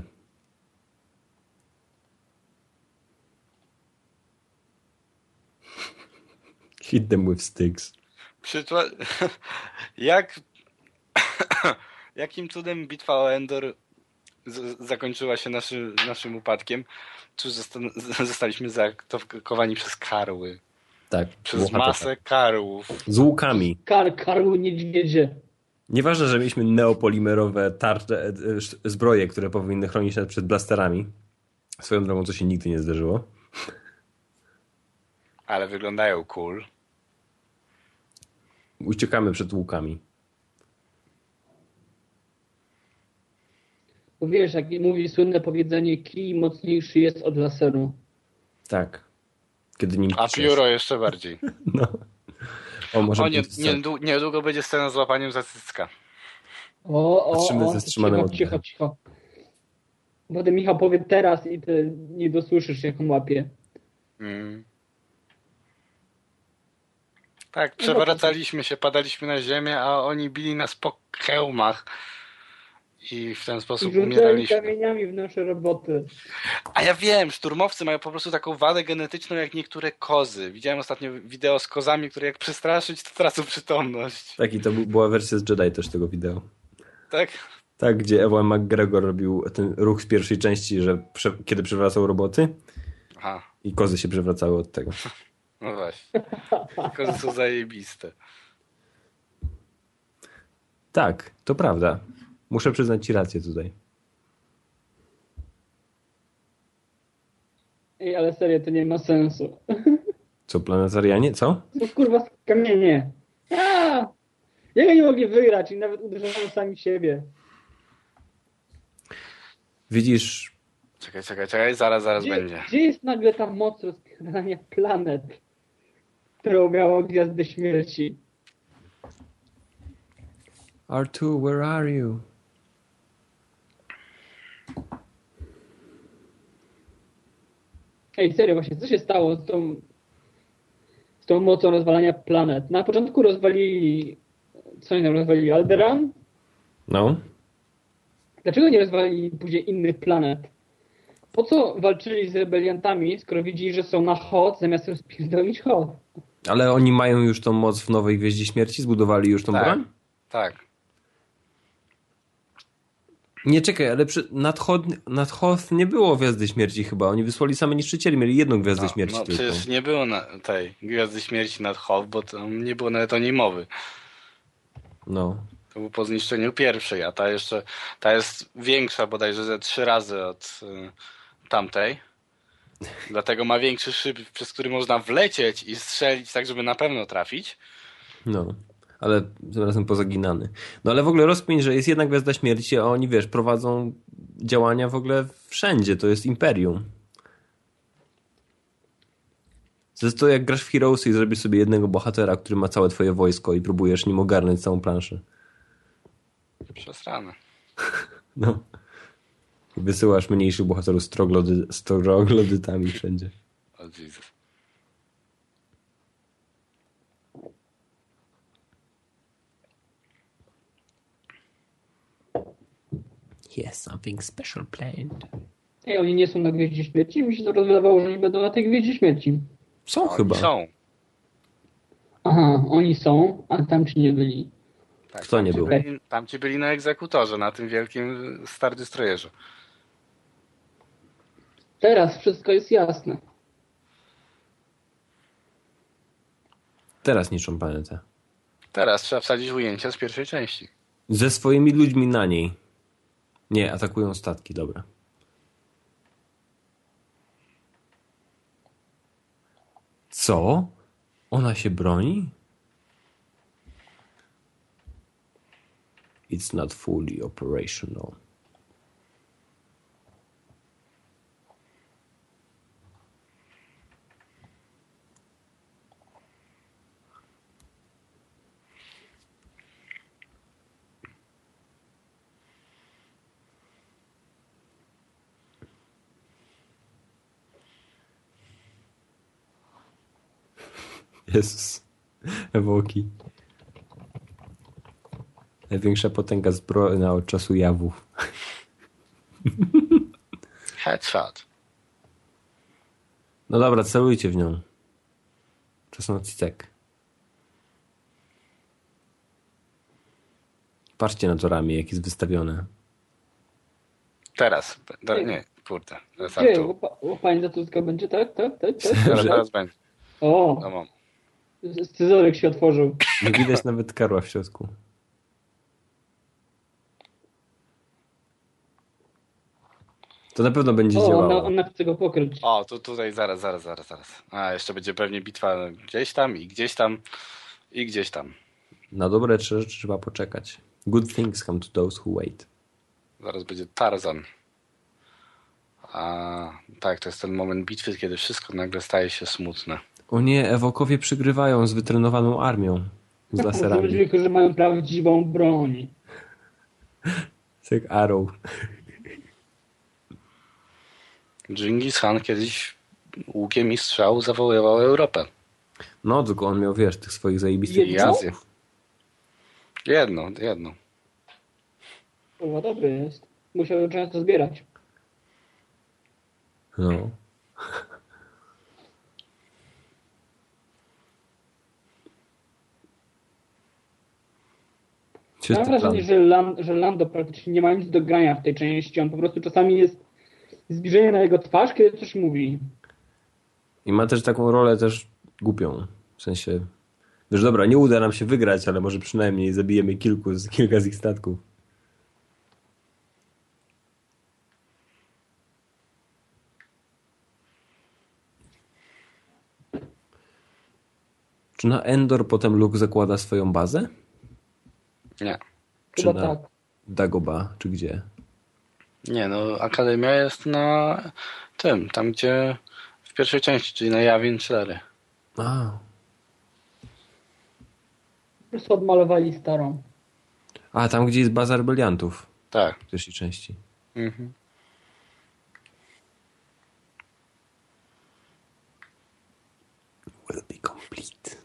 Hit them with sticks. Przyczła... Jak... Jakim cudem bitwa o Endor z- zakończyła się naszy, naszym upadkiem? Czy zosta- zostaliśmy zaatakowani przez karły? Tak. Przez włochate masę tak. karłów. Z łukami. Kar, karły niedźwiedzie. Nieważne, że mieliśmy neopolimerowe tarcze, e, e, zbroje, które powinny chronić nas przed blasterami. Swoją drogą, co się nigdy nie zdarzyło. Ale wyglądają cool. Uciekamy przed łukami. Bo wiesz, jak mówi słynne powiedzenie, kij mocniejszy jest od laseru. Tak. Kiedy nim A piszesz. pióro jeszcze bardziej. No. O, może O, nie, być nie, niedługo będzie scena z łapaniem za cycka. O, o, Patrzymy o, ze wstrzymanym cicho, oddechem. cicho, cicho. Potem Michał powie teraz i ty nie dosłyszysz, jak on łapie. Mm. Tak, przewracaliśmy się, padaliśmy na ziemię, a oni bili nas po hełmach. I w ten I sposób rzucali umieraliśmy. kamieniami w nasze roboty. A ja wiem, szturmowcy mają po prostu taką wadę genetyczną jak niektóre kozy. Widziałem ostatnio wideo z kozami, które jak przestraszyć, to tracą przytomność. Tak, i to bu- była wersja z Jedi też tego wideo. Tak? Tak, gdzie Ewan McGregor robił ten ruch z pierwszej części, że prze- kiedy przewracał roboty Aha, i kozy się przewracały od tego. no właśnie. Kozy są zajebiste. Tak, to prawda. Muszę przyznać ci rację tutaj. Ej, ale serio, to nie ma sensu. Co, planetarianie? Co? To kurwa kamienie. A! Jak oni mogli wygrać i nawet uderzają sami siebie? Widzisz, Czekaj, czekaj, czekaj, zaraz, zaraz Gdzie, będzie. gdzie jest nagle ta moc rozpierdania planet, którą miało Gwiazdy Śmierci? R two, where are you? Ej, serio, właśnie, co się stało z tą, z tą mocą rozwalania planet? Na początku rozwalili... Co oni tam rozwalili? Alderaan? No, Dlaczego nie rozwalili później innych planet? Po co walczyli z rebeliantami, skoro widzieli, że są na Hoth, zamiast rozpierdolić Hoth? ale oni mają już tą moc w Nowej Gwieździe Śmierci? Zbudowali już tą Tak. broń? Tak. Nie, czekaj, ale przy, nad, Hoth, nad Hoth nie było Gwiazdy Śmierci chyba. Oni wysłali same niszczycieli, mieli jedną Gwiazdę No, Śmierci no tylko. przecież nie było na tej Gwiazdy Śmierci nad Hoth, bo tam nie było nawet o niej mowy. No. To był po zniszczeniu pierwszej, a ta jeszcze, ta jest większa bodajże ze trzy razy od y, tamtej. Dlatego ma większy szyb, przez który można wlecieć i strzelić tak, żeby na pewno trafić. No, ale tym razem pozaginany. No ale w ogóle rozkmin, że jest jedna Gwiazda Śmierci, a oni, wiesz, prowadzą działania w ogóle wszędzie. To jest imperium. Zresztą jak grasz w Heroesy i zrobisz sobie jednego bohatera, który ma całe twoje wojsko i próbujesz nim ogarnąć całą planszę. Przesrane. No. I wysyłasz mniejszych bohaterów z troglody, z troglodytami wszędzie. O Jezus. He has something special planned. Ej, oni nie są na Gwieździe Śmierci? Mi się to wydawało, że oni będą na tej Gwieździe Śmierci. Są Oni chyba. są. Aha, oni są, a tam ci nie byli. Tak, Kto tam nie ci był? Byli, tam ci byli na egzekutorze, na tym wielkim Star Destroyerze. Teraz wszystko jest jasne. Teraz niszczą planetę. Teraz trzeba wsadzić ujęcia z pierwszej części. Ze swoimi ludźmi na niej. Nie, atakują statki, dobra. Co? Ona się broni? It's not fully operational. Jezus. Ewoki. Największa potęga zbrojna od czasu jawów. Headshot. No dobra, celujcie w nią. Czas na cicek. Patrzcie na to ramię, jak jest wystawione. Teraz. Da, nie, kurde. Teraz Gdzie? tu. Łapanie za Tuska będzie, tak? Tak, tak, tak. Teraz, tak. teraz będzie. O, No mam. scyzoryk się otworzył. Nie widać nawet karła w środku. To na pewno będzie O, działało. ona, ona chce go pokryć. O, tu, tutaj, zaraz, zaraz, zaraz, zaraz. A, jeszcze będzie pewnie bitwa gdzieś tam i gdzieś tam i gdzieś tam. Na dobre rzeczy trzeba poczekać. Good things come to those who wait. Zaraz będzie Tarzan. A tak, to jest ten moment bitwy, kiedy wszystko nagle staje się smutne. O nie, Ewokowie przygrywają z wytrenowaną armią. Z To laserami. ludzie, którzy mają prawdziwą broń. Jest jak Arrow. Dżingis Khan kiedyś łukiem i strzał zawoływał Europę. No, tylko on miał, wiesz, tych swoich zajebistych I Jedno? Azję. Jedno, jedno. Chyba dobry jest. Musiałbym często zbierać. No. Mam Czysty wrażenie, plan. że, Lan, że Lando praktycznie nie ma nic do grania w tej części. On po prostu czasami jest zbliżenie na jego twarz, kiedy coś mówi. I ma też taką rolę też głupią. W sensie, wiesz, dobra, nie uda nam się wygrać, ale może przynajmniej zabijemy kilku z, kilka z ich statków. Czy na Endor potem Luke zakłada swoją bazę? Nie. Czy Chyba na tak. Dagobah, czy gdzie? Nie, no Akademia jest na tym, tam gdzie w pierwszej części, czyli na Yavin cztery. A, Po prostu odmalowali starą. a tam gdzie jest baza rebeliantów Tak. w pierwszej części. Mhm. Will be complete.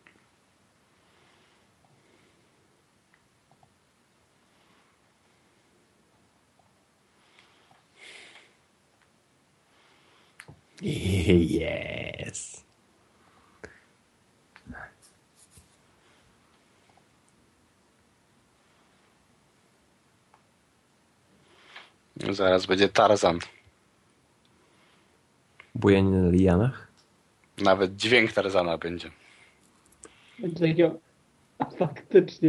Yes. Zaraz będzie Tarzan. Bujanie na lianach? Nawet dźwięk Tarzana będzie. Będzie takiego... A faktycznie.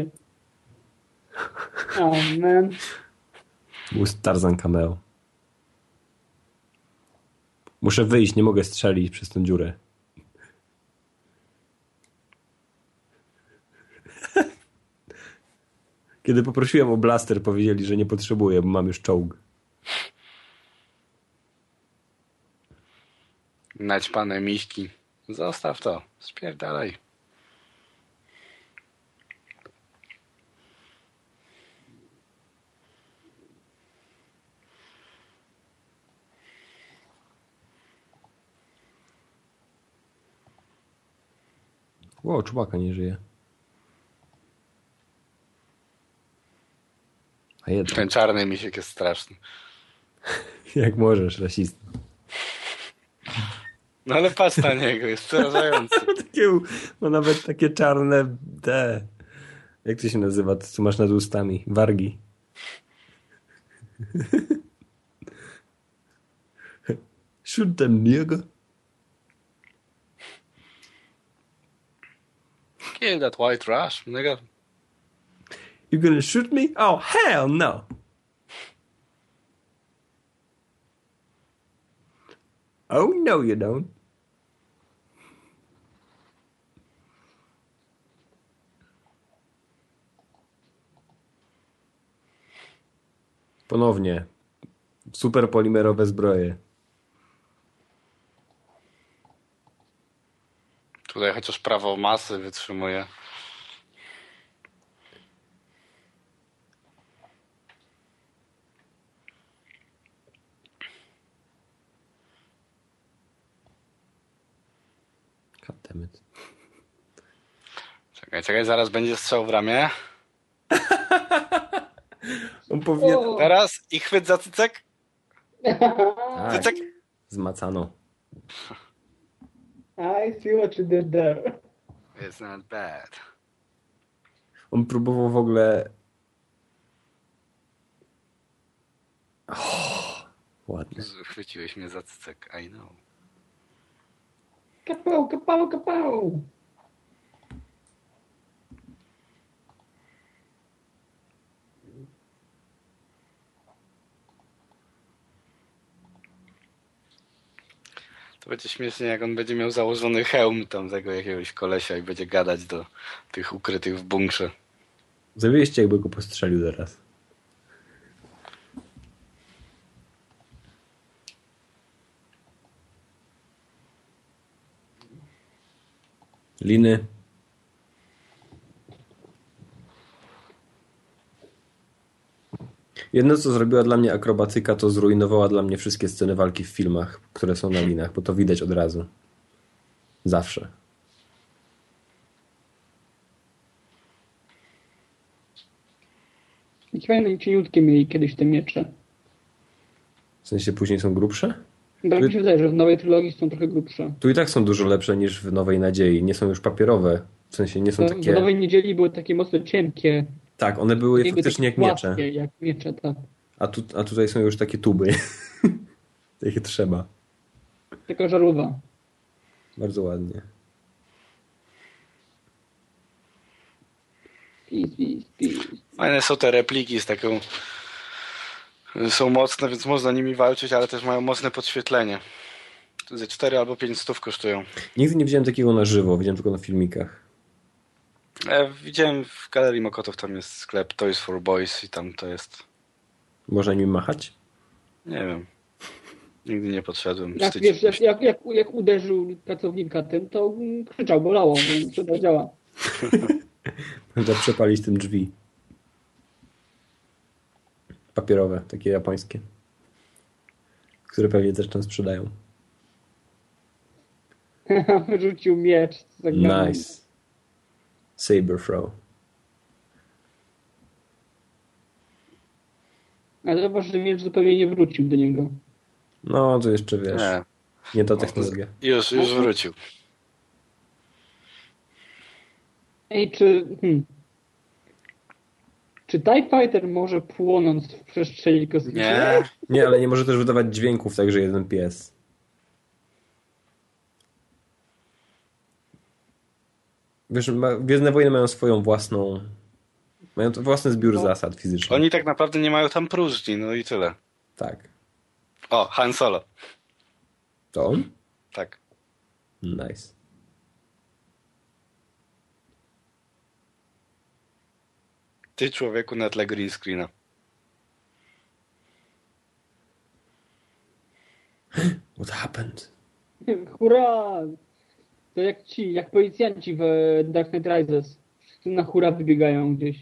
Amen. Był Tarzan cameo. Muszę wyjść, nie mogę strzelić przez tę dziurę. Kiedy poprosiłem o blaster, powiedzieli, że nie potrzebuję, bo mam już czołg. Naćpane miśki. Zostaw to. Spierdalaj. Ło, Czubaka nie żyje. A jednak. Ten czarny misiek jest straszny. Jak możesz, rasista. No ale patrz na niego, jest przerażający. Takie, ma nawet takie czarne te. Jak to się nazywa? To, co masz nad ustami? Wargi. Shoot them, nigga. Kill that white trash, nigga. You gonna shoot me? Oh, hell no! Oh, no you don't. Ponownie. Superpolimerowe zbroje. Tutaj chociaż prawo masy wytrzymuje. Goddammit. Czekaj, czekaj, zaraz będzie strzał w ramię. On powinien... O! Teraz i chwyt za cycek. Tak, Cycek. zmacano. I see what you did there. It's not bad. On próbował w ogóle... Oh, ładnie. Chwyciłeś mnie za cycek, I know. Kapał, kapał, kapał. To będzie śmiesznie, jak on będzie miał założony hełm tam tego jakiegoś kolesia i będzie gadać do tych ukrytych w bunkrze. Zawieźcie, jakby go postrzelił zaraz. Liny. Jedno, co zrobiła dla mnie akrobatyka, to zrujnowała dla mnie wszystkie sceny walki w filmach, które są na linach, bo to widać od razu. Zawsze. Jakie fajne, cieniutkie mieli kiedyś te miecze. W sensie później są grubsze? Tak mi się wydaje, że w nowej trylogii są trochę grubsze. Tu i tak są dużo lepsze niż w Nowej Nadziei. Nie są już papierowe. W sensie nie są W takie... nowej niedzieli były takie mocno cienkie. Tak, one były Jakby faktycznie jak takie miecze. płaskie, jak miecze, tak. A, tu, a tutaj są już takie tuby. Takie trzeba. Taka żarłowa. Bardzo ładnie. Peace, peace, peace. Fajne są te repliki z taką... Są mocne, więc można nimi walczyć, ale też mają mocne podświetlenie. Ze cztery albo pięć stów kosztują. Nigdy nie widziałem takiego na żywo, widziałem tylko na filmikach. Ja widziałem w Galerii Mokotów, tam jest sklep Toys for Boys i tam to jest... Można nimi machać? Nie wiem. Nigdy nie podszedłem. Jak, Wstydzi wiesz, jak, jak, jak, jak uderzył pracownika tym, to krzyczał, bolało, więc to działa. Można przepalić tym drzwi. Papierowe, takie japońskie. Które pewnie też tam sprzedają. Wyrzucił miecz. Zagrany. Nice. Saber throw. Ale zobacz, że miecz zupełnie nie wrócił do niego. No, to jeszcze wiesz. Nie. Nie ta technologia. Już, już wrócił. Ej, czy... Hmm. Czy TIE Fighter może płonąc w przestrzeni kosmicznej? Nie. Nie, ale nie może też wydawać dźwięków, także jeden pies. Wiesz, ma, Gwiezdne Wojny mają swoją własną... Mają to własny zbiór No. zasad fizycznych. Oni tak naprawdę nie mają tam próżni, no i tyle. Tak. O, Han Solo. To on? Tak. Nice. Ty, człowieku, na tle green screena. What happened? Hurra! To jak ci, jak policjanci w Dark Knight Rises. Wszyscy na hura wybiegają gdzieś.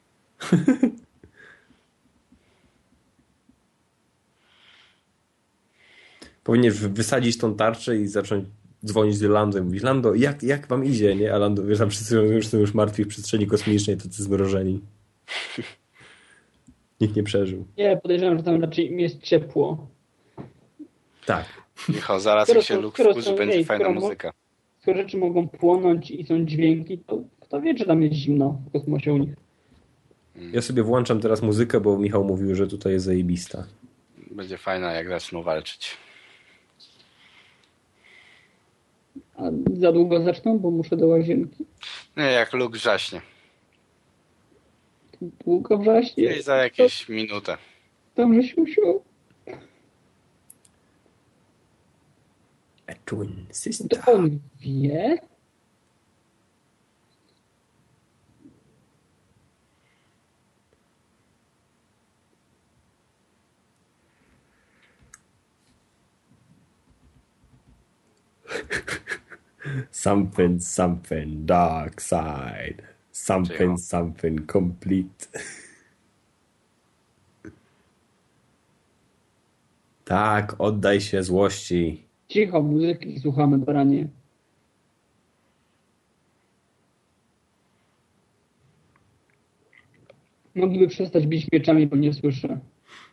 Powinieneś wysadzić tą tarczę i zacząć dzwonić do Lando i mówić: Lando, jak, jak wam idzie, nie? A Lando, wiesz, tam wszyscy już są już martwi w przestrzeni kosmicznej, tacy zmrożeni. Nikt nie przeżył. Nie, podejrzewam, że tam raczej jest ciepło. Tak. Michał, zaraz Skoro jak się są- Luke skoro wkurzy, są- będzie ej, fajna skoro mo- muzyka. Skoro rzeczy mogą płonąć i są dźwięki, to kto wie, czy tam jest zimno w kosmosie u nich. Ja sobie włączam teraz muzykę, bo Michał mówił, że tutaj jest zajebista. Będzie fajna, jak zaczną walczyć. A za długo zaczną, bo muszę do łazienki. Nie, jak Luke wrzaśnie. Długo wrzaśnie. I za jakieś minutę. Dobrze, siusiu. A twin To sister. on wie? Something, something, dark side. Something, Cicho. something, complete. Tak, oddaj się złości. Cicho, muzyki słuchamy, baranie. Mogliby przestać bić mieczami, bo nie słyszę.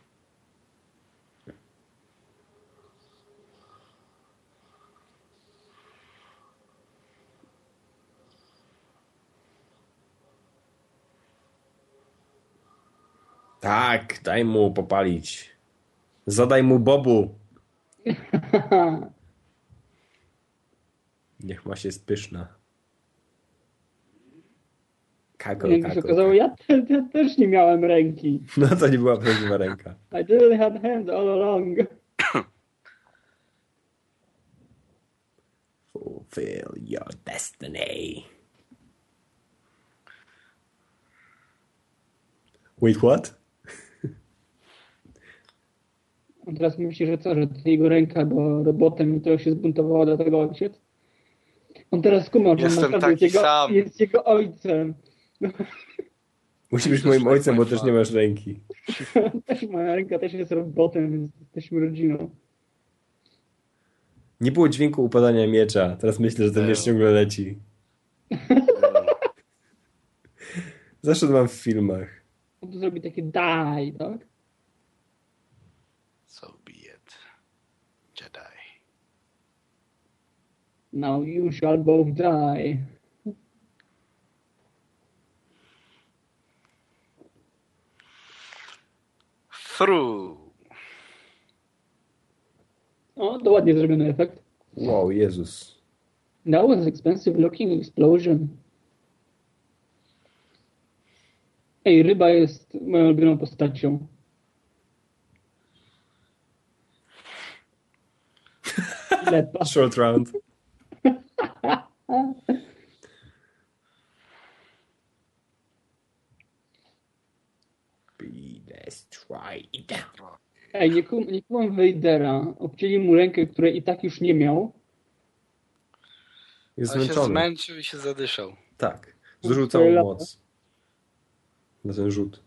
Tak, daj mu popalić. Zadaj mu bobu. Niech ma się spyszna. Kago, Jak się kago. okazało, ja, te, ja też nie miałem ręki. No to nie była prawdziwa ręka. I didn't have hands all along. Fulfill your destiny. Wait, what? On teraz myśli, że co, że to jego ręka była robotem i to się zbuntowało, dlatego ojciec. On teraz skumał, że on Jestem naprawdę jest taki jego, sam. jest jego ojcem. Musi być moim ojcem, bo też nie masz ręki. Też moja ręka też jest robotem, więc jesteśmy rodziną. Nie było dźwięku upadania miecza. Teraz myślę, że ten miecz ciągle leci. Zawsze to mam w filmach. On tu zrobi takie daj, tak? So be it. Jedi. Now you shall both die. Through. O, to ładnie zrobiony efekt. Wow, Jezus. That was an expensive looking explosion. Ej, ryba jest moją ulubioną postacią. Lepa. Short round. Be destroyed. Ej, nie, kum, nie kumam Vadera. Obcięli mu rękę, której i tak już nie miał. Jest Ale się zmęczony. zmęczył i się zadyszał. Tak. Zużył Cztery całą lata. moc. Na ten rzut.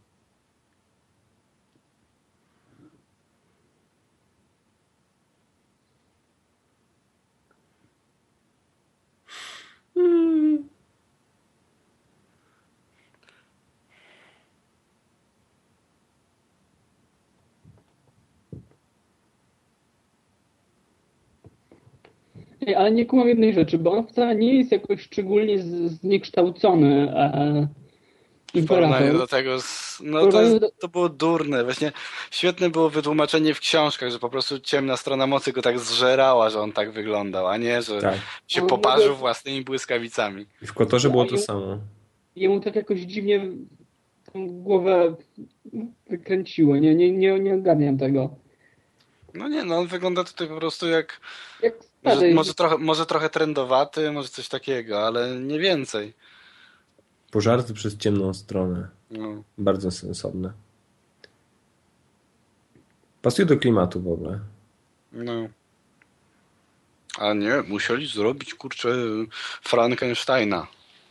Ej, ale nie kumam jednej rzeczy, bo on wcale nie jest jakoś szczególnie z- zniekształcony e, W porównaniu imperator. do tego, z, no to, porównaniu jest, do- to było durne. Właśnie świetne było wytłumaczenie w książkach, że po prostu ciemna strona mocy go tak zżerała, że on tak wyglądał, a nie, że Tak. się No, poparzył mogę- własnymi błyskawicami. I w Kotorze było to Ja- samo. Jemu tak jakoś dziwnie tą głowę wykręciło. Nie, nie, nie, nie ogarniam tego. No nie, no on wygląda tutaj po prostu jak Jak może, stary, może, trochę, może trochę trendowaty, może coś takiego, ale nie więcej. Pożarty przez ciemną stronę. No. Bardzo sensowne. Pasuje do klimatu w ogóle. No. A nie, musieli zrobić, kurczę, Frankensteina.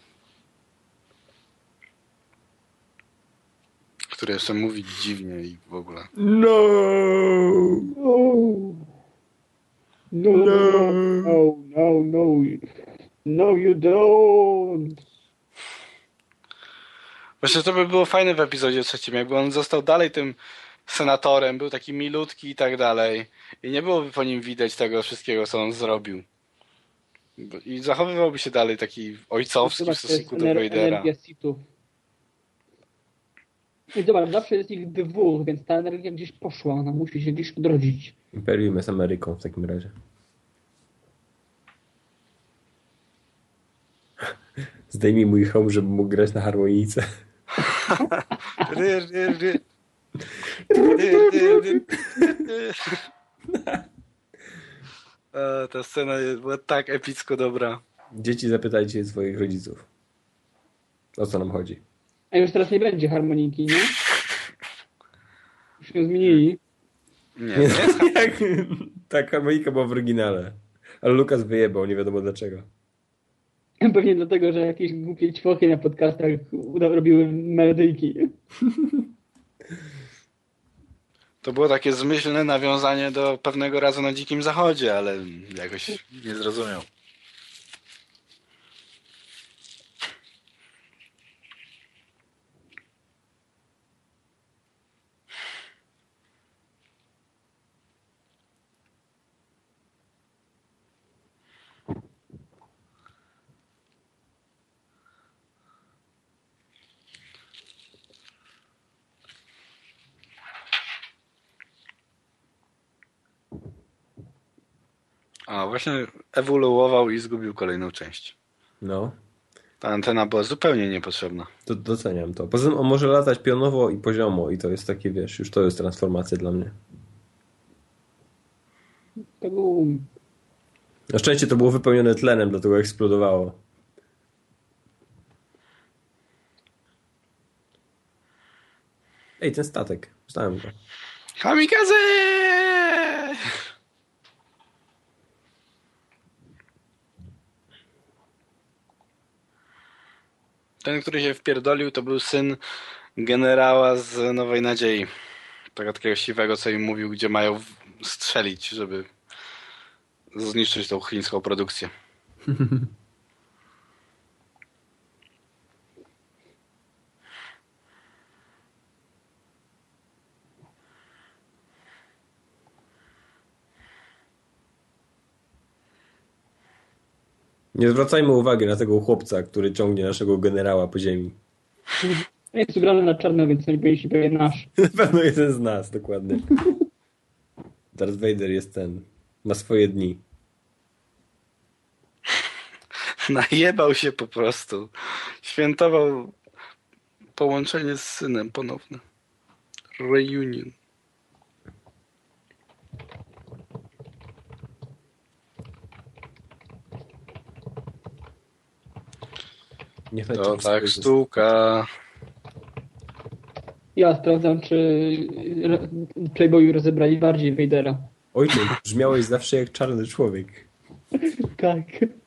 Który jeszcze mówi dziwnie i w ogóle. No! No, no, no, no, no, no, no, you don't. Właśnie to by było fajne w epizodzie trzecim, jakby on został dalej tym senatorem, był taki milutki i tak dalej. I nie byłoby po nim widać tego wszystkiego, co on zrobił. I zachowywałby się dalej taki ojcowski Zobacz, w to jest stosunku do ener- Vadera. energia Sithów. I zobacz, zawsze jest ich dwóch, więc ta energia gdzieś poszła, ona musi się gdzieś odrodzić. Imperium jest Ameryką w takim razie. Zdejmij mój hełm, żeby mógł grać na harmonijce. Ry, ry, ry. Ry, ry, ry. A, ta scena była tak epicko dobra. Dzieci, zapytajcie swoich rodziców. O co nam chodzi? A już teraz nie będzie harmoniki, nie? Już się zmienili. Nie, nie. Jak, tak, harmonika była w oryginale. Ale Lukas wyjebał, nie wiadomo dlaczego. Pewnie dlatego, że jakieś głupie ćwochy na podcastach uda- robiły melodyjki. To było takie zmyślne nawiązanie do pewnego razu na Dzikim Zachodzie, ale jakoś nie zrozumiał. A właśnie ewoluował i zgubił kolejną część. No, Ta antena była zupełnie niepotrzebna. to doceniam to. Poza tym on może latać pionowo i poziomo i to jest takie, wiesz, już to jest transformacja dla mnie. To był... Na szczęście to było wypełnione tlenem, dlatego eksplodowało. Ej, ten statek. Znałem go. Kamikaze! Ten, który się wpierdolił, to był syn generała z Nowej Nadziei. Tego takiego siwego, co im mówił, gdzie mają w- strzelić, żeby zniszczyć tą chińską produkcję. Nie zwracajmy uwagi na tego chłopca, który ciągnie naszego generała po ziemi. Jest ubrany na czarno, więc nie powinien pewien nasz. Na pewno jeden z nas, dokładnie. Darth Vader jest ten. Ma swoje dni. Najebał się po prostu. Świętował połączenie z synem ponowne. Reunion. Niech To leci tak w sztuka. Ja sprawdzam, czy re- Playboyu rozebrali bardziej Vadera. Ojcze, brzmiałeś zawsze jak czarny człowiek. Tak.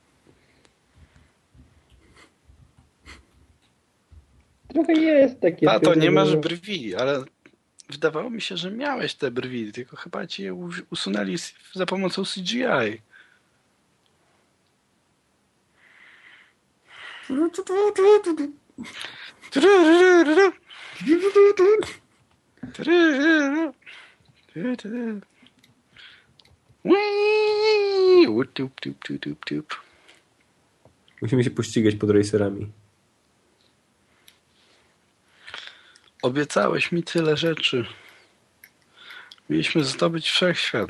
Trochę jest takie... Tato, nie masz brwi, ale wydawało mi się, że miałeś te brwi, tylko chyba ci je u- usunęli z- za pomocą C G I. Wii! Łup, tup, tup, tup, tup, tup. Musimy się pościgać pod racerami. Obiecałeś mi tyle rzeczy. Mieliśmy zdobyć wszechświat.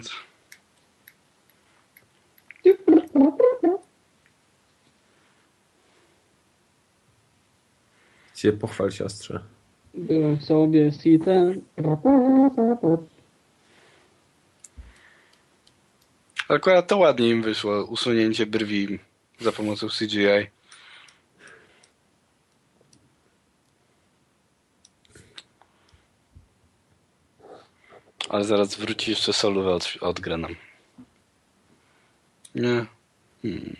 Cię pochwal, siostrze. Byłem sobie Sithem. Akurat to ładnie im wyszło, usunięcie brwi za pomocą C G I. Ale zaraz wróci jeszcze solówę od, odgrę nam. Nie. Hmm.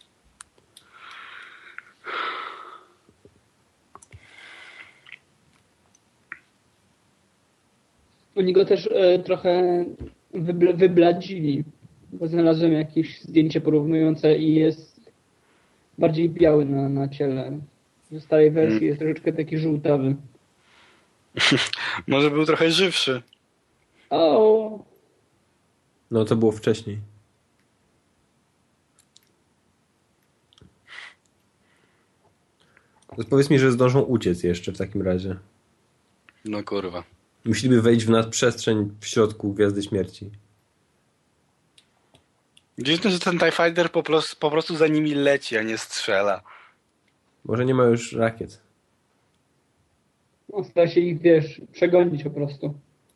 Oni go też e, trochę wybl- wybladzili, bo znalazłem jakieś zdjęcie porównujące i jest bardziej biały na, na ciele. W starej wersji jest troszeczkę taki żółtawy. Może był trochę żywszy. O. No to było wcześniej. To powiedz mi, że zdążą uciec jeszcze w takim razie. No kurwa. Musieliby wejść w nadprzestrzeń w środku Gwiazdy Śmierci. Dziwne, że ten TIE Fighter po prostu, po prostu za nimi leci, a nie strzela. Może nie ma już rakiet. No, stara się ich, wiesz, przegonić po prostu.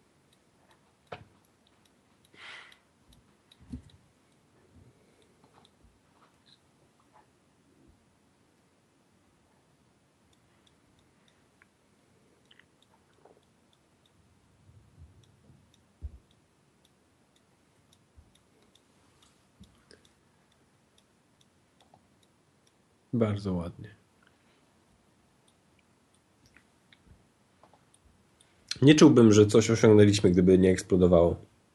Bardzo ładnie. Nie czułbym, że coś osiągnęliśmy, gdyby nie eksplodowało.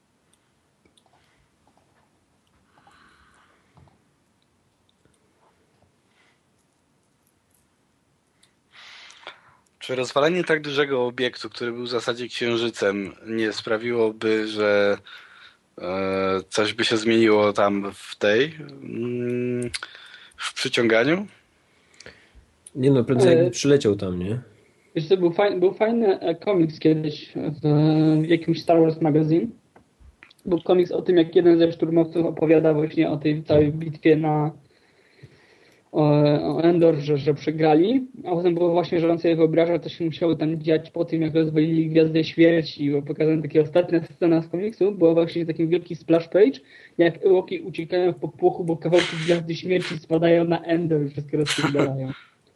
Czy rozwalenie tak dużego obiektu, który był w zasadzie księżycem, nie sprawiłoby, że e, coś by się zmieniło tam w tej, mm, w przyciąganiu? Nie no, prędzej Ale- jakby przyleciał tam, nie? Wiesz co, był fajny, był fajny e, komiks kiedyś w, w jakimś Star Wars magazine. Był komiks o tym, jak jeden ze szturmowców opowiada właśnie o tej całej bitwie na o, o Endor, że, że przegrali. A potem było właśnie, że on sobie wyobraża, co się musiało tam dziać po tym, jak rozwalili Gwiazdę Śmierci. I było pokazane taka ostatnia scena z komiksu. Była właśnie taki wielki splash page, jak Ewoki uciekają w popłochu, bo kawałki Gwiazdy Śmierci spadają na Endor i wszystko rozpierdalają.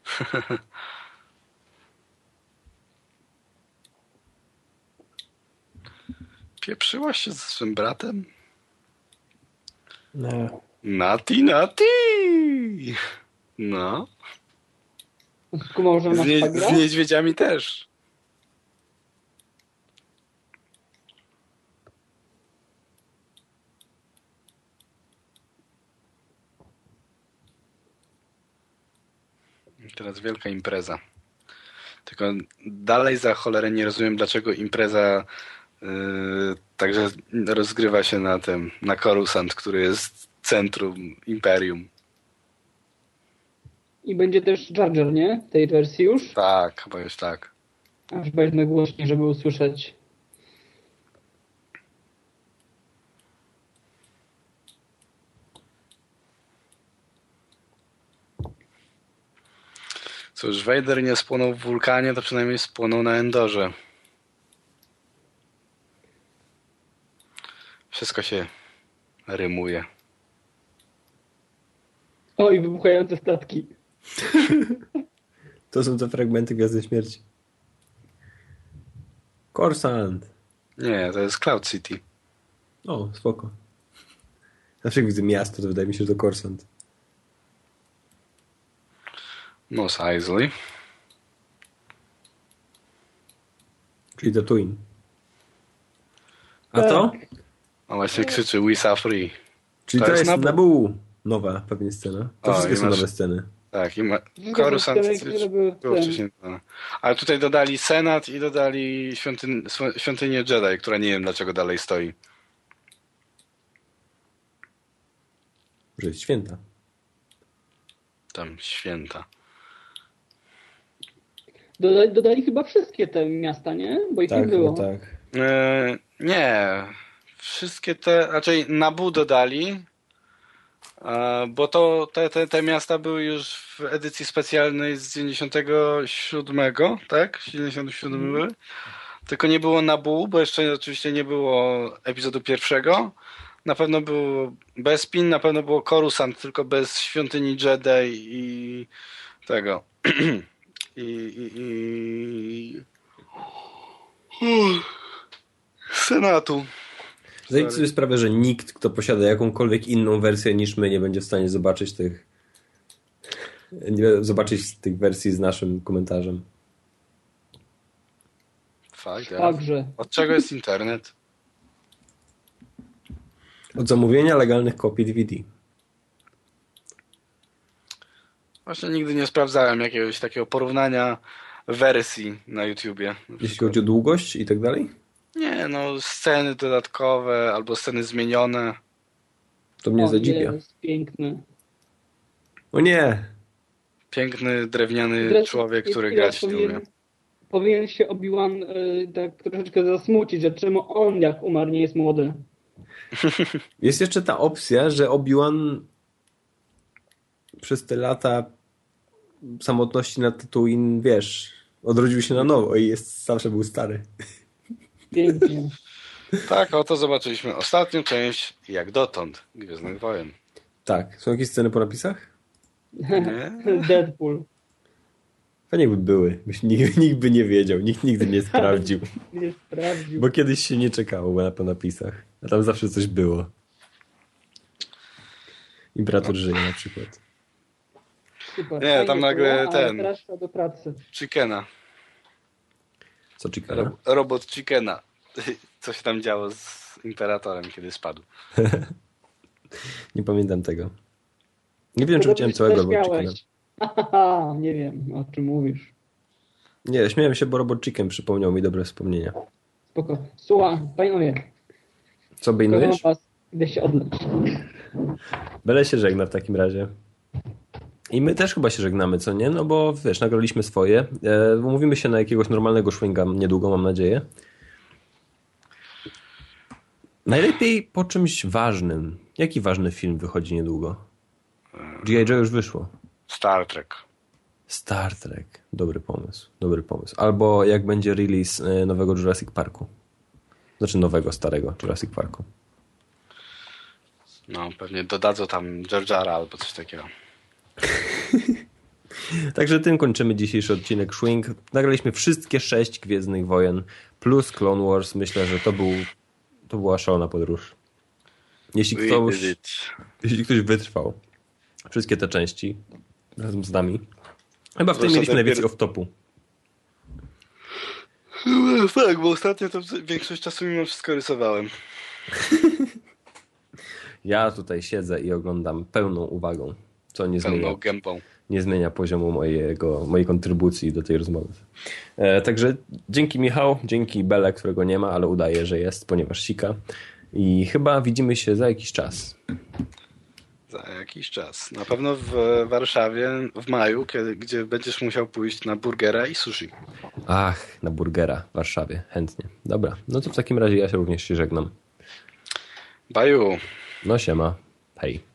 Pieprzyłaś się ze swym bratem? No. Nati, nati! No. Skumał, że Z, masz nie, szwagra? z niedźwiedziami też. Teraz wielka impreza. Tylko dalej za cholerę nie rozumiem, dlaczego impreza yy, także rozgrywa się na tym, na Coruscant, który jest centrum imperium. I będzie też Jar Jar, nie? W tej wersji już. Tak, chyba już tak. Aż weźmę głośniej, żeby usłyszeć. Cóż, Vader nie spłonął w wulkanie, to przynajmniej spłonął na Endorze. Wszystko się rymuje. O, i wybuchające statki. To są te fragmenty Gwiazdy Śmierci. Coruscant. Nie, to jest Cloud City. O, spoko. Zawsze jak widzę miasto, to wydaje mi się, że to Coruscant. Mos Eisley. Czyli Tatooine. A Tak. to? On właśnie krzyczy We are free. Czyli To to, jest jest Naboo. Naboo. Nowa pewnie scena. To O, wszystkie i są masz- nowe sceny. Tak, i ma... Wszystkie Coruscant te sceny, które były w było tym. wcześniej dodane. Ale tutaj dodali Senat i dodali świątyn... sw- świątynię Jedi, która nie wiem dlaczego dalej stoi. Że jest święta. Tam święta. Dodali, dodali chyba wszystkie te miasta, nie? Bo ich nie Tak, było. chyba tak. E, nie. Wszystkie te, raczej Naboo dodali, e, bo to te, te, te miasta były już w edycji specjalnej z dziewięćdziesiątego siódmego, tak? dziewięćdziesiątego siódmego były. Tylko nie było Naboo, bo jeszcze oczywiście nie było epizodu pierwszego. Na pewno był Bespin, na pewno było Coruscant, tylko bez świątyni Jedi i tego. I, i, i... Senatu. Zdaję sobie sprawę, że nikt, kto posiada jakąkolwiek inną wersję niż my, nie będzie w stanie zobaczyć tych nie zobaczyć tych wersji z naszym komentarzem. Fakt, ja. Także. Od czego jest internet? Od zamówienia legalnych kopii D V D. Właśnie nigdy nie sprawdzałem jakiegoś takiego porównania wersji na YouTubie. Jeśli chodzi o długość i tak dalej? Nie, no sceny dodatkowe albo sceny zmienione. To mnie O, zadziwia. jest piękny. O nie! Piękny, drewniany Zresztą człowiek, jest który chwila, grać nie powinien- umie. Powinien się Obi-Wan y, tak troszeczkę zasmucić, że czemu on jak umarł nie jest młody. Jest jeszcze ta opcja, że Obi-Wan przez te lata samotności na Tatooine, wiesz, odrodził się na nowo i jest, zawsze był stary. Pięknie. Tak, oto zobaczyliśmy ostatnią część, jak dotąd, Gwiezdnych Wojen. Tak. Są jakieś sceny po napisach? Nie? Deadpool. Fajnie by były. Byś- Nikt, nikt by nie wiedział, nikt nigdy nie sprawdził. Nie sprawdził. Bo kiedyś się nie czekało na po napisach. A tam zawsze coś było. Imperator żyje na przykład. Super. Nie, tam Fajnie nagle było, ale ten- teraz trzeba do pracy. Chickena. Co Chickena? Ro- robot Chickena. Co się tam działo z Imperatorem, kiedy spadł. Nie pamiętam tego. Nie wiem, czy To widziałem dobrze całego się Robot Chickena. zaśmiałeś. Haha, nie wiem, o czym mówisz. Nie, śmiałem się, bo Robot Chicken przypomniał mi dobre wspomnienia. Spoko. Słuchaj, panowie, Co kocham bejnujesz? was, idę się odleć. Bele się żegna w takim razie. I my też chyba się żegnamy, co nie? No bo wiesz, nagraliśmy swoje. E, umówimy się na jakiegoś normalnego szwinga niedługo, mam nadzieję. Najlepiej po czymś ważnym. Jaki ważny film wychodzi niedługo? G I. Joe już wyszło. Star Trek. Star Trek. Dobry pomysł. Dobry pomysł. Albo jak będzie release e, nowego Jurassic Parku. Znaczy nowego, starego Jurassic Parku. No, pewnie dodadzą tam Jar Jara albo coś takiego. Także tym kończymy dzisiejszy odcinek Szwing. Nagraliśmy wszystkie sześć Gwiezdnych Wojen plus Clone Wars. Myślę, że to był to była szalona podróż. Jeśli We ktoś, did it. jeśli ktoś wytrwał wszystkie te części razem z nami, chyba w tym Zwłaszcza mieliśmy ten najwięcej pier- off-topu. No, tak, bo ostatnio to większość czasu mimo wszystko rysowałem. Ja tutaj siedzę i oglądam pełną uwagą, co nie zmienia, Pełną gębą. nie zmienia poziomu mojego, mojej kontrybucji do tej rozmowy. E, także dzięki Michał, dzięki Bele, którego nie ma, ale udaje, że jest, ponieważ sika. I chyba widzimy się za jakiś czas. Za jakiś czas. Na pewno w Warszawie w maju, kiedy, gdzie będziesz musiał pójść na burgera i sushi. Ach, na burgera w Warszawie, chętnie. Dobra, no to w takim razie ja się również się żegnam. Baju. No siema, hej.